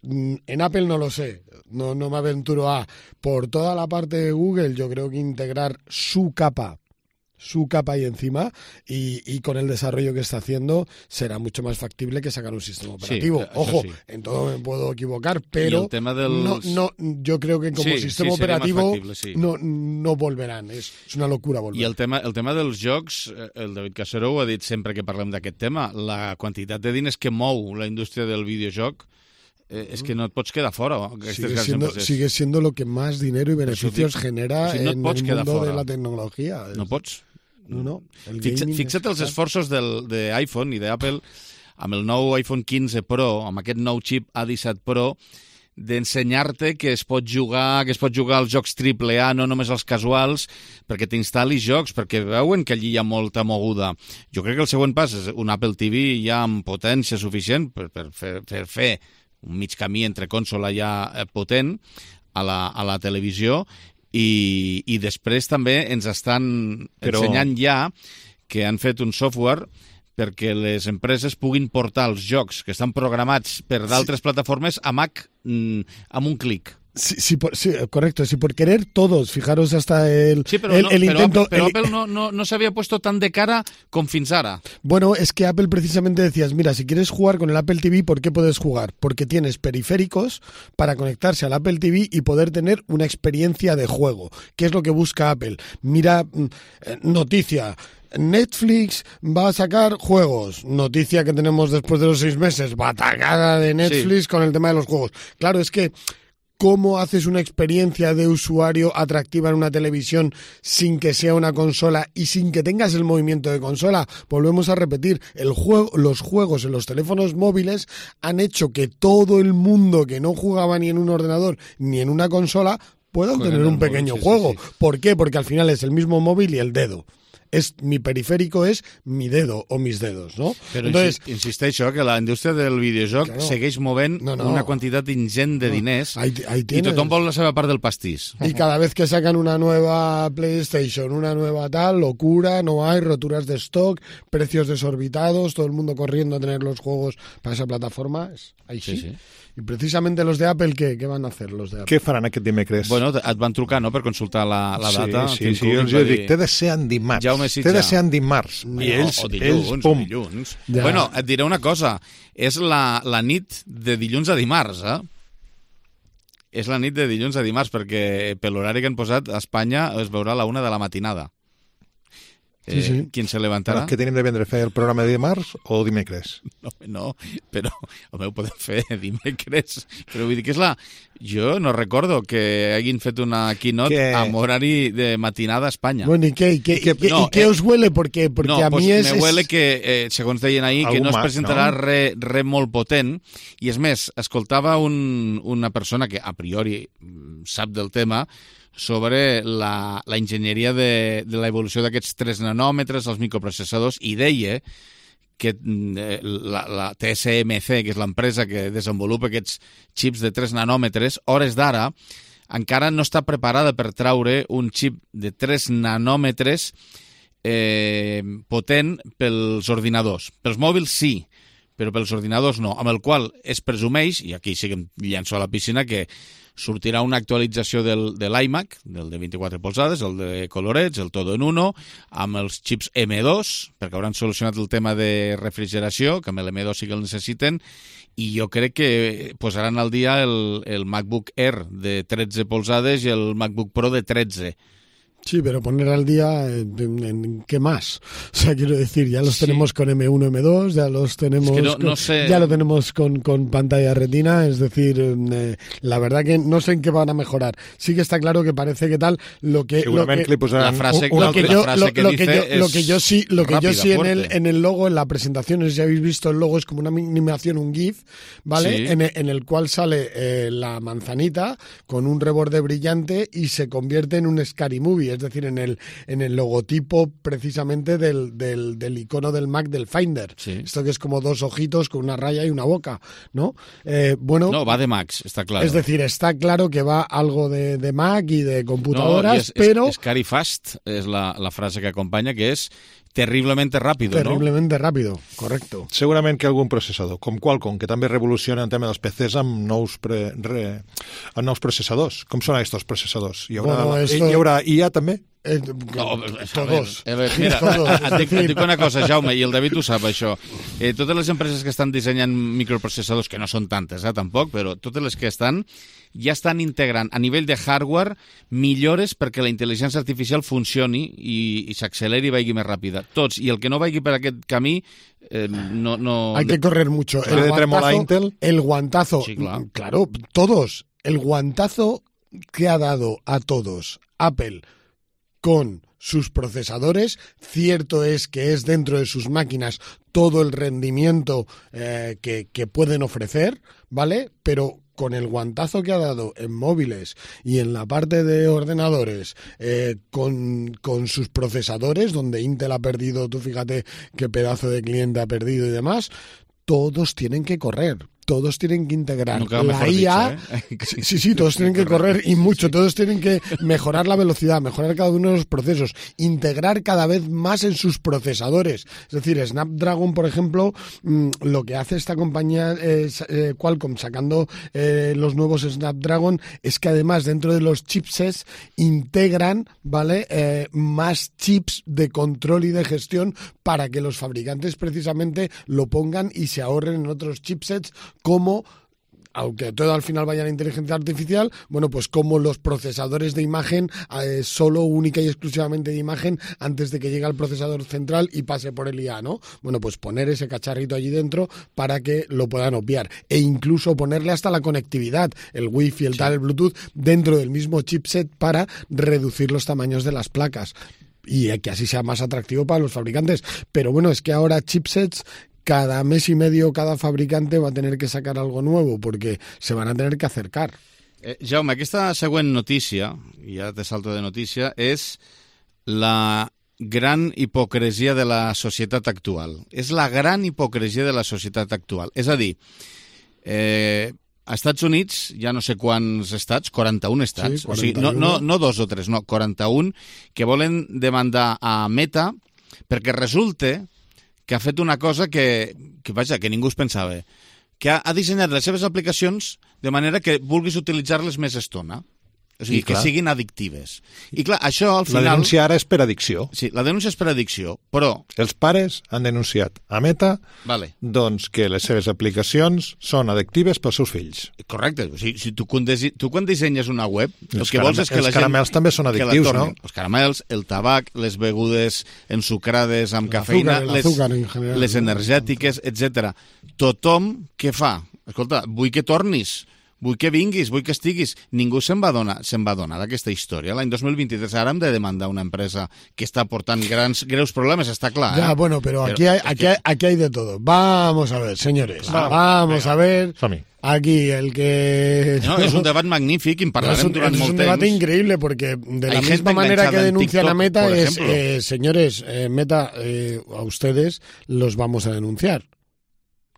S15: en Apple no lo sé, no, no me aventuro a. Por toda la parte de Google, yo creo que integrar su capa, su capa ahí encima y, y con el desarrollo que está haciendo será mucho más factible que sacar un sistema operativo.
S1: Sí,
S15: Ojo,
S1: sí.
S15: En todo me puedo equivocar, pero
S1: el tema dels...
S15: no, no, yo creo que como
S1: sí,
S15: sistema
S1: sí,
S15: operativo
S1: factible, sí.
S15: no, no volverán. Es, es una locura volver.
S1: I el tema, el tema dels jocs, el David Casero ho ha dit sempre que parlem d'aquest tema, la quantitat de diners que mou la indústria del videojoc eh, és que no et pots quedar fora.
S15: Sigue siendo, sigue siendo lo que más dinero y beneficios dic, genera o sigui, no en el mundo fora. de la tecnología.
S1: No pots.
S15: No, no. El
S1: Fixa, fixa't els esforços del, de iPhone i d'Apple amb el nou iPhone quinze Pro, amb aquest nou xip A disset Pro, d'ensenyar-te que es pot jugar, que es pot jugar als jocs triple A, no només als casuals, perquè t'instal·lis jocs, perquè veuen que allí hi ha molta moguda. Jo crec que el següent pas és un Apple T V ja amb potència suficient per, per, fer, per fer un mig camí entre consola ja potent a la, a la televisió. I, i després també ens estan Però... ensenyant ja que han fet un software perquè les empreses puguin portar els jocs que estan programats per d'altres sí. plataformes a Mac mm, amb un clic.
S15: Sí, sí, por, sí, correcto. Sí, por querer todos. Fijaros hasta el,
S1: sí, pero
S15: el,
S1: no,
S15: el
S1: pero
S15: intento...
S1: Apple, pero
S15: el...
S1: Apple no, no, no se había puesto tan de cara con fins ara.
S15: Bueno, es que Apple precisamente decías, mira, si quieres jugar con el Apple T V, ¿por qué puedes jugar? Porque tienes periféricos para conectarse al Apple T V y poder tener una experiencia de juego. ¿Qué es lo que busca Apple? Mira, noticia... Netflix va a sacar juegos. Noticia que tenemos después de los seis meses. Batacada de Netflix sí. con el tema de los juegos. Claro, es que ¿cómo haces una experiencia de usuario atractiva en una televisión sin que sea una consola y sin que tengas el movimiento de consola? Volvemos a repetir, el juego, los juegos en los teléfonos móviles han hecho que todo el mundo que no jugaba ni en un ordenador ni en una consola puedan Juegan tener un pequeño móvil, juego. Sí, sí. ¿Por qué? Porque al final es el mismo móvil y el dedo. Es, mi periférico es mi dedo o mis dedos, ¿no?
S1: Però
S15: Entonces,
S1: insisteixo que la indústria del videojoc claro, segueix movent no, no, una quantitat ingent de no, diners
S15: ahí, ahí
S1: y tothom vol la seva part del pastís.
S15: Y cada vez que sacan una nueva PlayStation, una nueva tal, locura, no hay, roturas de stock, precios desorbitados, todo el mundo corriendo a tener los juegos para esa plataforma. Ahí sí. sí, sí. I precisament los de Apple, què, què van a fer los de Apple?
S14: Què faran aquest dimecres?
S1: Bueno, et van trucar, no?, per consultar la, la data.
S14: Sí, sí, sí jo els dic, té de ser en dimarts. Té de ser en dimarts.
S1: No, I ells, o dilluns, ells, pum. dilluns. Ja. Bueno, et diré una cosa, és la, la nit de dilluns a dimarts, eh? És la nit de dilluns a dimarts, perquè per l'horari que han posat a Espanya es veurà a la una de la matinada. Eh, sí, sí. Qui se levantarà?
S14: Què tenim de vendre? Fer el programa de dimarts o dimecres?
S1: No, no, però el meu podem fer dimecres. Però vull dir que és la... Jo no recordo que hagin fet una keynote que... amb horari de matinada a Espanya.
S15: Bueno, ¿y qué, y qué, y qué, no, ¿y qué eh, os huele? Porque, porque
S1: no,
S15: a
S1: pues
S15: mí es...
S1: me huele que, eh, segons deien ahir, que no es presentarà
S14: no?
S1: res re molt potent. I és més, escoltava un, una persona que a priori sap del tema sobre la, la enginyeria de, de l'evolució d'aquests tres nanòmetres, els microprocessadors, i deia que la, la T S M C, que és l'empresa que desenvolupa aquests xips de tres nanòmetres, hores d'ara, encara no està preparada per traure un xip de tres nanòmetres eh, potent pels ordinadors. Pels mòbils sí, però pels ordinadors no, amb el qual es presumeix, i aquí sí que em llenço a la piscina, que sortirà una actualització del, de l'iMac, del de vint-i-quatre polzades, el de colorets, el todo en uno, amb els xips eme dos, perquè hauran solucionat el tema de refrigeració, que amb l'eme dos sí que el necessiten, i jo crec que posaran al dia el, el MacBook Air de tretze polzades i el MacBook Pro de tretze.
S15: Sí, pero poner al día en, en, en qué más. O sea, quiero decir, ya los sí. tenemos con eme uno, eme dos, ya los tenemos,
S1: es que no,
S15: con,
S1: no sé.
S15: ya lo tenemos con, con pantalla retina, es decir, eh, la verdad que no sé en qué van a mejorar. Sí que está claro que parece que tal lo que
S14: seguramente
S15: lo que,
S14: pues, la
S1: frase,
S15: lo, lo que yo
S1: frase
S15: lo,
S1: que
S15: lo
S1: dice
S15: que yo, lo que yo sí lo que
S1: rápida,
S15: yo sí en
S1: fuerte.
S15: el en el logo, en la presentación, no sé si habéis visto el logo, es como una animación, un GIF, ¿vale?
S1: Sí.
S15: En, en el cual sale eh, la manzanita con un reborde brillante y se convierte en un Scary Movie, es decir, en el en el logotipo precisamente del, del, del icono del Mac del Finder.
S1: Sí.
S15: Esto que es como dos ojitos con una raya y una boca, ¿no? Eh, bueno,
S1: no, va de Macs, está claro.
S15: Es decir, está claro que va algo de, de Mac y de computadoras,
S1: no, y es,
S15: pero...
S1: Es, Scary Fast es la, la frase que acompaña, que es terriblement ràpid, no?
S15: Terriblement ràpid, correcto.
S14: Segurament que algun processador, com Qualcomm, que també revoluciona el tema dels P Cs amb nous, pre, re, amb nous processadors. Com són aquests processadors? Hi haurà, bueno, esto... hi haurà I A també?
S15: Eh,
S1: no,
S15: todos.
S1: A ver, mira, todos. Et, dic, et dic una cosa, Jaume, i el David ho sap, això. Eh, totes les empreses que estan dissenyant microprocessadors, que no són tantes, eh, tampoc, però totes les que estan, ja estan integrant a nivell de hardware millores perquè la intel·ligència artificial funcioni i, i s'acceleri i vagi més ràpida. Tots. I el que no vagi per aquest camí eh, no, no...
S15: Hay que correr mucho. El guantazo, Intel? El guantazo, sí, claro. claro, todos. El guantazo que ha dado a todos Apple con sus procesadores, cierto es que es dentro de sus máquinas todo el rendimiento eh, que, que pueden ofrecer, ¿vale? Pero con el guantazo que ha dado en móviles y en la parte de ordenadores, eh, con, con sus procesadores, donde Intel ha perdido, tú fíjate qué pedazo de cliente ha perdido y demás, todos tienen que correr. Todos tienen que integrar la I A. Dicho, ¿eh? Sí, sí, todos tienen que correr y mucho. Sí. Todos tienen que mejorar la velocidad, mejorar cada uno de los procesos, integrar cada vez más en sus procesadores. Es decir, Snapdragon, por ejemplo, lo que hace esta compañía eh, eh, Qualcomm sacando eh, los nuevos Snapdragon es que además dentro de los chipsets integran, ¿vale? Eh, más chips de control y de gestión para que los fabricantes precisamente lo pongan y se ahorren en otros chipsets, como, aunque todo al final vaya a la inteligencia artificial, bueno, pues como los procesadores de imagen, eh, solo única y exclusivamente de imagen, antes de que llegue al procesador central y pase por el I A, ¿no? Bueno, pues poner ese cacharrito allí dentro para que lo puedan obviar. E incluso ponerle hasta la conectividad, el Wi-Fi, el sí. tal, el Bluetooth, dentro del mismo chipset para reducir los tamaños de las placas. Y que así sea más atractivo para los fabricantes. Pero bueno, es que ahora chipsets... Cada mes y medio cada fabricante va a tener que sacar algo nuevo porque se van a tener que acercar.
S1: Eh, Jaume, aquesta següent notícia, i ja te salto de notícia, és la gran hipocresia de la societat actual. És la gran hipocresia de la societat actual. És a dir, eh, a Estats Units hi ha no sé quants estats, quaranta-un estats, sí, quaranta-un. O sigui, no, no, no dos o tres, no, quaranta-un, que volen demandar a Meta perquè resulta que ha fet una cosa que, que, vaja, que ningú es pensava, que ha, ha dissenyat les seves aplicacions de manera que vulguis utilitzar-les més estona. O sigui, que siguin addictives. I clar, això al final...
S14: La denúncia ara és per addicció.
S1: Sí, la denúncia és per addicció, però...
S14: Els pares han denunciat a Meta
S1: vale.
S14: doncs que les seves aplicacions són addictives pels seus fills.
S1: Correcte. O sigui, si tu, tu quan dissenyes una web, el
S14: els
S1: que vols és que la gent...
S14: Els caramels també són addictius, no?
S1: Els caramels, el tabac, les begudes ensucrades amb cafeïna, les, les energètiques, etcètera. Tothom, què fa? Escolta, vull que tornis... Vull que vinguis, vull que estiguis. Ningú se'n va donar, se'n va donar d'aquesta història. L'any dos mil vint-i-tres ara hem de demandar una empresa que està portant grans, greus problemes, està clar.
S15: Ya,
S1: ¿eh?
S15: bueno, pero, pero aquí, hay, aquí, hay, aquí hay de todo. Vamos a ver, señores. Vamos, vamos venga, a ver. Aquí el que...
S1: No, es un debat magnífic, en parlarem no, durant molt temps.
S15: Es un debate increíble porque de la misma manera que denuncian TikTok, a Meta es, eh, señores, eh, Meta, eh, a ustedes los vamos a denunciar.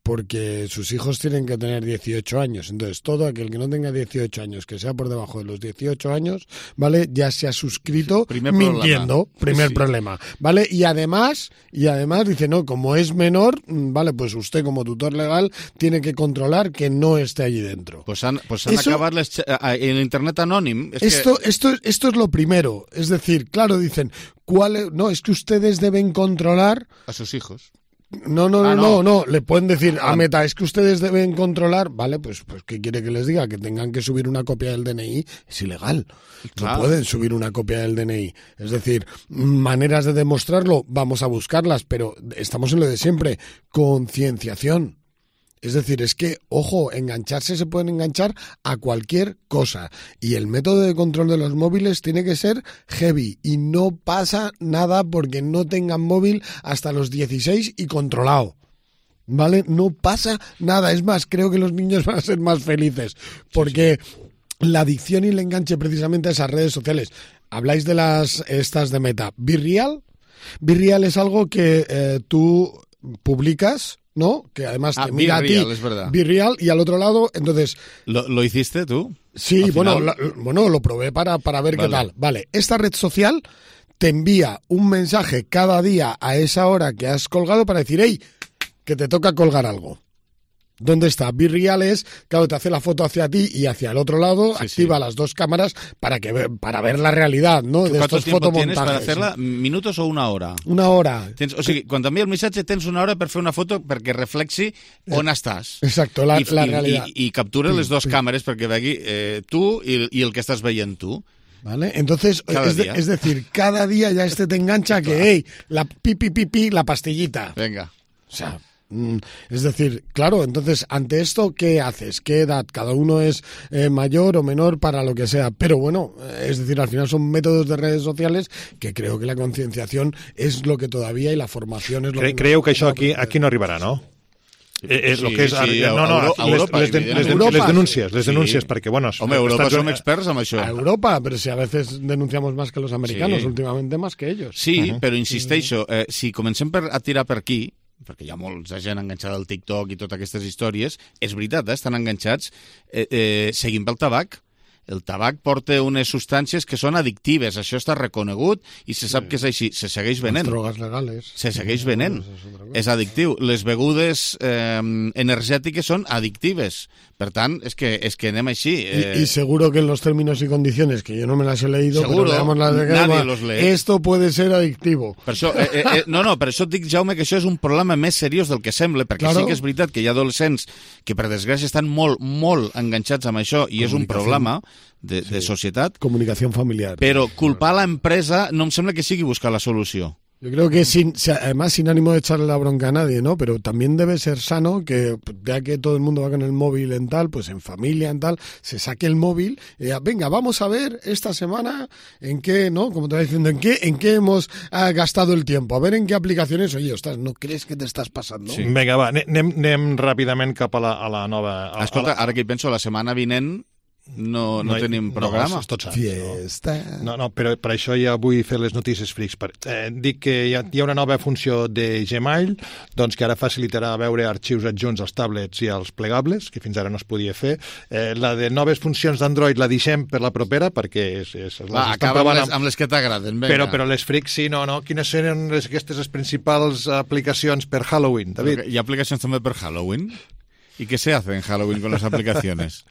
S15: porque sus hijos tienen que tener dieciocho años. Entonces, todo aquel que no tenga dieciocho años, que sea por debajo de los dieciocho años, ¿vale? Ya se ha suscrito
S1: Primer
S15: mintiendo.
S1: problema.
S15: Primer
S1: Sí.
S15: problema, ¿vale? Y además, y además dice, no, como es menor, vale, pues usted como tutor legal tiene que controlar que no esté allí dentro.
S1: Pues han, pues han
S15: Eso-
S1: acabat les, en Internet anònim. És
S15: Esto,
S1: que...
S15: esto, esto es lo primero. Es decir, claro, dicen, ¿cuál es? No, es que ustedes deben controlar...
S1: A sus hijos.
S15: No, no, no,
S1: Ah,
S15: no,
S1: no.
S15: no, le pueden decir
S1: Ah.
S15: a Meta, es que ustedes deben controlar, vale, pues, pues ¿qué quiere que les diga? Que tengan que subir una copia del D N I, es ilegal.
S1: Claro.
S15: No pueden subir una copia del D N I. Es decir, maneras de demostrarlo, vamos a buscarlas, pero estamos en lo de siempre, concienciación. Es decir, es que, ojo, engancharse se pueden enganchar a cualquier cosa. Y el método de control de los móviles tiene que ser heavy. Y no pasa nada porque no tengan móvil hasta los dieciséis y controlado. ¿Vale? No pasa nada. Es más, creo que los niños van a ser más felices. Porque la adicción y el enganche precisamente a esas redes sociales. Habláis de las estas de Meta. ¿Virreal? Virreal es algo que eh, tú publicas, ¿no? Que además
S1: Ah,
S15: te mira a ti.
S1: Virreal, es verdad.
S15: Virreal, y al otro lado, entonces...
S1: ¿Lo, lo hiciste tú?
S15: Sí,
S1: Al
S15: bueno,
S1: final.
S15: la- bueno, lo probé para, para ver
S1: Vale.
S15: qué tal. Vale, esta red social te envía un mensaje cada día a esa hora que has colgado para decir, hey, que te toca colgar algo. ¿Dónde está? Virreal es, claro, te hace la foto hacia ti y hacia el otro lado,
S1: Sí,
S15: activa
S1: sí.
S15: las dos cámaras para que ve- para ver la realidad, ¿no? De
S1: ¿Cuánto
S15: estos
S1: tiempo tienes para
S15: fotomontajes.
S1: hacerla? ¿Minutos o una hora?
S15: Una hora.
S1: Tens, o sigui, quan t'envia el missatge tens una hora per fer una foto perquè reflexi on estàs.
S15: Exacto, la,
S1: I,
S15: la
S1: i,
S15: realidad.
S1: I, i captura les dos càmeres perquè vegi eh, tu i, i el que estàs veient tu.
S15: ¿Vale? Entonces,
S1: Cada
S15: es, de-
S1: día.
S15: es decir, cada día ya este te engancha que, hey, la pi, pi, pi, pi, la pastillita.
S1: Venga.
S15: O sea, mm, es decir, claro, entonces, ante esto, ¿qué haces? ¿Qué edad? Cada uno es eh, mayor o menor para lo que sea. Pero bueno, eh, es decir, al final son métodos de redes sociales que creo que la concienciación es lo que todavía y la formación es lo
S14: Cre
S15: que...
S14: Creieu que això aquí, aquí no arribarà, no? Eh, eh, lo
S1: Sí,
S14: que és,
S1: sí,
S14: no, no,
S1: Euro-
S14: les,
S1: Europa,
S14: les, de, les, de,
S1: evidentment.
S14: les denúncies, les
S1: Sí.
S14: denúncies, perquè, bueno...
S1: Home, Europa
S14: Estats
S1: som
S14: Units-
S1: experts en això.
S15: A Europa, pero si a veces denunciamos más que los americanos,
S1: Sí.
S15: últimamente más que ellos.
S1: Sí, però insisteixo, eh, si comencem per, a tirar per aquí, perquè hi ha molta gent enganxada al TikTok i totes aquestes històries, és veritat, eh, estan enganxats, eh, eh, seguim pel tabac. El tabac porta unes substàncies que són addictives, això està reconegut i se sap que és així, se segueix venent.
S15: Las drogas legales.
S1: Se segueix venent. És addictiu. Les begudes eh, energètiques són addictives. Per tant, és que, és que anem així. Eh,
S15: Y, y seguro que en los términos y condiciones, que yo no me las he leído,
S1: Seguro,
S15: pero leamos las de
S1: nadie
S15: Gema,
S1: los lee.
S15: esto puede ser adictivo.
S1: Per això, eh, eh, eh, no, no, per això et dic, Jaume, que això és un problema més seriós del que sembla, perquè
S15: Claro.
S1: sí que és veritat que hi ha adolescents que, per desgràcia, estan molt, molt enganxats amb això i és un
S15: Comunicació.
S1: problema de, de societat,
S15: Comunicación familiar.
S1: però culpar l'empresa no em sembla que sigui buscar la solució.
S15: Yo creo que sin, si- además sin ánimo de echarle la bronca a nadie, ¿no? Pero también debe ser sano que, ya que todo el mundo va con el móvil en tal, pues en familia en tal, se saque el móvil y diga, venga, vamos a ver esta semana en qué, ¿no? Como te va diciendo, en qué, en qué hemos ah, gastado el tiempo, a ver en qué aplicaciones, oye, ostras, ¿no crees que te estás pasando?
S14: Sí. Vinga, va, anem, anem ràpidament cap a la, a la nova... A,
S1: Escolta,
S14: a la...
S1: ara que hi penso, la setmana vinent no, no,
S14: hi-
S1: tenim programa.
S14: No, és tot sant.
S15: Fiesta.
S14: No, no, però per això ja vull fer les notícies frics. Per, eh, dic que hi ha, hi ha una nova funció de Gmail doncs, que ara facilitarà veure arxius adjunts als tablets i als plegables, que fins ara no es podia fer. Eh, la de noves funcions d'Android la deixem per la propera, perquè és, és, les
S1: Va,
S14: estan
S1: acaba amb
S14: provant
S1: les, amb les que t'agraden. Vinga.
S14: Però, però les frics sí, no, no. Quines seran les, aquestes les principals aplicacions per Halloween, David?
S1: ¿Hay aplicaciones también per Halloween? ¿Y qué se hace en Halloween con las aplicaciones?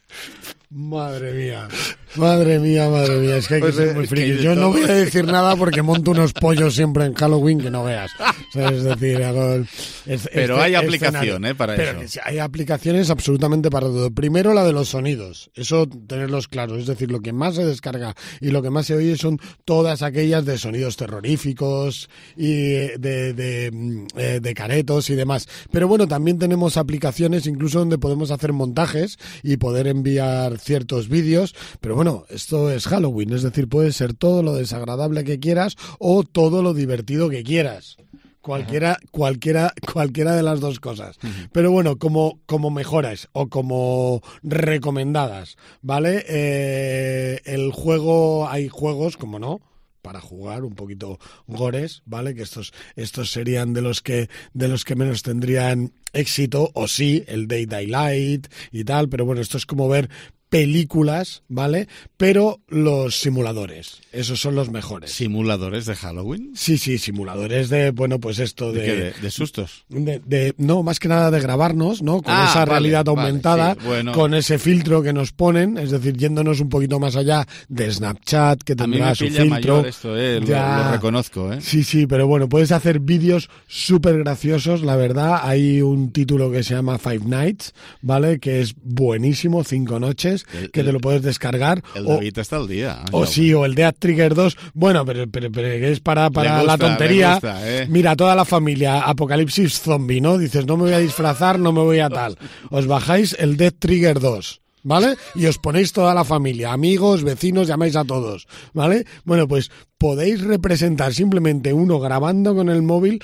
S15: Madre mía, madre mía, madre mía, es que hay que
S14: Pues,
S15: ser
S14: eh,
S15: muy
S14: es que
S15: friki.
S14: hay de
S15: Yo no
S14: todo.
S15: voy a decir nada porque monto unos pollos siempre en Halloween que no veas. O sea, es decir, hago el- es-
S1: Pero
S15: este
S1: hay aplicación,
S15: escenario.
S1: ¿eh? Para
S15: Pero
S1: eso.
S15: que sí, hay aplicaciones absolutamente para todo. Primero la de los sonidos, eso tenerlos claros. Es decir, lo que más se descarga y lo que más se oye son todas aquellas de sonidos terroríficos y de, de, mm, eh, de caretos y demás. Pero bueno, también tenemos aplicaciones incluso donde podemos hacer montajes y poder enviar ciertos vídeos. Pero bueno, esto es Halloween, es decir, puede ser todo lo desagradable que quieras o todo lo divertido que quieras. Cualquiera, cualquiera, cualquiera de las dos cosas. Pero bueno, como, como mejoras o como recomendadas, ¿vale? Eh, el juego, hay juegos, como no, para jugar, un poquito gores, ¿vale? Que estos, estos serían de los que, de los que menos tendrían éxito, o sí, el Dead by Daylight y tal, pero bueno, esto es como ver películas, ¿vale? Pero los simuladores, esos son los mejores.
S29: ¿Simuladores de Halloween?
S15: Sí, sí, simuladores de, bueno, pues esto de...
S29: ¿De qué? ¿De, de sustos?
S15: De, de, no, más que nada de grabarnos, ¿no? Con
S29: ah,
S15: esa
S29: vale,
S15: realidad
S29: vale,
S15: aumentada,
S29: sí, bueno.
S15: con ese filtro que nos ponen, es decir, yéndonos un poquito más allá de Snapchat, que tendrá su filtro.
S29: A mí me pilla mayor esto, eh,
S15: ya...
S29: lo, lo reconozco, ¿eh?
S15: Sí, sí, pero bueno, puedes hacer vídeos súper graciosos, la verdad. Hay un título que se llama Five Nights, ¿vale? Que es buenísimo, cinco noches, el, que te lo puedes descargar.
S29: El
S15: o,
S29: David está al día.
S15: O sí, o el Death Trigger dos. Bueno, pero, pero, pero es para, para gusta, la tontería.
S29: Gusta, ¿eh?
S15: Mira, toda la familia, apocalipsis zombie, ¿no? Dices, no me voy a disfrazar, no me voy a tal. Os bajáis el Death Trigger dos. ¿Vale? Y os ponéis toda la familia, amigos, vecinos, llamáis a todos, ¿vale? Bueno, pues podéis representar simplemente uno grabando con el móvil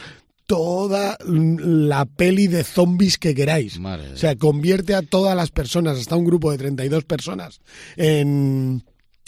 S15: toda la peli de zombies que queráis.
S29: Madre.
S15: O sea, convierte a todas las personas, hasta un grupo de treinta y dos personas, en...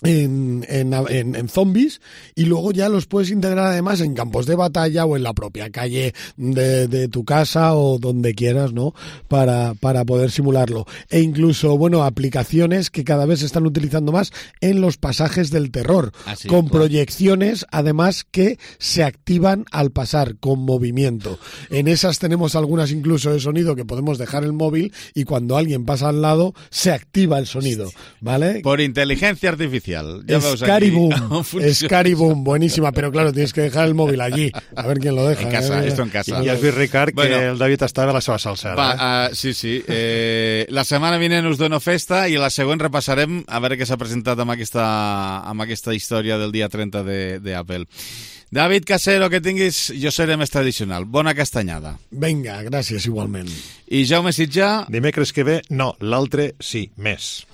S15: En, en, en, en zombies, y luego ya los puedes integrar además en campos de batalla o en la propia calle de, de tu casa o donde quieras, ¿no? Para, para poder simularlo. E incluso, bueno, aplicaciones que cada vez se están utilizando más en los pasajes del terror,
S29: ah, sí,
S15: con
S29: claro.
S15: proyecciones además que se activan al pasar con movimiento. En esas tenemos algunas incluso de sonido que podemos dejar el móvil y cuando alguien pasa al lado se activa el sonido, ¿vale?
S29: Por inteligencia artificial. Ya
S15: Scary Boom, Scary Boom, buenísima, pero claro, tienes que dejar el móvil allí, a ver quién lo deja.
S29: En casa,
S15: eh?
S29: esto en casa.
S14: I has vist, Ricard,
S29: bueno,
S14: que el David estava a la seva salsa.
S29: Va,
S14: eh?
S29: uh, sí, sí. Eh, la setmana vinent us dono festa i la següent repassarem a veure què s'ha presentat amb aquesta, amb aquesta història del dia trenta d'Apple. David Casero, que tinguis, jo seré més tradicional. Bona castanyada.
S15: Vinga, gràcies, igualment.
S29: I Jaume Sitjà...
S14: Dimecres que ve, no, l'altre sí, més.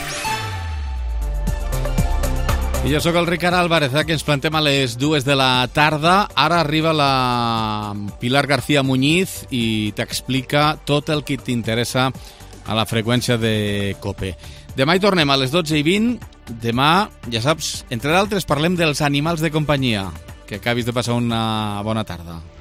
S29: I jo sóc el Ricard Álvarez, eh, que ens plantem a les dues de la tarda. Ara arriba la Pilar García Muñiz i t'explica tot el que t'interessa a la freqüència de COPE. Demà hi tornem a les dotze i vint. Demà, ja saps, entre d'altres parlem dels animals de companyia. Que acabis de passar una bona tarda.